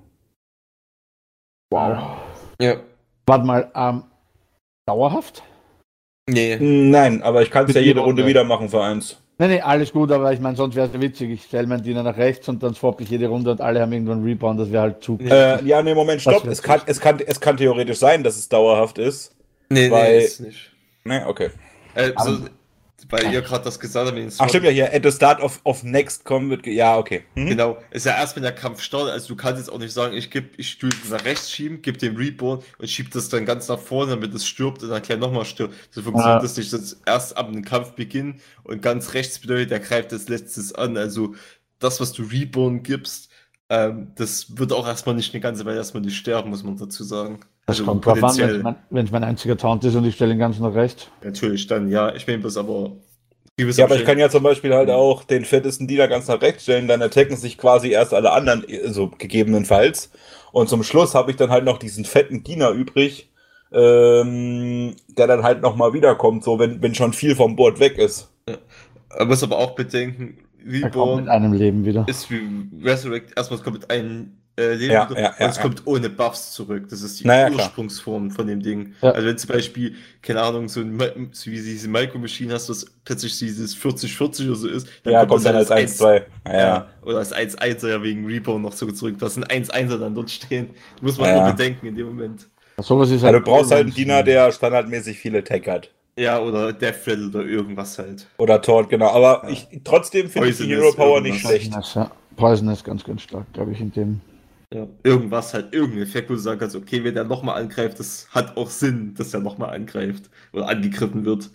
Wow. Ja. Warte mal, ähm, dauerhaft? Nee. Nein, aber ich kann es Mit ja jede jeder Runde Runde. wieder machen für eins. Nee, nee, alles gut, aber ich meine, sonst wäre es ja witzig. Ich stelle meinen Diener nach rechts und dann swap ich jede Runde und alle haben irgendwann Rebound, das wäre halt zu. Nee. Äh, ja, nee, Moment, stopp. Das Es kann, es, kann, es kann theoretisch sein, dass es dauerhaft ist. Nee, Weil- nee, ist nicht. Ne, okay. Äh, so, Aber- weil ihr gerade das gesagt habt, mit den Ach, stimmt ja hier. At the start of, of next kommen wird. ge- Ja, okay. Hm? Genau, ist ja erst, wenn der Kampf startet, also du kannst jetzt auch nicht sagen, ich gebe, ich tue es nach rechts schieben, gebe dem Reborn und schiebe das dann ganz nach vorne, damit es stirbt und dann gleich nochmal stirbt. So funktioniert Ja. das nicht, das ist erst ab dem Kampfbeginn und ganz rechts bedeutet, der greift als letztes an, also das, was du Reborn gibst, ähm, das wird auch erstmal nicht eine ganze Weile erstmal nicht sterben, muss man dazu sagen. Das Also kommt drauf an, wenn potenziell, es mein, wenn's mein einziger Taunt ist und ich stelle ihn ganz nach rechts. natürlich dann, ja, ich meine bloß aber Ja, aber ich kann ja zum Beispiel halt auch den fettesten Diener ganz nach rechts stellen, dann attacken sich quasi erst alle anderen, so gegebenenfalls. Und zum Schluss habe ich dann halt noch diesen fetten Diener übrig, ähm, der dann halt nochmal wiederkommt, so wenn, wenn schon viel vom Board weg ist. Man muss aber auch bedenken, Er kommt Reborn mit einem Leben wieder. ist wie Resurrect, erstmal es kommt mit einem äh, Leben Ja, wieder, ja, und ja, es ja. kommt ohne Buffs zurück. Das ist die Naja, klar. Ursprungsform von dem Ding. Ja. Also wenn zum Beispiel, keine Ahnung, so, ein, Ma- so wie diese Micro-Machine hast, was plötzlich dieses vierzig vierzig oder so ist, Ja, kommt dann als eins zwei. Ja, Ja, ja. oder als eins einser ja wegen Reborn noch so zurück. Da sind eins einser dann dort stehen. Muss man Ja. nur bedenken in dem Moment. Sowas ist Ja, du brauchst halt einen Diener, der standardmäßig viele Attack hat. Ja, oder Death Rattle oder irgendwas halt. Oder Taunt, genau. Aber Ja. ich, trotzdem finde ich die Poisonous Hero Power nicht irgendwas. schlecht. Poison, ja. Poison ist ganz, ganz stark, glaube ich, in dem. Ja, irgendwas halt, irgendein Effekt, wo du sagen kannst, okay, wenn der nochmal angreift, das hat auch Sinn, dass der nochmal angreift oder angegriffen wird.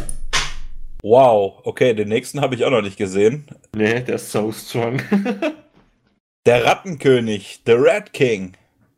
Wow, okay, den nächsten habe ich auch noch nicht gesehen. Nee, der ist so strong. Der Rattenkönig, The Rat King.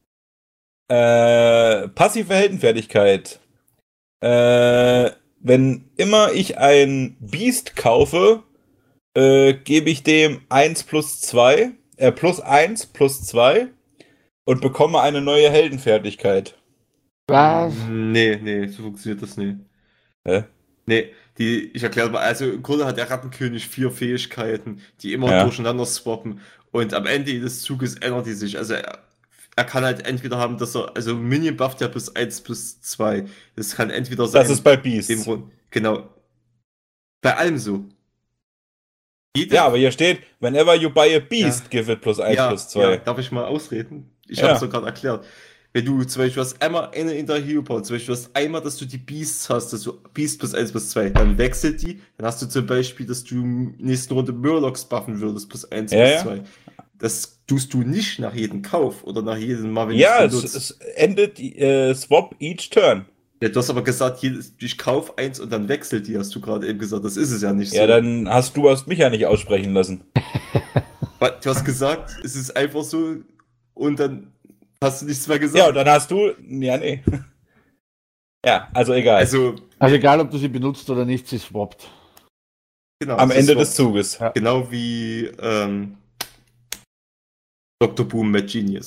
Äh, passive Heldenfertigkeit. Äh, wenn immer ich ein Beast kaufe, äh, gebe ich dem eins plus zwei, äh, plus eins plus zwei und bekomme eine neue Heldenfertigkeit. Was? Nee, nee, so funktioniert das nicht. Hä? Nee, die, ich erkläre mal, also im Grunde hat der Rattenkönig vier Fähigkeiten, die immer Ja. durcheinander swappen und am Ende des Zuges ändert die sich. Also er, er kann halt entweder haben, dass er, also Minion bufft ja plus eins plus zwei. Das kann entweder sein. Das ist bei dem Beasts. Grund. Genau. Bei allem so. Jede, Ja, aber hier steht, whenever you buy a beast, Ja. give it plus eins ja, plus zwei. ja, darf ich mal ausreden? Ich Ja. habe es doch gerade erklärt. Wenn du zum Beispiel hast einmal eine in der Hero Power, zum Beispiel hast einmal, dass du die Beasts hast, dass du Beast plus eins plus zwei, dann wechselt die, dann hast du zum Beispiel, dass du im nächsten Runde Murlocs buffen würdest, plus eins Ja, plus ja. zwei. Das tust du nicht nach jedem Kauf oder nach jedem Mal, wenn Ja, du es, benutzt. es endet äh, Swap each turn. Ja, du hast aber gesagt, jedes, ich kauf eins und dann wechselt die, hast du gerade eben gesagt. Das ist es ja nicht Ja, so. dann hast du hast mich ja nicht aussprechen lassen. Weil Du hast gesagt, es ist einfach so und dann hast du nichts mehr gesagt. Ja, und dann hast du. Ja, nee. Ja, also egal. also, Also egal, ob du sie benutzt oder nicht, sie swappt. genau. Am es Ende ist des so- Zuges. Ja. Genau wie ähm, Doktor Boom Mad Genius.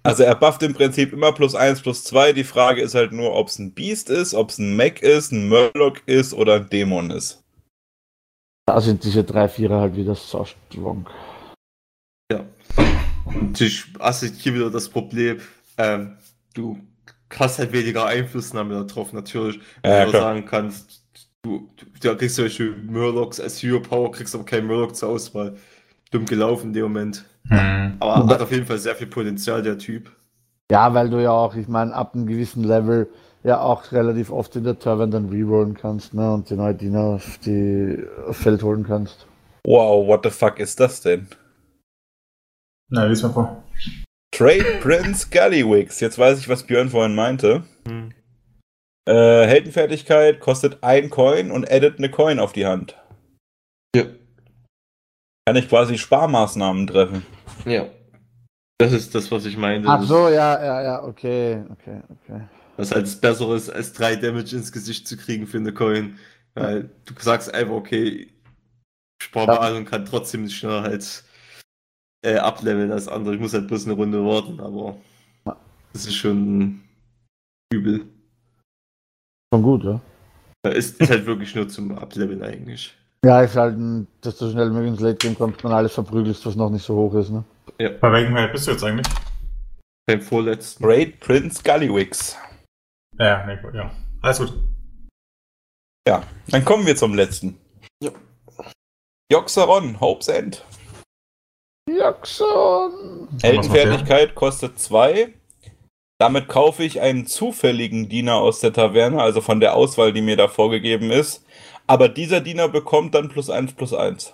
Also er bufft im Prinzip immer plus eins, plus zwei. Die Frage ist halt nur, ob es ein Beast ist, ob es ein Mech ist, ein Murloc ist oder ein Dämon ist. Da sind diese drei Vierer halt wieder so strong. Ja. Natürlich hast du hier wieder das Problem, ähm, du hast halt weniger Einflussnahme darauf, natürlich. Wenn Ja, du klar. sagen kannst, du, du, du kriegst solche Murlocs als Hero Power, kriegst aber keinen Murloc zur Auswahl. Dumm gelaufen in dem Moment. Hm. Aber Und hat da- auf jeden Fall sehr viel Potenzial, der Typ. Ja, weil du ja auch, ich meine, ab einem gewissen Level ja auch relativ oft in der Turn dann rerollen kannst, ne? Und die neue Diener auf die aufs Feld holen kannst. Wow, what the fuck ist das denn? Na, lies mal vor. Trade Prince Gallywix. Jetzt weiß ich, was Björn vorhin meinte. Hm. Äh, Heldenfertigkeit kostet ein Coin und addet eine Coin auf die Hand. Ja. Kann ich quasi Sparmaßnahmen treffen. Ja. Das ist das, was ich meine. Ach so, ja, ja, ja, okay, okay, okay. Was halt besser ist, als drei Damage ins Gesicht zu kriegen für eine Coin. Weil du sagst einfach, okay, spar mal Ja. an und kann trotzdem nicht schneller halt äh, ableveln als andere. Ich muss halt bloß eine Runde warten, aber das ist schon übel. Schon gut, ja. Ist, ist halt wirklich nur zum Ableveln eigentlich. Ja, ist halt, ein, dass du schnell möglich ins Late Game kommst, man alles verprügelst, was noch nicht so hoch ist, ne? Bei welchem Held bist du jetzt eigentlich? Beim vorletzten. Great Prince Gallywix. Ja, nee, gut, ja. Alles gut. Ja, dann kommen wir zum letzten. Ja. Joxeron, Hope's End. Jackson! Heldenfertigkeit kostet zwei. Damit kaufe ich einen zufälligen Diener aus der Taverne, also von der Auswahl, die mir da vorgegeben ist. Aber dieser Diener bekommt dann plus eins plus eins.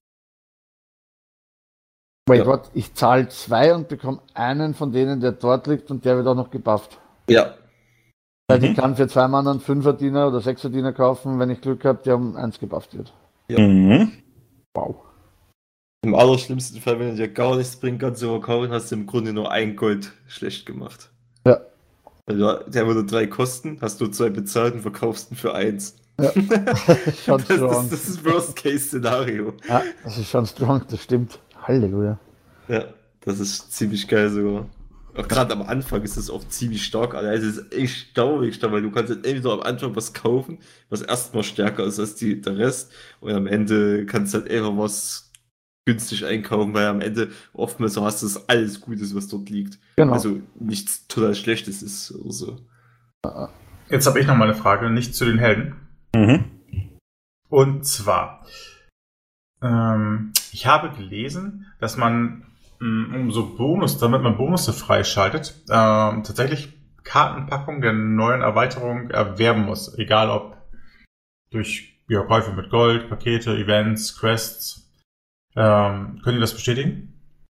Wait, Ja. what? Ich zahle zwei und bekomme einen von denen, der dort liegt und der wird auch noch gebufft. Ja. Weil Mhm. ich kann für zwei Mann einen Fünfer-Diener oder Sechser-Diener kaufen, wenn ich Glück habe, der um eins gebufft wird. Ja. Mhm. Wow. Im allerschlimmsten Fall, wenn er dir gar nichts bringen kann zu verkaufen, hast du im Grunde nur ein Gold schlecht gemacht. Ja. Weil du, der würde drei kosten, hast du zwei bezahlt und verkaufst ihn für eins. Ja. Schon das, das, strong. das ist Worst-Case-Szenario. Ja, das ist schon strong, das stimmt. Halleluja. Ja, das ist ziemlich geil sogar. Auch gerade am Anfang ist das auch ziemlich stark. Also es ist echt staubig stark, weil du kannst halt entweder am Anfang was kaufen, was erstmal stärker ist als die, der Rest, und am Ende kannst du halt einfach was günstig einkaufen, weil am Ende oftmals so hast du das alles Gutes, was dort liegt. Genau. Also nichts total Schlechtes ist oder so. Jetzt habe ich noch mal eine Frage, nicht zu den Helden. Mhm. Und zwar, ähm, ich habe gelesen, dass man, mh, um so Bonus, damit man Bonusse freischaltet, ähm, tatsächlich Kartenpackungen der neuen Erweiterung erwerben muss. Egal ob durch ja, Käufe mit Gold, Pakete, Events, Quests. Ähm, könnt ihr das bestätigen?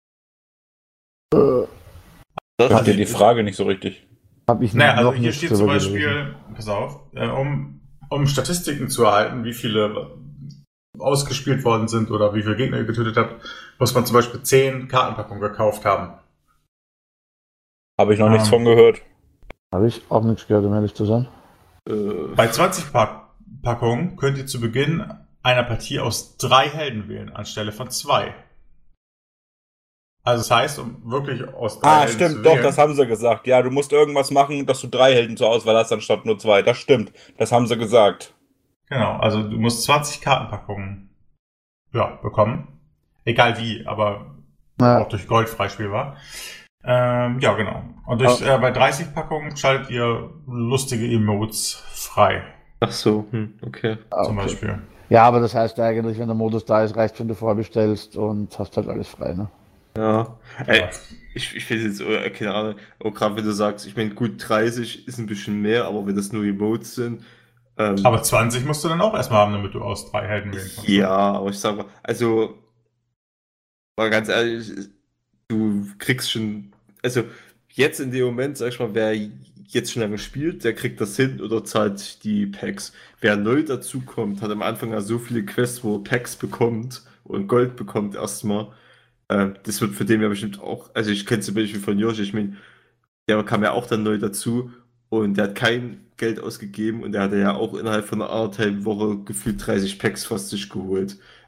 Das Ich Also verstehe die ich- Frage nicht so richtig. Habe ich Naja, also noch hier nicht steht zum drüber gelesen. Beispiel, pass auf, äh, um, um Statistiken zu erhalten, wie viele ausgespielt worden sind oder wie viele Gegner ihr getötet habt, muss man zum Beispiel zehn Kartenpackungen gekauft haben. Habe ich noch nichts Ähm. von gehört. Habe ich auch nichts gehört, um ehrlich zu sein. äh, Bei zwanzig Pack Packungen könnt ihr zu Beginn einer Partie aus drei Helden wählen, anstelle von zwei. Also das heißt, um wirklich aus drei Ah, Helden zu stimmt, doch, wählen, das haben sie gesagt. Ja, du musst irgendwas machen, dass du drei Helden zur Auswahl hast, anstatt nur zwei. Das stimmt, das haben sie gesagt. Genau, also du musst zwanzig Kartenpackungen ja, bekommen. Egal wie, aber Ja. auch durch Gold freispielbar. Ähm, ja, genau. Und durch, Oh. äh, bei dreißig Packungen schaltet ihr lustige Emotes frei, ach so, hm, okay. Ah, zum okay. Beispiel. Ja, aber das heißt eigentlich, wenn der Modus da ist, reicht, wenn du vorbestellst und hast halt alles frei, ne? Ja. Ey, Ja. ich, ich finde jetzt, äh, keine Ahnung, auch gerade wenn du sagst, ich meine, gut, dreißig ist ein bisschen mehr, aber wenn das nur Emotes sind, ähm, Aber zwanzig musst du dann auch erstmal haben, damit du aus drei Helden wählen kannst. ja, aber ich sag mal, also, mal ganz ehrlich, du kriegst schon, also jetzt in dem Moment, sag ich mal, wer jetzt schon lange spielt, der kriegt das hin oder zahlt die Packs. Wer neu dazukommt, hat am Anfang ja so viele Quests, wo er Packs bekommt und Gold bekommt erstmal. Äh, das wird für den ja bestimmt auch, also ich kenne zum Beispiel von Josh, ich meine, der kam ja auch dann neu dazu und der hat kein Geld ausgegeben und der hatte ja auch innerhalb von einer anderthalb Woche gefühlt dreißig Packs fast sich geholt.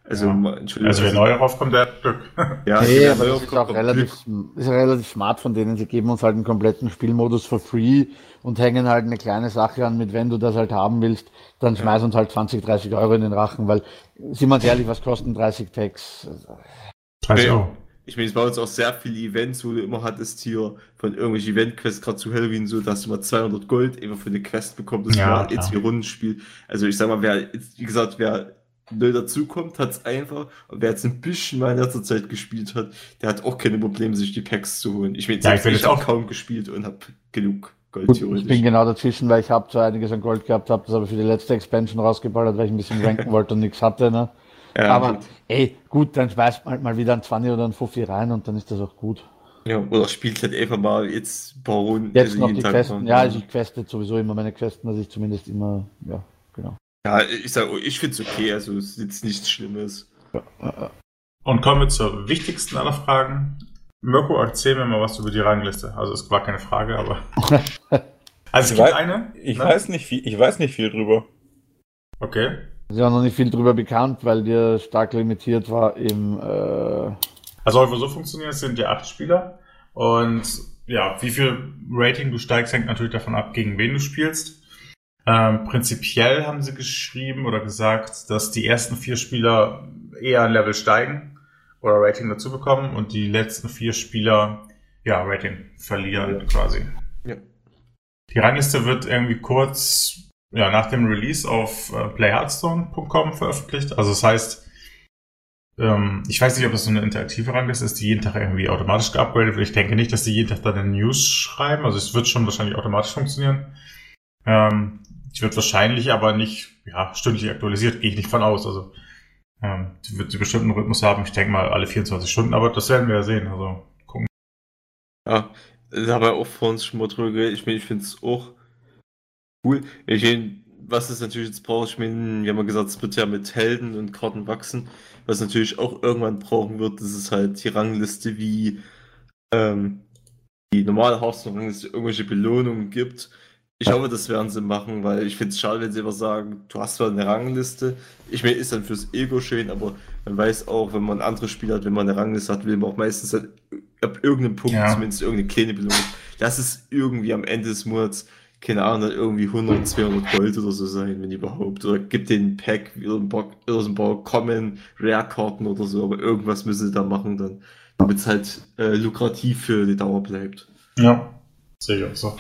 Also, Ja. mal- Entschuldigung. Also wer neu raufkommt, der hat Glück. ja, Nee, wer aber neu das ist aufkommt, auch kommt relativ, ist relativ smart von denen. Sie geben uns halt einen kompletten Spielmodus for free und hängen halt eine kleine Sache an mit, wenn du das halt haben willst, dann schmeiß uns halt zwanzig, dreißig Euro in den Rachen, weil, sind wir uns ehrlich, was kosten dreißig Tags? dreißig Nee. Euro. Ich meine, es waren uns auch sehr viele Events, wo du immer hattest hier von irgendwelchen Event-Quests, gerade zu Halloween, so, dass du mal zweihundert Gold immer für eine Quest bekommst, das Ja, war klar. jetzt hier Rundenspiel. Also ich sag mal, wer jetzt, wie gesagt, wer neu dazukommt, hat es einfach. Und wer jetzt ein bisschen mal in letzter Zeit gespielt hat, der hat auch keine Probleme, sich die Packs zu holen. Ich meine, Ja, ich selbst will ich, jetzt habe auch- kaum gespielt und habe genug Gold Gut, theoretisch. ich bin genau dazwischen, weil ich habe zwar einiges an Gold gehabt, habe das aber für die letzte Expansion rausgeballert, weil ich ein bisschen ranken wollte und nichts hatte, ne? ja, aber gut. ey, gut, dann schmeißt man halt mal wieder ein zwanzig oder ein fünfzig rein und dann ist das auch gut. Ja, oder spielt halt einfach mal jetzt ein paar Runden. Jetzt also noch jeden die Tag Questen, mal. ja, also ich queste jetzt sowieso immer meine Questen, dass ich zumindest immer, ja, genau. Ja, ich sag, ich finde es okay, also es ist jetzt nichts Schlimmes. Und kommen wir zur wichtigsten aller Fragen. Mirko, erzähl mir mal was über die Rangliste. Also es war keine Frage, aber... Also es Ich gibt weiß- eine. Ich ne? weiß nicht viel, ich weiß nicht viel drüber. Okay. Ist ja noch nicht viel drüber bekannt, weil der stark limitiert war im, äh, Also soll wohl so funktionieren, es sind ja acht Spieler. Und ja, wie viel Rating du steigst, hängt natürlich davon ab, gegen wen du spielst. Ähm, prinzipiell haben sie geschrieben oder gesagt, dass die ersten vier Spieler eher ein Level steigen oder Rating dazu bekommen und die letzten vier Spieler ja Rating verlieren quasi. Ja. Die Rangliste wird irgendwie kurz ja, nach dem Release auf äh, play hearthstone punkt com veröffentlicht. Also das heißt, ähm, ich weiß nicht, ob das so eine interaktive Rangliste ist, die jeden Tag irgendwie automatisch geupgradet wird. Ich denke nicht, dass die jeden Tag dann eine News schreiben. Also es wird schon wahrscheinlich automatisch funktionieren. Ähm, die wird wahrscheinlich aber nicht ja, stündlich aktualisiert, gehe ich nicht von aus. Also ähm, die wird einen bestimmten Rhythmus haben. Ich denke mal alle vierundzwanzig Stunden, aber das werden wir ja sehen. Also gucken. Ja, da haben wir auch vor uns schon mal drüber geredet. Ich meine, ich finde es auch cool. Ich meine, was es natürlich jetzt braucht, ich meine, wir haben ja gesagt, es wird ja mit Helden und Karten wachsen. Was natürlich auch irgendwann brauchen wird, das ist halt die Rangliste, wie ähm, die normale Hearthstone-Rangliste irgendwelche Belohnungen gibt. Ich hoffe, das werden sie machen, weil ich finde es schade, wenn sie immer sagen, du hast zwar eine Rangliste. Ich meine, ist dann fürs Ego schön, aber man weiß auch, wenn man andere Spiele hat, wenn man eine Rangliste hat, will man auch meistens halt ab irgendeinem Punkt Ja. zumindest irgendeine kleine Belohnung. Das ist irgendwie am Ende des Monats, keine Ahnung, irgendwie hundert, zweihundert Gold oder so sein, wenn überhaupt. Oder gibt den Pack wieder ein paar, oder so ein paar Common Rare-Karten oder so, aber irgendwas müssen sie da machen dann, damit es halt äh, lukrativ für die Dauer bleibt. Ja, sehe ich auch so.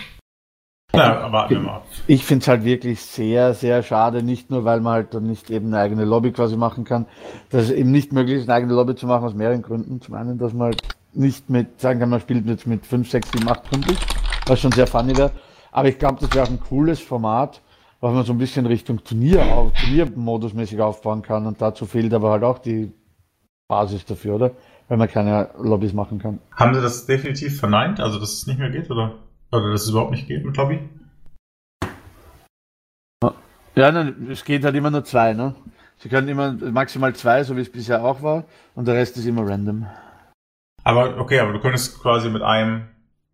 Na, warten wir mal ab. Ich finde es halt wirklich sehr, sehr schade, nicht nur, weil man halt dann nicht eben eine eigene Lobby quasi machen kann, dass es eben nicht möglich ist, eine eigene Lobby zu machen, aus mehreren Gründen. Zum einen, dass man halt nicht mit, sagen kann, man spielt jetzt mit fünf, sechs, sieben, acht Kumpels, was schon sehr funny wäre. Aber ich glaube, das wäre auch ein cooles Format, was man so ein bisschen Richtung Turnier, auf, Turniermodusmäßig aufbauen kann. Und dazu fehlt aber halt auch die Basis dafür, oder? Weil man keine Lobbys machen kann. Haben sie das definitiv verneint? Also, dass es nicht mehr geht, oder? Oder dass es überhaupt nicht geht mit Lobby? Ja, nein, es geht halt immer nur zwei, ne? Sie können immer maximal zwei, so wie es bisher auch war, und der Rest ist immer random. Aber, okay, aber du könntest quasi mit einem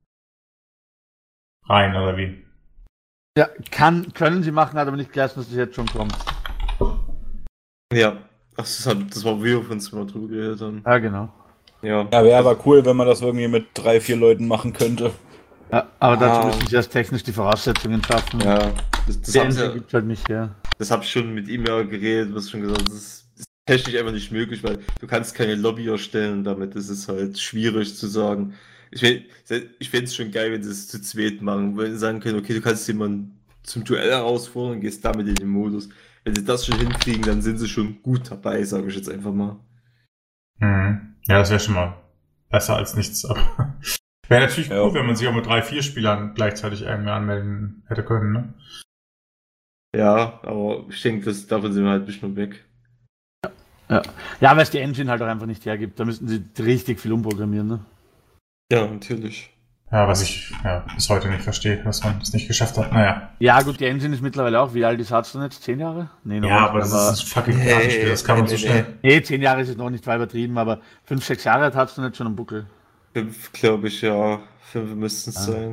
rein, oder wie? Ja, kann, können sie machen, hat aber nicht gleich, dass das jetzt schon kommt. Ja, ach, das, hat, das war wir, von uns mal drüber geredet haben. Ja, genau. Ja, Ja, wäre aber cool, wenn man das irgendwie mit drei, vier Leuten machen könnte. Ja, aber dazu Ah. müssen sie erst technisch die Voraussetzungen schaffen. ja, das, das Die haben sie Engine ja, gibt halt nicht her. das habe ich schon mit ihm ja geredet, was schon gesagt, das ist, das ist technisch einfach nicht möglich, weil du kannst keine Lobby erstellen, damit ist es halt schwierig zu sagen. Ich, will- ich fände es schon geil, wenn sie es zu zweit machen, wenn sie sagen können, okay, du kannst jemanden zum Duell herausfordern, gehst damit in den Modus. Wenn sie das schon hinkriegen, dann sind sie schon gut dabei, sage ich jetzt einfach mal. Mhm. Ja, das wäre schon mal besser als nichts. Aber wäre natürlich Ja. cool, wenn man sich auch mit drei, vier Spielern gleichzeitig irgendwie anmelden hätte können, ne? Ja, aber ich denke, das, davon sind wir halt ein bisschen weg. Ja, ja, weil es die Engine halt auch einfach nicht hergibt. Da müssten sie richtig viel umprogrammieren, ne? Ja, natürlich. Ja, was ich ja, bis heute nicht verstehe, dass man es nicht geschafft hat. Naja. Ja, gut, die Engine ist mittlerweile auch, wie alt ist Hearthstone jetzt? Zehn Jahre? Nee, noch Ja, nicht, aber das ist ein fucking Nee, Grafikspiel, das kann man so nee, schnell. Nee, zehn Jahre ist es noch nicht, war übertrieben, aber fünf, sechs Jahre hat Hearthstone jetzt schon einen Buckel. Fünf, glaube ich, ja. Fünf müssten es Ah. sein.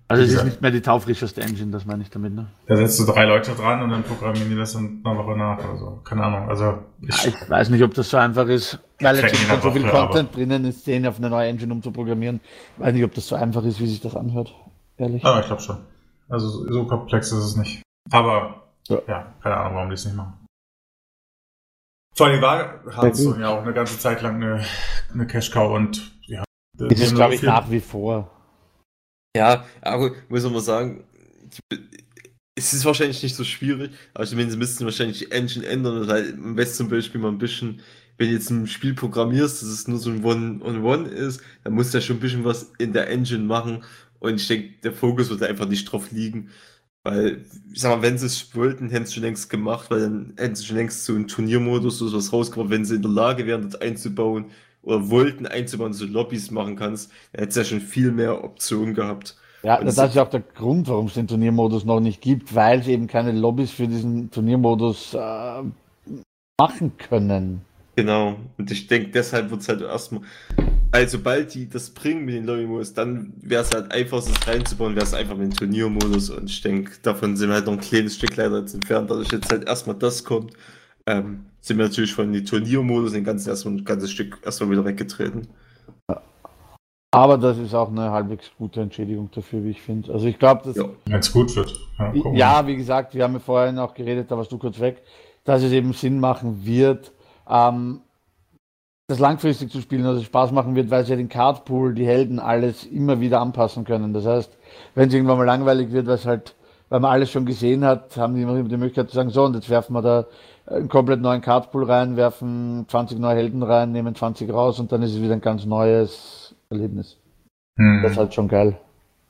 Also es Wie ist gesagt, nicht mehr die taufrischeste Engine, das meine ich damit, ne? da setzt du drei Leute dran und dann programmieren die das in einer Woche nach oder so. Keine Ahnung. Also ich, Ja, ich weiß nicht, ob das so einfach ist, weil jetzt Vielleicht in schon einer so viel Woche, Content aber- drinnen ist, den auf eine neue Engine umzuprogrammieren. Ich weiß nicht, ob das so einfach ist, wie sich das anhört. Ehrlich. aber ich glaube schon. Also so so komplex ist es nicht. Aber Ja. ja, keine Ahnung, warum die es nicht machen. Vor allem war Hearthstone ja auch eine ganze Zeit lang eine, eine Cash-Cow und ja. die Das ist, haben glaube so ich, viel- nach wie vor. Ja, aber muss man mal sagen, die, es ist wahrscheinlich nicht so schwierig, aber ich meine, sie müssten wahrscheinlich die Engine ändern, weil am besten zum Beispiel mal ein bisschen, wenn du jetzt ein Spiel programmierst, dass es nur so ein One-on-One ist, dann musst du ja schon ein bisschen was in der Engine machen und ich denke, der Fokus wird einfach nicht drauf liegen, weil, ich sag mal, wenn sie es wollten, hätten sie es schon längst gemacht, weil dann hätten sie schon längst so einen Turniermodus oder sowas rausgebracht, wenn sie in der Lage wären, das einzubauen oder wollten einzubauen, dass du Lobbys machen kannst, dann hättest du ja schon viel mehr Optionen gehabt. Ja, Und das das- ist ja auch der Grund, warum es den Turniermodus noch nicht gibt, weil sie eben keine Lobbys für diesen Turniermodus äh, machen können. Genau. Und ich denke, deshalb wird es halt erstmal. Also, sobald die das bringen mit den Lobby-Modus, dann wäre es halt einfach, das reinzubauen, wäre es einfach mit dem Turniermodus. Und ich denke, davon sind wir halt noch ein kleines Stück leider jetzt entfernt. Dadurch jetzt halt erstmal das kommt, ähm, sind wir natürlich von den Turniermodus den ganzen erstmal ein ganzes Stück erstmal wieder weggetreten. Aber das ist auch eine halbwegs gute Entschädigung dafür, wie ich finde. Also ich glaube, dass Ja. Wenn es gut wird. Ja, gucken wir. ja, wie gesagt, wir haben ja vorhin auch geredet, da warst du kurz weg, dass es eben Sinn machen wird, ähm, das langfristig zu spielen, also Spaß machen wird, weil sie ja den Cardpool, die Helden, alles immer wieder anpassen können. Das heißt, wenn es irgendwann mal langweilig wird, weil es halt, weil man alles schon gesehen hat, haben die immer die Möglichkeit zu sagen, so, und jetzt werfen wir da einen komplett neuen Cardpool rein, werfen zwanzig neue Helden rein, nehmen zwanzig raus und dann ist es wieder ein ganz neues Erlebnis. Hm. Das ist halt schon geil.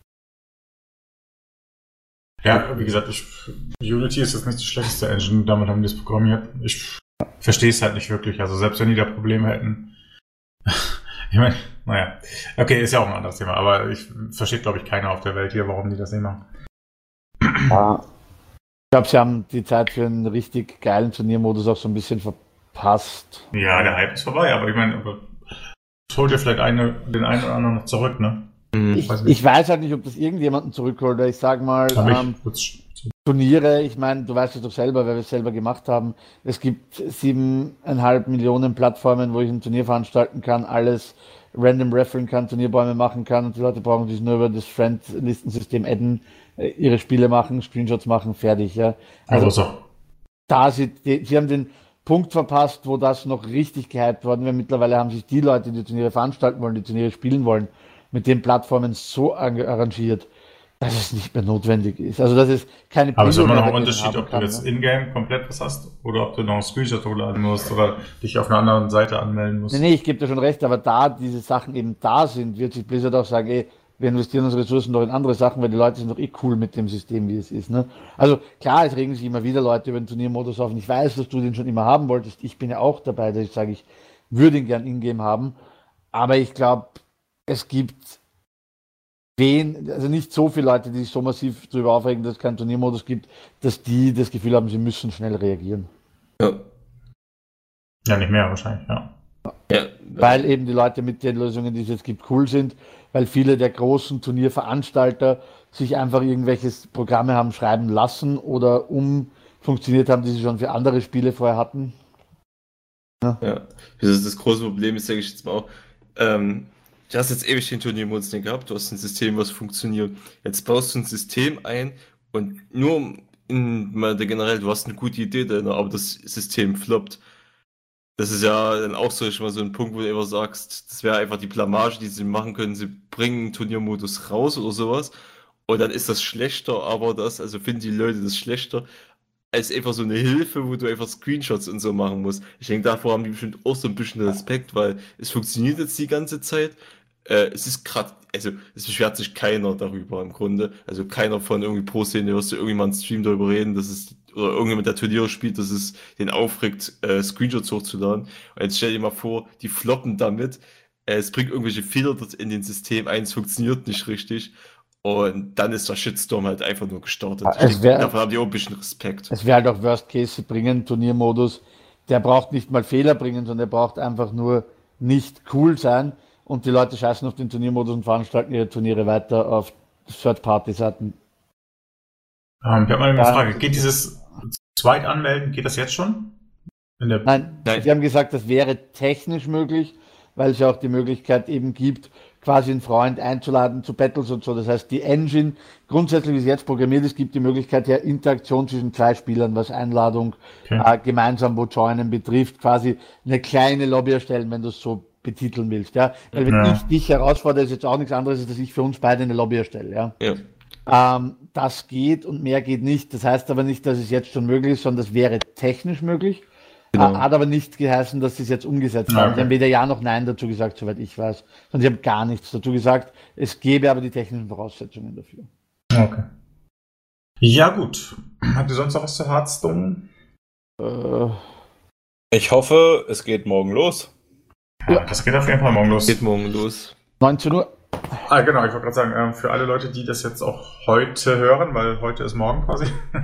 Ja, wie gesagt, ich, Unity ist jetzt nicht die schlechteste Engine, damit haben die es programmiert. Ich verstehe es halt nicht wirklich. Also selbst wenn die da Probleme hätten. Ich meine, naja. Okay, ist ja auch ein anderes Thema, aber ich verstehe, glaube ich, keiner auf der Welt hier, warum die das nicht machen. Ja. Ich glaube, sie haben die Zeit für einen richtig geilen Turniermodus auch so ein bisschen verpasst. Ja, der Hype ist vorbei, aber ich meine, aber es holt ja vielleicht eine, den einen oder anderen noch zurück, ne? Ich, weiß nicht. ich weiß halt nicht, ob das irgendjemanden zurückholt. Weil ich sag mal, Für mich ähm, wird's- Turniere, ich meine, du weißt es doch selber, weil wir es selber gemacht haben. Es gibt siebeneinhalb Millionen Plattformen, wo ich ein Turnier veranstalten kann, alles random referren kann, Turnierbäume machen kann und die Leute brauchen sich nur über das Friend-Listensystem adden, äh, ihre Spiele machen, Screenshots machen, fertig, ja. Also, Also so. da sie, die, sie haben den Punkt verpasst, wo das noch richtig gehypt worden wäre. Mittlerweile haben sich die Leute, die Turniere veranstalten wollen, die Turniere spielen wollen, mit den Plattformen so arrangiert, dass es nicht mehr notwendig ist. Also dass es keine Aber es ist Bilder immer noch ein mehr Unterschied, haben ob du kann, jetzt ne? in-game komplett was hast oder ob du noch einen Screenshot hochladen musst oder dich auf einer anderen Seite anmelden musst. Nee, nee, ich gebe dir schon recht, aber da diese Sachen eben da sind, wird sich Blizzard auch sagen, ey, wir investieren unsere Ressourcen doch in andere Sachen, weil die Leute sind doch eh cool mit dem System, wie es ist. Ne? Also klar, es regen sich immer wieder Leute über den Turniermodus auf und ich weiß, dass du den schon immer haben wolltest. Ich bin ja auch dabei, dass ich sage, ich würde ihn gern in-game haben, aber ich glaube, es gibt wen, also nicht so viele Leute, die sich so massiv darüber aufregen, dass es keinen Turniermodus gibt, dass die das Gefühl haben, sie müssen schnell reagieren. Ja. Ja, nicht mehr wahrscheinlich, ja. Ja. Weil eben die Leute mit den Lösungen, die es jetzt gibt, cool sind, weil viele der großen Turnierveranstalter sich einfach irgendwelche Programme haben schreiben lassen oder umfunktioniert haben, die sie schon für andere Spiele vorher hatten. Ja, das, ist das große Problem ist, sage ich jetzt mal auch, ähm, du hast jetzt ewig den Turniermodus nicht gehabt, du hast ein System, was funktioniert. Jetzt baust du ein System ein und nur in mal der generell, du hast eine gute Idee drin, aber das System floppt. Das ist ja dann auch so schon mal so ein Punkt, wo du immer sagst, das wäre einfach die Blamage, die sie machen können. Sie bringen einen Turniermodus raus oder sowas und dann ist das schlechter, aber das, also finden die Leute das schlechter, als einfach so eine Hilfe, wo du einfach Screenshots und so machen musst. Ich denke, davor haben die bestimmt auch so ein bisschen Respekt, weil es funktioniert jetzt die ganze Zeit. Äh, es ist gerade, also es beschwert sich keiner darüber im Grunde. Also keiner von irgendwie Pro-Szene, hörst du irgendjemand im Stream darüber reden, dass es, oder irgendjemand, der Turniere spielt, dass es den aufregt, äh, Screenshots hochzuladen. Und jetzt stell dir mal vor, die floppen damit. Äh, es bringt irgendwelche Fehler dort in den System ein, es funktioniert nicht richtig. Und dann ist der Shitstorm halt einfach nur gestartet. Ja, Ich es denke, wär- davon haben die auch ein bisschen Respekt. Es wäre halt auch Worst Case, sie bringen einen Turniermodus, der braucht nicht mal Fehler bringen, sondern der braucht einfach nur nicht cool sein und die Leute scheißen auf den Turniermodus und veranstalten ihre Turniere weiter auf Third-Party-Seiten. Ähm, ich habe mal eine Ja. Frage. Geht dieses Zweitanmelden, geht das jetzt schon? In der Nein, Nein. Sie haben gesagt, das wäre technisch möglich, weil es ja auch die Möglichkeit eben gibt, quasi einen Freund einzuladen zu Battles und so. Das heißt, die Engine, grundsätzlich wie es jetzt programmiert ist, gibt die Möglichkeit ja Interaktion zwischen zwei Spielern, was Einladung Okay. äh, gemeinsam wo joinen betrifft, quasi eine kleine Lobby erstellen, wenn du es so betiteln willst. Ja? Weil wenn Ja. ich dich herausfordere, ist jetzt auch nichts anderes, als dass ich für uns beide eine Lobby erstelle. Ja? Ja. Ähm, das geht und mehr geht nicht. Das heißt aber nicht, dass es jetzt schon möglich ist, sondern das wäre technisch möglich. Genau. Äh, Hat aber nicht geheißen, dass sie es jetzt umgesetzt Ah, haben. okay. Sie haben weder Ja noch Nein dazu gesagt, soweit ich weiß. Und sie haben gar nichts dazu gesagt. Es gäbe aber die technischen Voraussetzungen dafür. Okay. Ja, gut. Habt ihr sonst noch was zu Hearthstone? Äh, Ich hoffe, es geht morgen los. Ja, das geht auf jeden Fall morgen los. Geht morgen los. neunzehn Uhr. Ah, genau, ich wollte gerade sagen, ähm, für alle Leute, die das jetzt auch heute hören, weil heute ist morgen quasi,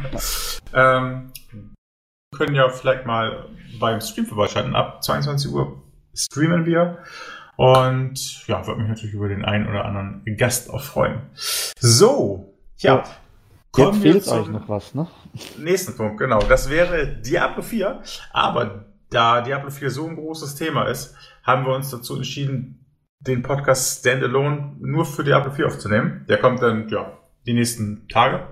ähm, können ja vielleicht mal beim Stream vorbeischalten. Ab zweiundzwanzig Uhr streamen wir. Und ja, würde mich natürlich über den einen oder anderen Gast auch freuen. So, ja. Jetzt Kommen wir fehlt euch zum noch was, ne? nächsten Punkt, genau. Das wäre Diablo vier. Aber da Diablo vier so ein großes Thema ist, haben wir uns dazu entschieden, den Podcast Standalone nur für Diablo vier aufzunehmen. Der kommt dann, ja, die nächsten Tage.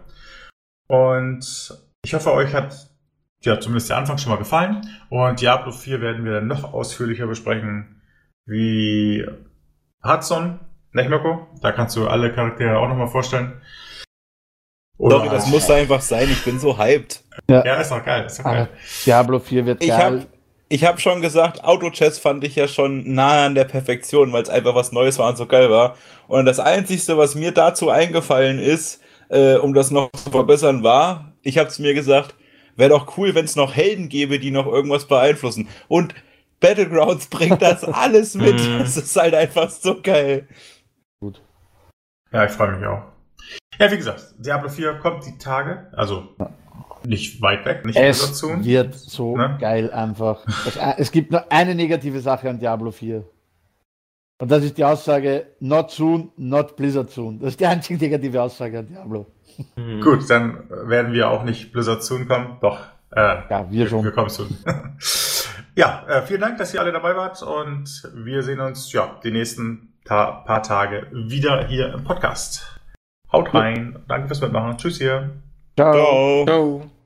Und ich hoffe, euch hat ja zumindest der Anfang schon mal gefallen. Und Diablo vier werden wir dann noch ausführlicher besprechen, wie Hearthstone. Nicht, Mirko? Da kannst du alle Charaktere auch nochmal vorstellen. Oder Sorry, das muss einfach sein. Ich bin so hyped. Ja, ist doch geil. Ist doch geil. Aber Diablo vier wird Ich geil. habe ich hab schon gesagt, Auto-Chess fand ich ja schon nahe an der Perfektion, weil es einfach was Neues war und so geil war. Und das Einzige, was mir dazu eingefallen ist, äh, um das noch zu verbessern, war, ich habe zu mir gesagt, wäre doch cool, wenn es noch Helden gäbe, die noch irgendwas beeinflussen. Und Battlegrounds bringt das alles mit. Das ist halt einfach so geil. Ja, ich freue mich auch. Ja, wie gesagt, Diablo vier kommt die Tage, also nicht weit weg, nicht Es dazu. wird so Ne? geil einfach. Es, es gibt nur eine negative Sache an Diablo vier. Und das ist die Aussage, not soon, not Blizzard soon. Das ist die einzige negative Aussage an Diablo. Mhm. Gut, dann werden wir auch nicht Blizzard Soon kommen. Doch, äh, Ja, wir schon. wir kommen Soon. Ja, äh, vielen Dank, dass ihr alle dabei wart und wir sehen uns ja die nächsten ta paar Tage wieder hier im Podcast. Haut rein, danke fürs Mitmachen, tschüss hier. Ciao. Ciao. Ciao.